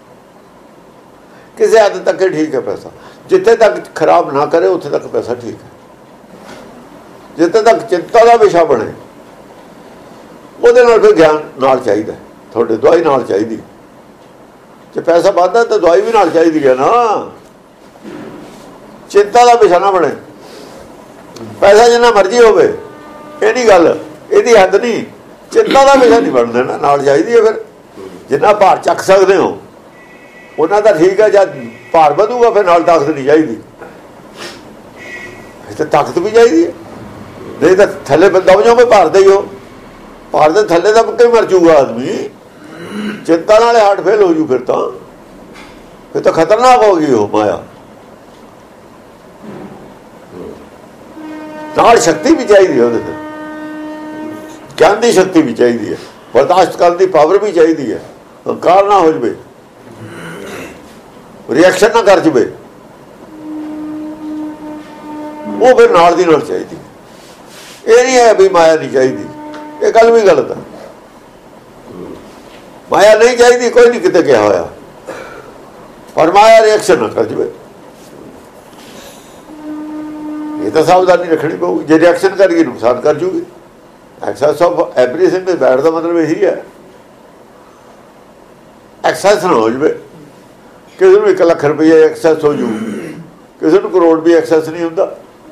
ਕਿਸੇ ਹੱਦ ਤੱਕ ਠੀਕ ਹੈ ਪੈਸਾ, ਜਿੱਥੇ ਤੱਕ ਖਰਾਬ ਨਾ ਕਰੇ ਉੱਥੇ ਤੱਕ ਪੈਸਾ ਠੀਕ ਹੈ। ਜਿੱਥੇ ਤੱਕ ਚਿੰਤਾ ਦਾ ਵਿਸ਼ਾ ਬਣੇ ਉਹਦੇ ਨਾਲ ਫਿਰ ਗਿਆਨ ਨਾਲ ਚਾਹੀਦਾ, ਤੁਹਾਡੇ ਦਵਾਈ ਨਾਲ ਚਾਹੀਦੀ। ਜੇ ਪੈਸਾ ਵੱਧਦਾ ਤਾਂ ਦਵਾਈ ਵੀ ਨਾਲ ਚਾਹੀਦੀ ਹੈ ਨਾ। ਚਿੰਤਾ ਦਾ ਵਿਸ਼ਾ ਨਾ ਬਣੇ। ਪੈਸਾ ਜਿੰਨਾ ਮਰਜ਼ੀ ਹੋਵੇ ਇਹ ਨਹੀਂ ਗੱਲ, ਇਹਦੀ ਹੱਦ ਨਹੀਂ। ਚਿੰਤਾ ਦਾ ਵਿਸ਼ਾ ਨਹੀਂ ਬਣ ਦੇਣਾ, ਨਾਲ ਚਾਹੀਦੀ ਹੈ। ਫਿਰ ਜਿੰਨਾ ਭਾਰ ਚੱਕ ਸਕਦੇ ਹੋ ਉਹਨਾਂ ਦਾ ਠੀਕ ਹੈ। ਜਦ ਭਾਰ ਵਧੂਗਾ ਫਿਰ ਨਾਲ ਤਾਕਤ ਨਹੀਂ ਚਾਹੀਦੀ। ਇੱਥੇ ਤਾਕਤ ਵੀ ਚਾਹੀਦੀ ਹੈ, ਨਹੀਂ ਤਾਂ ਥੱਲੇ ਦਬ ਜਾਓਗੇ ਭਾਰ ਦੇ ਹੀ ਹੋ। ਭਾਰ ਦੇ ਥੱਲੇ ਦਾ ਪੱਕੇ ਮਰ ਜੂਗਾ ਆਦਮੀ। ਚਿੰਤਾ ਨਾਲ ਹਾਰਟ ਫੇਲ ਹੋ ਜੂ ਫਿਰ ਤਾਂ ਫਿਰ ਤਾਂ ਖਤਰਨਾਕ ਹੋ ਗਈ ਉਹ ਮਾਇਆ। ਨਾਲ ਸ਼ਕਤੀ ਵੀ ਚਾਹੀਦੀ ਹੈ, ਉਹਦੇ ਤੇ ਗਿਆਨ ਦੀ ਸ਼ਕਤੀ ਵੀ ਚਾਹੀਦੀ ਹੈ, ਬਰਦਾਸ਼ਤ ਕਰਨ ਦੀ ਪਾਵਰ ਵੀ ਚਾਹੀਦੀ ਹੈ। ਹੰਕਾਰ ਨਾ ਹੋ ਜਾਵੇ, ਰਿਐਕਸ਼ਨ ਨਾ ਕਰ ਜਾਵੇ, ਉਹ ਫਿਰ ਨਾਲ ਦੀ ਨਾਲ ਚਾਹੀਦੀ। ਇਹ ਨਹੀਂ ਹੈ ਵੀ ਮਾਇਆ ਨਹੀਂ ਚਾਹੀਦੀ, ਇਹ ਗੱਲ ਵੀ ਗਲਤ ਹੈ। ਮਾਇਆ ਨਹੀਂ ਚਾਹੀਦੀ, ਕੋਈ ਨਹੀਂ ਕਿਤੇ ਕਿਹਾ ਹੋਇਆ, ਪਰ ਮਾਇਆ ਰਿਐਕਸ਼ਨ ਨਾ ਕਰ ਜਾਵੇ। ਇਹ ਤਾਂ ਸਾਵਧਾਨੀ ਰੱਖਣੀ ਪਊਗੀ। ਜੇ ਰਿਐਕਸ਼ਨ ਕਰੇਗੀ ਨੁਕਸਾਨ ਕਰ ਜੂਗੀ। ਐਕਸੈਸ ਆਫ ਐਵਰੀਥਿੰਗ ਦੇ ਬੈਡ ਦਾ ਮਤਲਬ ਇਹੀ ਹੈ ਐਕਸੈਸ ਨਾ ਹੋ ਜਾਵੇ। ਕਿਸੇ ਨੂੰ ਇੱਕ ਲੱਖ ਰੁਪਈਆ ਐਕਸੈਸ ਹੋ ਜੂ, ਕਿਸੇ ਨੂੰ ਕਰੋੜ ਵੀ ਐਕਸੈਸ ਨਹੀਂ ਹੁੰਦਾ,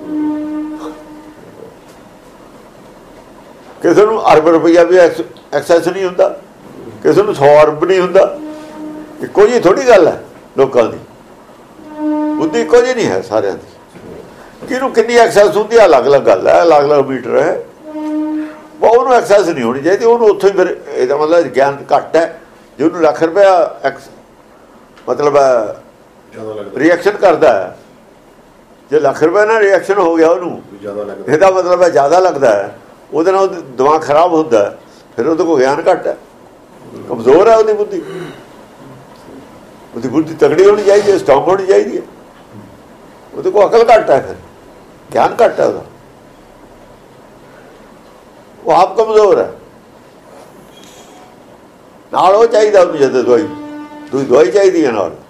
ਕਿਸੇ ਨੂੰ ਅਰਬ ਰੁਪਈਆ ਵੀ ਐਕਸੈਸ ਨਹੀਂ ਹੁੰਦਾ, ਕਿਸੇ ਨੂੰ ਸੌ ਅਰਬ ਨਹੀਂ ਹੁੰਦਾ। ਇੱਕੋ ਜਿਹੀ ਥੋੜੀ ਗੱਲ ਹੈ ਲੋਕਾਂ ਦੀ ਬੁੱਧੀ, ਇੱਕੋ ਜਿਹੀ ਨਹੀਂ ਹੈ ਸਾਰਿਆਂ ਦੀ। ਕਿਹਨੂੰ ਕਿੰਨੀ ਐਕਸੈਸ ਹੁੰਦੀ ਹੈ ਅਲੱਗ ਅਲੱਗ ਗੱਲ ਹੈ, ਅਲੱਗ ਅਲੱਗ ਮੀਟਰ ਹੈ। ਉਹਨੂੰ ਐਕਸੈਸ ਨਹੀਂ ਹੋਣੀ ਚਾਹੀਦੀ, ਉਹਨੂੰ ਉੱਥੋਂ ਹੀ ਫਿਰ ਇਹਦਾ ਮਤਲਬ ਗਿਆਨ ਘੱਟ ਹੈ। ਜੇ ਉਹਨੂੰ ਲੱਖ ਰੁਪਇਆ ਐਕਸ ਮਤਲਬ ਰਿਐਕਸ਼ਨ ਕਰਦਾ ਹੈ, ਜੇ ਲੱਖ ਰੁਪਏ ਨਾਲ ਰਿਐਕਸ਼ਨ ਹੋ ਗਿਆ ਉਹਨੂੰ, ਇਹਦਾ ਮਤਲਬ ਹੈ ਜ਼ਿਆਦਾ ਲੱਗਦਾ ਹੈ, ਉਹਦੇ ਨਾਲ ਦਿਮਾਗ ਖਰਾਬ ਹੁੰਦਾ, ਫਿਰ ਉਹਦੇ ਕੋਲ ਗਿਆਨ ਘੱਟ ਹੈ, ਕਮਜ਼ੋਰ ਹੈ ਉਹਦੀ ਬੁੱਧੀ। ਉਹਦੀ ਬੁੱਧੀ ਤਗੜੀ ਹੋਣੀ ਚਾਹੀਦੀ ਹੈ, ਸਟਰੋਂਗ ਹੋਣੀ ਚਾਹੀਦੀ ਹੈ। ਉਹਦੇ ਕੋਲ ਅਕਲ ਘੱਟ ਹੈ, ਫਿਰ ਗਿਆਨ ਘੱਟ ਹੈ ਉਹਦਾ, ਉਹ ਆਪ ਕਮਜ਼ੋਰ ਹੈ। ਨਾਲ ਉਹ ਚਾਹੀਦਾ ਉਹਨੂੰ, ਜਦ ਦਵਾਈ ਦੂਜੀ ਦਵਾਈ ਚਾਹੀਦੀ ਹੈ ਨਾਲ।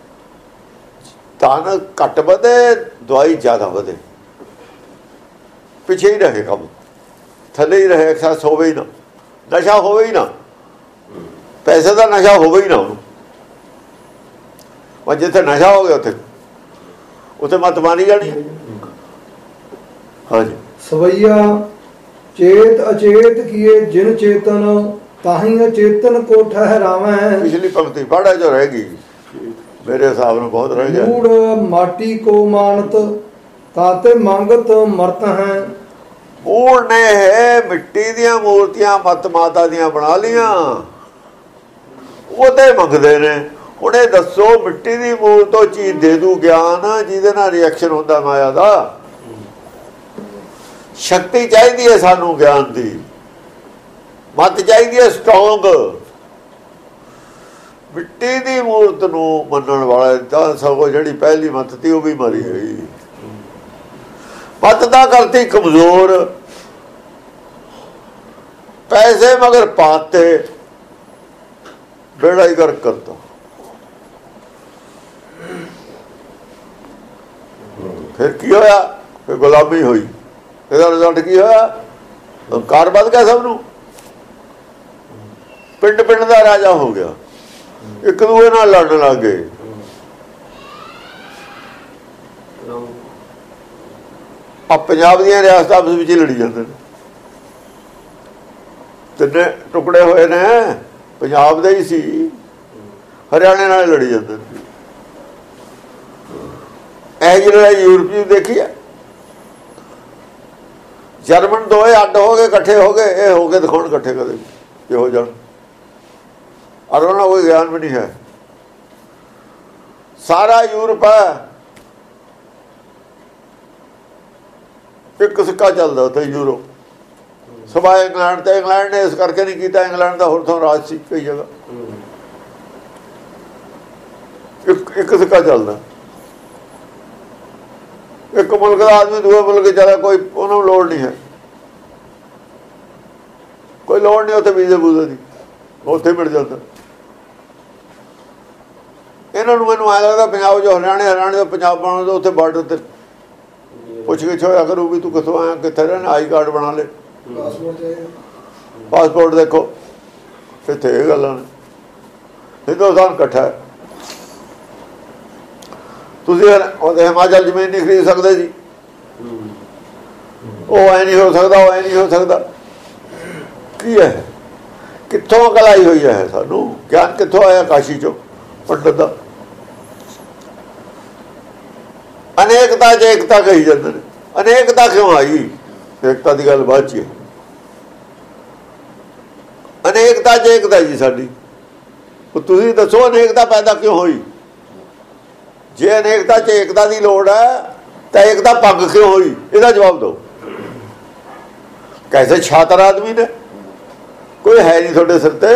ਤਾਂ ਘੱਟ ਵਧੇ, ਦਵਾਈ ਜ਼ਿਆਦਾ ਵਧੇ, ਪਿੱਛੇ ਹੀ ਰਹੇ ਕੰਮ, ਥੱਲੇ ਹੀ ਰਹੇ, ਐਕਸੈਸ ਹੋਵੇ ਹੀ ਨਾ, ਨਸ਼ਾ ਹੋਵੇ ਹੀ ਨਾ, ਪੈਸੇ ਦਾ ਨਸ਼ਾ ਹੋਵੇ ਹੀ ਨਾ ਉਹਨੂੰ। ਪਰ ਜਿੱਥੇ ਨਸ਼ਾ ਹੋ ਗਿਆ ਉੱਥੇ ਉੱਥੇ ਮੱਤ ਮਾਰੀ ਜਾਣੀ। ਹਾਂਜੀ, ਸਵਈਆ ਚੇਤ ਅਚੇਤ ਕੀਏ ਜਿਨ ਚੇਤਨ ਤਾਹੀਂ ਅਚੇਤਨ ਕੋ ਠਹਿਰਾਵੇਂ। ਪਿਛਲੀ ਪੰਕਤੀ ਪੜ੍ਹਾ ਜੋ ਰਹਿ ਗਈ, ਮੇਰੇ ਹਿਸਾਬ ਨਾਲ ਬਹੁਤ ਰਹਿ ਗਿਆ। ਮੂੜ ਮਾਟੀ ਕੋ ਮਾਨਤ ਤਾਤੇ ਮੰਗਤ ਮਰਤ ਹੈ। ਮੂੜ ਨੇ ਹੈ ਮਿੱਟੀ ਦੀਆਂ ਮੂਰਤੀਆਂ ਮਤ ਮਾਤਾ ਦੀਆਂ ਬਣਾ ਲੀਆਂ, ਉਹਦੇ ਮੰਗਦੇ ਨੇ। ਹੁਣ ਇਹ ਦੱਸੋ ਮਿੱਟੀ ਦੀ ਮੂਲ ਤੋਂ ਚੀਜ਼ ਦੇ ਦੂ ਗਿਆਨ ਜਿਹਦੇ ਨਾਲ ਰਿਐਕਸ਼ਨ ਹੁੰਦਾ ਮਾਇਆ ਦਾ। ਸ਼ਕਤੀ ਚਾਹੀਦੀ ਹੈ ਸਾਨੂੰ ਗਿਆਨ ਦੀ, ਮੱਤ ਚਾਹੀਦੀ ਹੈ ਸਟਰੋਂਗ। ਮਿੱਟੀ ਦੀ ਮੂਰਤ ਨੂੰ ਮੰਨਣ ਵਾਲੇ ਤਾਂ ਸਗੋਂ ਜਿਹੜੀ ਪਹਿਲੀ ਮੱਤ ਤੀ ਉਹ ਵੀ ਮਰੀ ਗਈ। ਮੱਤ ਦਾ ਕਰਤੀ ਕਮਜ਼ੋਰ, ਪੈਸੇ ਮਗਰ ਪਾਤੇ, ਬੇੜਾ ਹੀ ਗਰਕ ਕਰਤਾ। ਫਿਰ ਕੀ ਹੋਇਆ? ਫਿਰ ਗੁਲਾਮੀ ਹੋਈ। ਇਹਦਾ ਰਿਜ਼ਲਟ ਕੀ ਹੋਇਆ? ਹੰਕਾਰ ਵੱਧ ਗਿਆ ਸਭ ਨੂੰ, ਪਿੰਡ ਪਿੰਡ ਦਾ ਰਾਜਾ ਹੋ ਗਿਆ, ਇੱਕ ਦੂਏ ਨਾਲ ਲੜਨ ਲੱਗ ਗਏ। ਆ ਪੰਜਾਬ ਦੀਆਂ ਰਿਆਸਤਾਂ ਆਪਸ ਵਿੱਚ ਲੜੀ ਜਾਂਦੇ ਨੇ, ਤਿੰਨੇ ਟੁਕੜੇ ਹੋਏ ਨੇ, ਪੰਜਾਬ ਦੇ ਹੀ ਸੀ, ਹਰਿਆਣੇ ਨਾਲ ਲੜੀ ਜਾਂਦੇ ਨੇ। ਇਹ ਜਿਹੜੀ ਯੂਰਪੀ ਦੇਖੀ ਹੈ, ਜਰਮਨ ਦੋਏ ਅੱਡ ਹੋ ਗਏ, ਇਕੱਠੇ ਹੋ ਗਏ, ਇਹ ਹੋ ਕੇ ਦਿਖਾਉਣ ਇਕੱਠੇ ਕਦੇ ਕਿ ਹੋ ਜਾਣ। ਔਰ ਉਹਨਾਂ ਕੋਈ ਗਿਆਨ ਵੀ ਨਹੀਂ ਹੈ। ਸਾਰਾ ਯੂਰਪ ਹੈ, ਇੱਕ ਸਿੱਕਾ ਚੱਲਦਾ ਉੱਥੇ ਯੂਰੋ। ਸਭਾ ਇੰਗਲੈਂਡ ਤੇ, ਇੰਗਲੈਂਡ ਨੇ ਇਸ ਕਰਕੇ ਨਹੀਂ ਕੀਤਾ, ਇੰਗਲੈਂਡ ਦਾ ਹੋਰ ਤੋਂ ਰਾਜ ਸੀ ਕਈ ਜਗ੍ਹਾ, ਇੱਕ ਇੱਕ ਸਿੱਕਾ ਚੱਲਦਾ। ਇੱਕ ਮੁਲਕ ਦਾ ਆਦਮੀ ਦੂਏ ਮੁਲਕ ਚਲਾ, ਕੋਈ ਉਹਨੂੰ ਲੋੜ ਨਹੀਂ ਹੈ, ਕੋਈ ਲੋੜ ਨਹੀਂ ਉੱਥੇ ਵੀਜ਼ੇ ਵੂਜ਼ੇ ਦੀ, ਉੱਥੇ ਮਿਲ ਜਾਂਦਾ। ਇਹਨਾਂ ਨੂੰ ਮੈਨੂੰ ਐਂ ਲੱਗਦਾ ਪੰਜਾਬ ਜੋ ਹਰਿਆਣੇ, ਹਰਿਆਣੇ ਦਾ ਪੰਜਾਬ ਬਣਾ ਦੋ, ਉੱਥੇ ਬਾਰਡਰ ਤੇ ਪੁੱਛ ਗਿੱਛ ਹੋਇਆ ਕਰੂ ਵੀ ਤੂੰ ਕਿੱਥੋਂ ਆਇਆ, ਕਿੱਥੇ ਰਹਿਣਾ, ਆਈ ਕਾਰਡ ਬਣਾ ਲੈ, ਪਾਸਪੋਰਟ ਦੇਖੋ। ਇੱਥੇ ਇਹ ਗੱਲਾਂ ਨੇ। ਹਿੰਦੁਸਤਾਨ ਇਕੱਠਾ ਹੈ। ਤੁਸੀਂ ਉਹਦੇ ਹਿਮਾਚਲ ਜ਼ਮੀਨ ਨਹੀਂ ਖਰੀਦ ਸਕਦੇ ਜੀ, ਉਹ ਐ ਨਹੀਂ ਹੋ ਸਕਦਾ, ਉਹ ਐ ਨਹੀਂ ਹੋ ਸਕਦਾ। ਕੀ ਹੈ? ਕਿੱਥੋਂ ਅਕਲ ਆਈ ਹੋਈ ਹੈ ਸਾਨੂੰ? ਗਿਆਨ ਕਿੱਥੋਂ ਆਇਆ? ਕਾਸ਼ੀ ਚੋਂ ਪੰਡਤ ਦਾ। ਅਨੇਕਤਾ 'ਚ ਏਕਤਾ ਕਹੀ ਜਾਂਦੇ ਨੇ। ਅਨੇਕਤਾ ਕਿਉਂ ਆਈ? ਏਕਤਾ ਦੀ ਗੱਲ ਬਾਅਦ 'ਚ ਹੈ। ਅਨੇਕਤਾ 'ਚ ਏਕਤਾ ਜੀ ਸਾਡੀ। ਤੁਸੀਂ ਦੱਸੋ ਅਨੇਕਤਾ ਪੈਦਾ ਕਿਉਂ ਹੋਈ? ਜੇ ਅਨੇਕਤਾ 'ਚ ਏਕਤਾ ਦੀ ਲੋੜ ਹੈ ਤਾਂ ਏਕਤਾ ਭੰਗ ਕਿਉਂ ਹੋਈ? ਇਹਦਾ ਜਵਾਬ ਦਿਓ। ਕੈਸੇ ਛਾਤਰ ਆਦਮੀ ਨੇ, ਕੋਈ ਹੈ ਨਹੀਂ ਤੁਹਾਡੇ ਸਿਰ ਤੇ।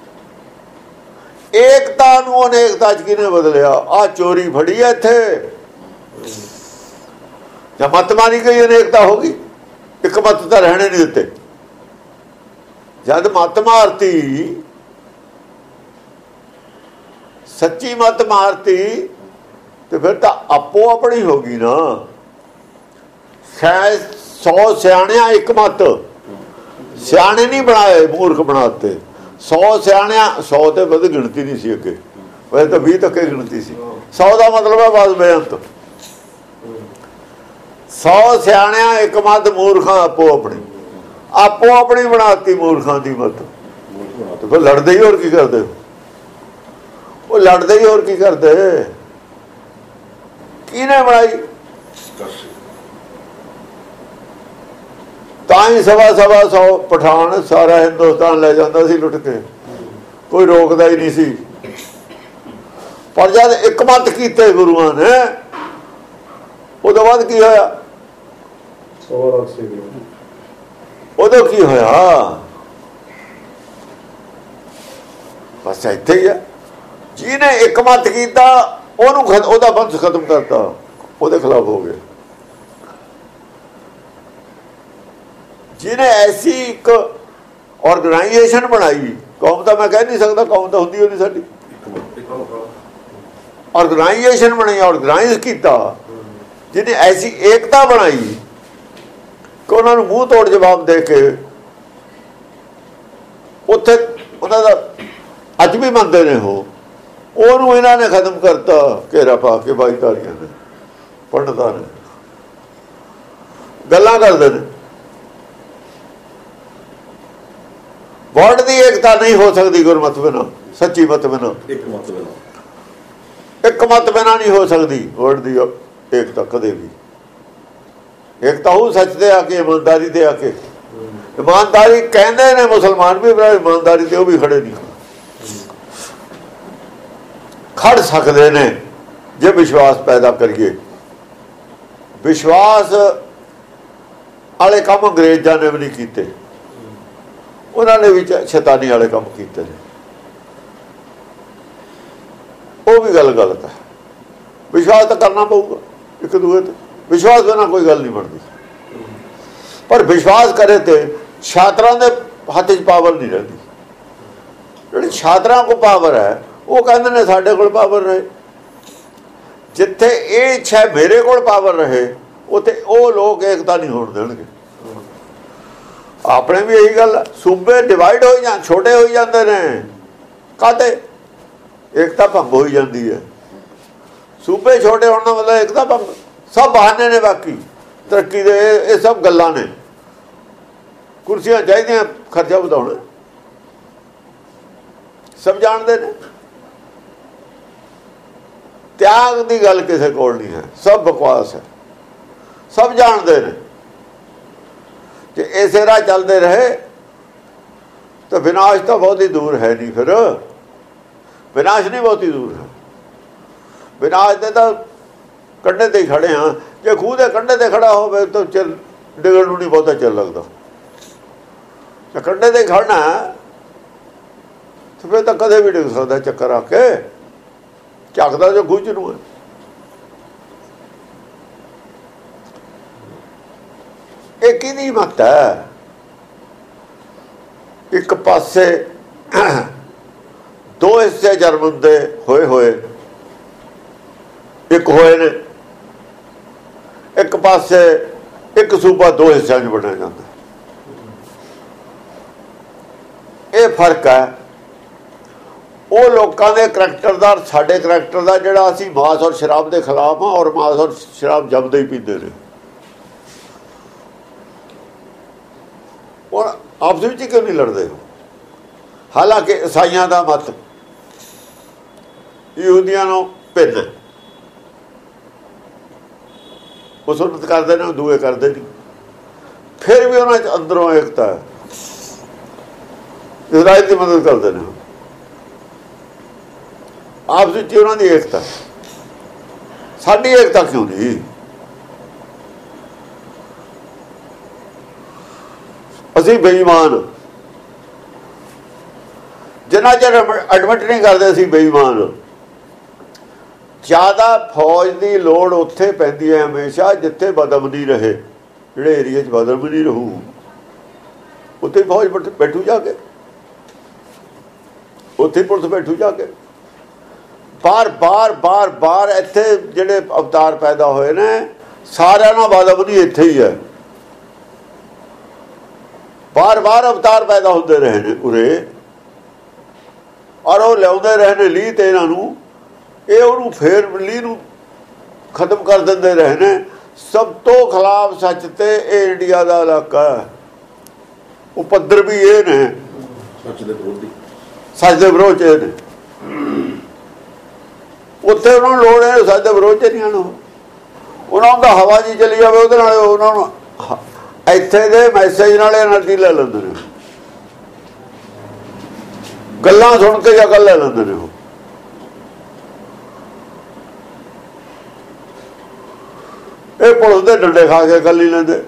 ਏਕਤਾ ਨੂੰ ਅਨੇਕਤਾ 'ਚ ਕਿਹਨੇ ਬਦਲਿਆ? ਆਹ ਚੋਰੀ ਫੜੀ ਹੈ ਇੱਥੇ, ਜਾਂ ਮੱਤ ਮਾਰੀ ਗਈ, ਅਨੇਕਤਾ ਹੋ ਗਈ। ਇੱਕ ਮੱਤ ਤਾਂ ਰਹਿਣੇ ਨਹੀਂ ਦਿੱਤੇ। ਜਦ ਮੱਤ ਮਾਰਤੀ, ਸੱਚੀ ਮੱਤ ਮਾਰਤੀ, ਤੇ ਫਿਰ ਤਾਂ ਆਪੋ ਆਪਣੀ ਹੋ ਗਈ ਨਾ। ਸ਼ਾਇਦ ਸੌ ਸਿਆਣਿਆਂ ਇੱਕ ਮੱਤ, ਸਿਆਣੇ ਨਹੀਂ ਬਣਾਏ, ਮੂਰਖ ਬਣਾਤੇ। ਸੌ ਸਿਆਣਿਆਂ, ਸੌ ਤੇ ਵੱਧ ਗਿਣਤੀ ਨਹੀਂ ਸੀ ਅੱਗੇ, ਵੈਸੇ ਤਾਂ ਵੀਹ ਤੱਕ ਗਿਣਤੀ ਸੀ। ਸੌ ਦਾ ਮਤਲਬ ਹੈ ਬਸ ਬੇਅੰਤ। ਸੌ ਸਿਆਣਿਆਂ ਇੱਕ ਮੱਤ, ਮੂਰਖਾਂ ਆਪੋ ਆਪਣੀ, ਆਪੋ ਆਪਣੀ ਬਣਾਤੀ ਮੂਰਖਾਂ ਦੀ ਮੱਤ। ਤੇ ਫਿਰ ਲੜਦੇ ਹੀ ਹੋਰ ਕੀ ਕਰਦੇ? ਉਹ ਲੜਦੇ ਹੀ ਹੋਰ ਕੀ ਕਰਦੇ? ਕਿਹਨੇ ਬਣਾਈ? ਤਾਂ ਹੀ ਸਵਾ ਸਵਾ ਸੌ ਪਠਾਨ ਸਾਰਾ ਹਿੰਦੁਸਤਾਨ ਲੈ ਜਾਂਦਾ ਸੀ ਲੁੱਟ ਕੇ, ਕੋਈ ਰੋਕਦਾ ਹੀ ਨਹੀਂ ਸੀ। ਪਰ ਜਦ ਇੱਕ ਮੱਤ ਕੀਤੇ ਗੁਰੂਆਂ ਨੇ, ਉਹਦੇ ਬਾਅਦ ਕੀ ਹੋਇਆ? ਉਦੋਂ ਕੀ ਹੋਇਆ? ਬਸ ਇੱਥੇ ਹੀ ਆ। ਜਿਹਨੇ ਇੱਕ ਮੱਤ ਕੀਤਾ ਉਹਨੂੰ ਉਹਦਾ ਬੰਦ ਖਤਮ ਕਰਤਾ, ਉਹਦੇ ਖਿਲਾਫ ਹੋ ਗਏ। ਜਿਹਨੇ ਐਸੀ ਇੱਕ ਆਰਗੇਨਾਈਜੇਸ਼ਨ ਬਣਾਈ, ਕੌਮ ਤਾਂ ਮੈਂ ਕਹਿ ਨਹੀਂ ਸਕਦਾ, ਕੌਮ ਤਾਂ ਹੁੰਦੀ ਹੋਣੀ ਸਾਡੀ। ਆਰਗੇਨਾਈਜੇਸ਼ਨ ਬਣਾਈ, ਆਰਗੇਨਾਈਜ਼ ਕੀਤਾ, ਜਿਹਨੇ ਐਸੀ ਏਕਤਾ ਬਣਾਈ ਕਿ ਉਹਨਾਂ ਨੂੰ ਮੂੰਹ ਤੋੜ ਜਵਾਬ ਦੇ ਕੇ ਉੱਥੇ ਉਹਨਾਂ ਦਾ ਅੱਜ ਵੀ ਮੰਨਦੇ ਨੇ ਉਹ, ਉਹਨੂੰ ਇਹਨਾਂ ਨੇ ਖਤਮ ਕਰਤਾ ਘੇਰਾ ਪਾ ਕੇ। ਬਾਈਤਾਰੀਆਂ ਨੇ, ਪੰਡਤਾਂ ਨੇ ਗੱਲਾਂ ਕਰਦੇ ਨੇ। ਵਰਡ ਦੀ ਏਕਤਾ ਨਹੀਂ ਹੋ ਸਕਦੀ ਗੁਰਮਤਿ ਬਿਨਾਂ, ਸੱਚੀ ਮਤ ਬਿਨਾਂ, ਇੱਕ ਮਤ ਬਿਨਾਂ, ਇੱਕ ਮਤ ਬਿਨਾਂ ਨਹੀਂ ਹੋ ਸਕਦੀ ਵਰਡ ਦੀ ਏਕਤਾ ਕਦੇ ਵੀ। ਏਕਤਾ ਉਹ ਸੱਚ ਤੇ ਆ ਕੇ, ਇਮਾਨਦਾਰੀ ਤੇ ਆ ਕੇ। ਇਮਾਨਦਾਰੀ ਕਹਿੰਦੇ ਨੇ ਮੁਸਲਮਾਨ ਵੀ, ਇਮਾਨਦਾਰੀ ਤੇ ਉਹ ਵੀ ਖੜੇ ਨਹੀਂ। ਖੜ ਸਕਦੇ ਨੇ ਜੇ ਵਿਸ਼ਵਾਸ ਪੈਦਾ ਕਰੀਏ। ਵਿਸ਼ਵਾਸ ਵਾਲੇ ਕੰਮ ਅੰਗਰੇਜ਼ਾਂ ਨੇ ਵੀ ਨਹੀਂ ਕੀਤੇ, ਉਹਨਾਂ ਨੇ ਵੀ ਸ਼ੈਤਾਨੀ ਵਾਲੇ ਕੰਮ ਕੀਤੇ ਨੇ। ਉਹ ਵੀ ਗੱਲ ਗਲਤ ਹੈ। ਵਿਸ਼ਵਾਸ ਤਾਂ ਕਰਨਾ ਪਊਗਾ ਇੱਕ ਦੂਏ ਤੇ, ਵਿਸ਼ਵਾਸ ਬਿਨਾਂ ਕੋਈ ਗੱਲ ਨਹੀਂ ਬਣਦੀ। ਪਰ ਵਿਸ਼ਵਾਸ ਕਰੇ ਤੇ ਛਾਤਰਾਂ ਦੇ ਹੱਥ 'ਚ ਪਾਵਰ ਨਹੀਂ ਰਹਿੰਦੀ। ਜਿਹੜੀ ਛਾਤਰਾਂ ਕੋਲ ਪਾਵਰ ਹੈ ਉਹ ਕਹਿੰਦੇ ਨੇ ਸਾਡੇ ਕੋਲ ਪਾਵਰ ਰਹੇ। ਜਿੱਥੇ ਇਹ ਇੱਛਾ ਮੇਰੇ ਕੋਲ ਪਾਵਰ ਰਹੇ ਉੱਥੇ ਉਹ ਲੋਕ ਏਕਤਾ ਨਹੀਂ ਹੋਣ ਦੇਣਗੇ। ਆਪਣੇ ਵੀ ਇਹੀ ਗੱਲ, ਸੂਬੇ ਡਿਵਾਈਡ ਹੋਈ ਜਾਂ ਛੋਟੇ ਹੋਈ ਜਾਂਦੇ ਨੇ, ਕਾਹਤੇ? ਏਕਤਾ ਭੰਗ ਹੋਈ ਜਾਂਦੀ ਹੈ। ਸੂਬੇ ਛੋਟੇ ਹੋਣ ਦਾ ਮਤਲਬ ਏਕਤਾ ਭੰਗ। ਸਭ ਬਹਾਨੇ ਨੇ, ਬਾਕੀ ਤਰੱਕੀ ਦੇ ਇਹ ਸਭ ਗੱਲਾਂ ਨੇ। ਕੁਰਸੀਆਂ ਚਾਹੀਦੀਆਂ, ਖਰਚਾ ਵਧਾਉਣਾ, ਸਭ ਜਾਣਦੇ ਨੇ। ਤਿਆਗ ਦੀ ਗੱਲ ਕਿਸੇ ਕੋਲ ਨਹੀਂ ਹੈ, ਸਭ ਬਕਵਾਸ ਹੈ, ਸਭ ਜਾਣਦੇ ਨੇ। ਜੇ ਇਸੇ ਰਾਹ ਚੱਲਦੇ ਰਹੇ ਤਾਂ ਵਿਨਾਸ਼ ਤਾਂ ਬਹੁਤ ਹੀ ਦੂਰ ਹੈ ਨਹੀਂ। ਫਿਰ ਵਿਨਾਸ਼ ਨਹੀਂ ਬਹੁਤੀ ਦੂਰ ਹੈ। ਵਿਨਾਸ਼ ਦੇ ਤਾਂ ਕੰਢੇ ਤੇ ਹੀ ਖੜੇ ਹਾਂ। ਜੇ ਖੂਹ ਦੇ ਕੰਢੇ ਤੇ ਖੜਾ ਹੋਵੇ ਤਾਂ ਚੱਲ ਡਿੱਗਣ ਨੂੰ ਨਹੀਂ ਬਹੁਤਾ ਚੱਲ ਲੱਗਦਾ। ਜੇ ਕੰਢੇ ਤੇ ਖੜਨਾ ਤਾਂ ਫਿਰ ਤਾਂ ਕਦੇ ਵੀ ਡਿੱਗ ਸਕਦਾ ਚੱਕਰ ਆ ਕੇ। ਝੱਕਦਾ ਜੋ ਖੂਹ 'ਚ ਨੂੰ ਹੈ। ਇਹ ਕਿਹਦੀ ਮੱਤ ਹੈ? ਇੱਕ ਪਾਸੇ ਦੋ ਹਿੱਸੇ ਜਰਮਨ ਦੇ ਹੋਏ ਹੋਏ ਇੱਕ ਹੋਏ ਨੇ, ਇੱਕ ਪਾਸੇ ਇੱਕ ਸੂਬਾ ਦੋ ਹਿੱਸਿਆਂ 'ਚ ਵੰਡਿਆ ਜਾਂਦਾ। ਇਹ ਫਰਕ ਹੈ ਉਹ ਲੋਕਾਂ ਦੇ ਕਰੈਕਟਰ ਦਾ, ਸਾਡੇ ਕਰੈਕਟਰ ਦਾ, ਜਿਹੜਾ ਅਸੀਂ ਮਾਸ ਔਰ ਸ਼ਰਾਬ ਦੇ ਖਿਲਾਫ ਹਾਂ ਔਰ ਮਾਸ ਔਰ ਸ਼ਰਾਬ ਜਮਦੇ ਹੀ ਪੀਂਦੇ ਨੇ। ਔਰ ਆਪਸ ਵਿੱਚ ਕਿਉਂ ਨਹੀਂ ਲੜਦੇ? ਹਾਲਾਂਕਿ ਈਸਾਈਆਂ ਦਾ ਮਤ ਯਹੂਦੀਆਂ ਨੂੰ ਭਿੰਨ, ਉਹ ਸੁਨਤ ਕਰਦੇ ਨੇ, ਦੂਏ ਕਰਦੇ ਨਹੀਂ। ਫਿਰ ਵੀ ਉਹਨਾਂ 'ਚ ਅੰਦਰੋਂ ਏਕਤਾ ਹੈ। ਇਜ਼ਰਾਈਲ ਦੀ ਮਦਦ ਕਰਦੇ ਨੇ, ਆਪਸ ਵਿੱਚ ਉਹਨਾਂ ਦੀ ਏਕਤਾ। ਸਾਡੀ ਏਕਤਾ ਕਿਉਂ ਨਹੀਂ? ਅਸੀਂ ਬੇਈਮਾਨ, ਜਿੰਨਾ ਚਿਰ ਐਡਮਿਟ ਨਹੀਂ ਕਰਦੇ ਅਸੀਂ ਬੇਈਮਾਨ। ਜ਼ਿਆਦਾ ਫੌਜ ਦੀ ਲੋੜ ਉੱਥੇ ਪੈਂਦੀ ਹੈ ਹਮੇਸ਼ਾ ਜਿੱਥੇ ਬਦਅਮਨੀ ਰਹੇ। ਜਿਹੜੇ ਏਰੀਏ 'ਚ ਬਦਅਮਨੀ ਰਹੂ ਉੱਥੇ ਫੌਜ ਬੈਠੂ ਜਾ ਕੇ, ਉੱਥੇ ਪੁਲਿਸ ਬੈਠੂ ਜਾ ਕੇ। ਬਾਰ ਬਾਰ ਬਾਰ ਬਾਰ ਇੱਥੇ ਜਿਹੜੇ ਅਵਤਾਰ ਪੈਦਾ ਹੋਏ ਨੇ ਸਾਰਿਆਂ ਨਾਲ ਬਦਅਮਨੀ ਇੱਥੇ ਹੀ ਹੈ। ਬਾਰ ਬਾਰ ਅਵਤਾਰ ਪੈਦਾ ਹੁੰਦੇ ਰਹੇ ਨੇ ਉਰੇ, ਔਰ ਉਹ ਲਿਆਉਂਦੇ ਰਹੇ ਨੇ ਲੀਹ ਤੇ ਇਹਨਾਂ ਨੂੰ। ਇਹ ਉਹਨੂੰ ਫੇਰ ਲੀਹ ਨੂੰ ਖਤਮ ਕਰ ਦਿੰਦੇ ਰਹੇ ਨੇ। ਸਭ ਤੋਂ ਖਿਲਾਫ ਸੱਚ ਤੇ ਇਹ ਇੰਡੀਆ ਦਾ ਇਲਾਕਾ ਹੈ। ਉਹ ਪੱਧਰ ਵੀ ਇਹ ਨੇ ਸੱਚ ਦੇ ਵਿਰੋਧੀ, ਸੱਚ ਦੇ ਵਿਰੋਧ 'ਚ ਇਹ ਨੇ। ਉੱਥੇ ਉਹਨਾਂ ਨੂੰ ਲੋੜ ਹੈ ਸੱਚ ਦੇ ਵਿਰੋਧ 'ਚ ਨਹੀਂ ਆਉਣਾ। ਉਹਨਾਂ ਦਾ ਹਵਾ ਜੀ ਚਲੀ ਜਾਵੇ ਉਹਦੇ ਨਾਲ ਉਹਨਾਂ ਨੂੰ ਇੱਥੇ ਦੇ ਮੈਸੇਜ ਨਾਲ ਐਨਰਜੀ ਲੈ ਲੈਂਦੇ ਨੇ, ਗੱਲਾਂ ਸੁਣ ਕੇ ਜਾਂ ਗੱਲ ਲੈ ਲੈਂਦੇ ਨੇ। ਉਹ ਇਹ ਪੁਲਿਸ ਦੇ ਡੰਡੇ ਖਾ ਕੇ ਗੱਲ ਨਹੀਂ ਲੈਂਦੇ।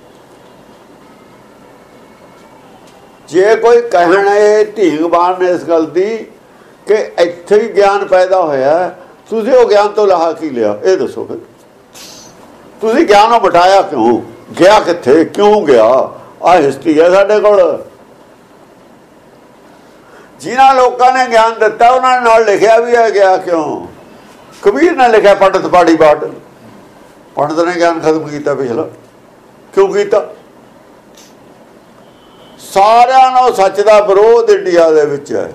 ਜੇ ਕੋਈ ਕਹਿਣ ਇਹ ਢੀਂਗ ਮਾਰਨ ਇਸ ਗੱਲ ਦੀ ਕਿ ਇੱਥੇ ਹੀ ਗਿਆਨ ਪੈਦਾ ਹੋਇਆ, ਤੁਸੀਂ ਉਹ ਗਿਆਨ ਤੋਂ ਲਾਹਾ ਕੀ ਲਿਆ? ਇਹ ਦੱਸੋ ਫਿਰ। ਤੁਸੀਂ ਗਿਆਨ ਨੂੰ ਬਿਠਾਇਆ ਕਿਉਂ? ਗਿਆ ਕਿੱਥੇ? ਕਿਉਂ ਗਿਆ? ਆਹ ਹਿਸਟਰੀ ਹੈ ਸਾਡੇ ਕੋਲ। ਜਿਨ੍ਹਾਂ ਲੋਕਾਂ ਨੇ ਗਿਆਨ ਦਿੱਤਾ ਉਹਨਾਂ ਨੇ ਨਾਲ ਲਿਖਿਆ ਵੀ ਹੈ ਗਿਆ ਕਿਉਂ। ਕਬੀਰ ਨੇ ਲਿਖਿਆ ਪੰਡਤ ਪਾੜੀ ਬਾਟ। ਪੰਡਤ ਨੇ ਗਿਆਨ ਖਤਮ ਕੀਤਾ ਪਿਛਲਾ, ਕਿਉਂ ਕੀਤਾ? ਸਾਰਿਆਂ ਨੂੰ ਸੱਚ ਦਾ ਵਿਰੋਧ ਇੰਡੀਆ ਦੇ ਵਿੱਚ ਹੈ।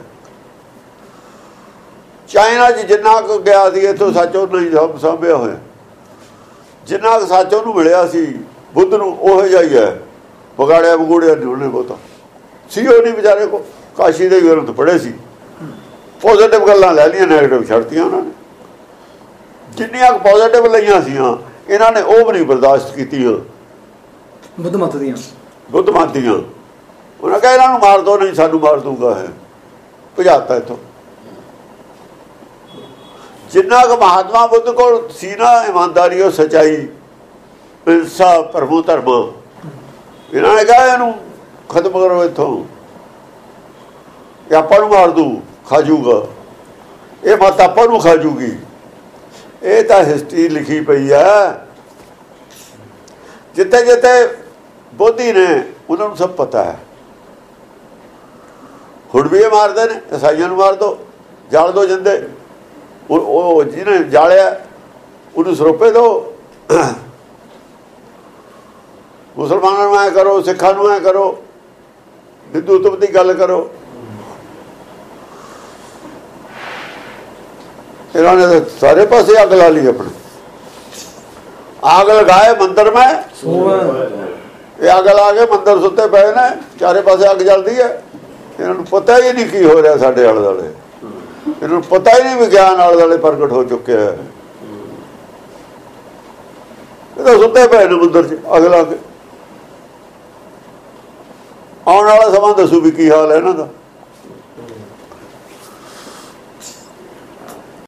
ਚਾਈਨਾ 'ਚ ਜਿੰਨਾ ਕੁ ਗਿਆ ਸੀ ਇੱਥੋਂ ਸੱਚ ਉਹ ਨਹੀਂ ਸਾਂਭਿਆ ਹੋਇਆ। ਜਿੰਨਾ ਕੁ ਸੱਚ ਉਹਨੂੰ ਮਿਲਿਆ ਸੀ ਬੁੱਧ ਨੂੰ ਉਹੋ ਜਿਹਾ ਹੀ ਹੈ। ਵਿਗਾੜਿਆ ਵਿਗੂੜਿਆ ਨਹੀਂ ਉਹਨੇ ਬਹੁਤਾ। ਸੀ ਉਹ ਨਹੀਂ ਵਿਚਾਰੇ ਕੋ ਕਾਸ਼ੀ ਦੇ ਗ੍ਰੰਥ ਪੜ੍ਹੇ ਸੀ, ਪੋਜ਼ੀਟਿਵ ਗੱਲਾਂ ਲੈ ਲਈਆਂ, ਨੈਗੇਟਿਵ ਛੱਡਤੀਆਂ ਉਹਨਾਂ ਨੇ। ਜਿੰਨੀਆਂ ਪੋਜ਼ੀਟਿਵ ਲਈਆਂ ਸੀਆਂ ਇਹਨਾਂ ਨੇ ਉਹ ਵੀ ਨਹੀਂ ਬਰਦਾਸ਼ਤ ਕੀਤੀਆਂ। ਬੁੱਧ ਮਤ ਦੀਆਂ ਬੁੱਧ ਮਤ ਦੀਆਂ ਉਹਨਾਂ ਕਿਹਾ ਇਹਨਾਂ ਨੂੰ ਮਾਰ ਦੋ, ਨਹੀਂ ਸਾਨੂੰ ਮਾਰ ਦੂਗਾ। ਹੈ ਭਜਾਤਾ ਇੱਥੋਂ। ਜਿੰਨਾ ਕੁ ਮਹਾਤਮਾ ਬੁੱਧ ਕੋਲ ਸੀ ਨਾ ਇਮਾਨਦਾਰੀ ਉਹ ਸੱਚਾਈ ਇਨਸਾਫ ਪਰਮੋ ਧਰਮ ਇਹਨਾਂ ਨੇ ਕਿਹਾ ਇਹਨੂੰ ਖਤਮ ਕਰੋ ਇੱਥੋਂ ਇਹ ਆਪਾਂ ਨੂੰ ਮਾਰ ਦੂ ਖਾ ਜੂਗਾ ਇਹ ਮਤ ਆਪਾਂ ਨੂੰ ਖਾ ਜੂਗੀ ਇਹ ਤਾਂ ਹਿਸਟਰੀ ਲਿਖੀ ਪਈ ਆ ਜਿੱਥੇ ਜਿੱਥੇ ਬੋਧੀ ਨੇ ਉਹਨਾਂ ਨੂੰ ਸਭ ਪਤਾ ਹੈ ਹੁਣ ਵੀ ਇਹ ਮਾਰਦੇ ਨੇ ਈਸਾਈਆਂ ਨੂੰ ਮਾਰ ਦੋ ਜਾਲ ਦੋ ਜਿੰਦੇ ਉਹ ਜਿਹਨੇ ਜਾਲਿਆ ਉਹਨੂੰ ਸਰੋਪੇ ਦੋ ਮੁਸਲਮਾਨਾਂ ਨੂੰ ਐ ਕਰੋ ਸਿੱਖਾਂ ਨੂੰ ਐ ਕਰੋ ਹਿੰਦੂਤਵ ਦੀ ਗੱਲ ਕਰੋ ਇਹਨਾਂ ਨੇ ਸਾਰੇ ਪਾਸੇ ਅੱਗ ਲਾ ਲਈ ਆਪਣੇ ਆਗ ਲਗਾਏ ਮੰਦਰ ਮੈਂ ਇਹ ਅੱਗ ਲਾ ਕੇ ਮੰਦਰ ਸੁੱਤੇ ਪਏ ਨੇ ਚਾਰੇ ਪਾਸੇ ਅੱਗ ਜਲਦੀ ਹੈ ਇਹਨਾਂ ਨੂੰ ਪਤਾ ਹੀ ਨਹੀਂ ਕੀ ਹੋ ਰਿਹਾ ਸਾਡੇ ਆਲੇ ਦੁਆਲੇ ਇਹਨਾਂ ਨੂੰ ਪਤਾ ਹੀ ਨਹੀਂ ਵਿਗਿਆਨ ਆਲੇ ਦੁਆਲੇ ਪ੍ਰਗਟ ਹੋ ਚੁੱਕਿਆ ਹੈ ਇਹ ਤਾਂ ਸੁੱਤੇ ਪਏ ਨੇ ਮੰਦਰ 'ਚ ਅੱਗ ਲਾ ਕੇ ਆਉਣ ਵਾਲਾ ਸਮਾਂ ਦੱਸੂ ਵੀ ਕੀ ਹਾਲ ਹੈ ਇਹਨਾਂ ਦਾ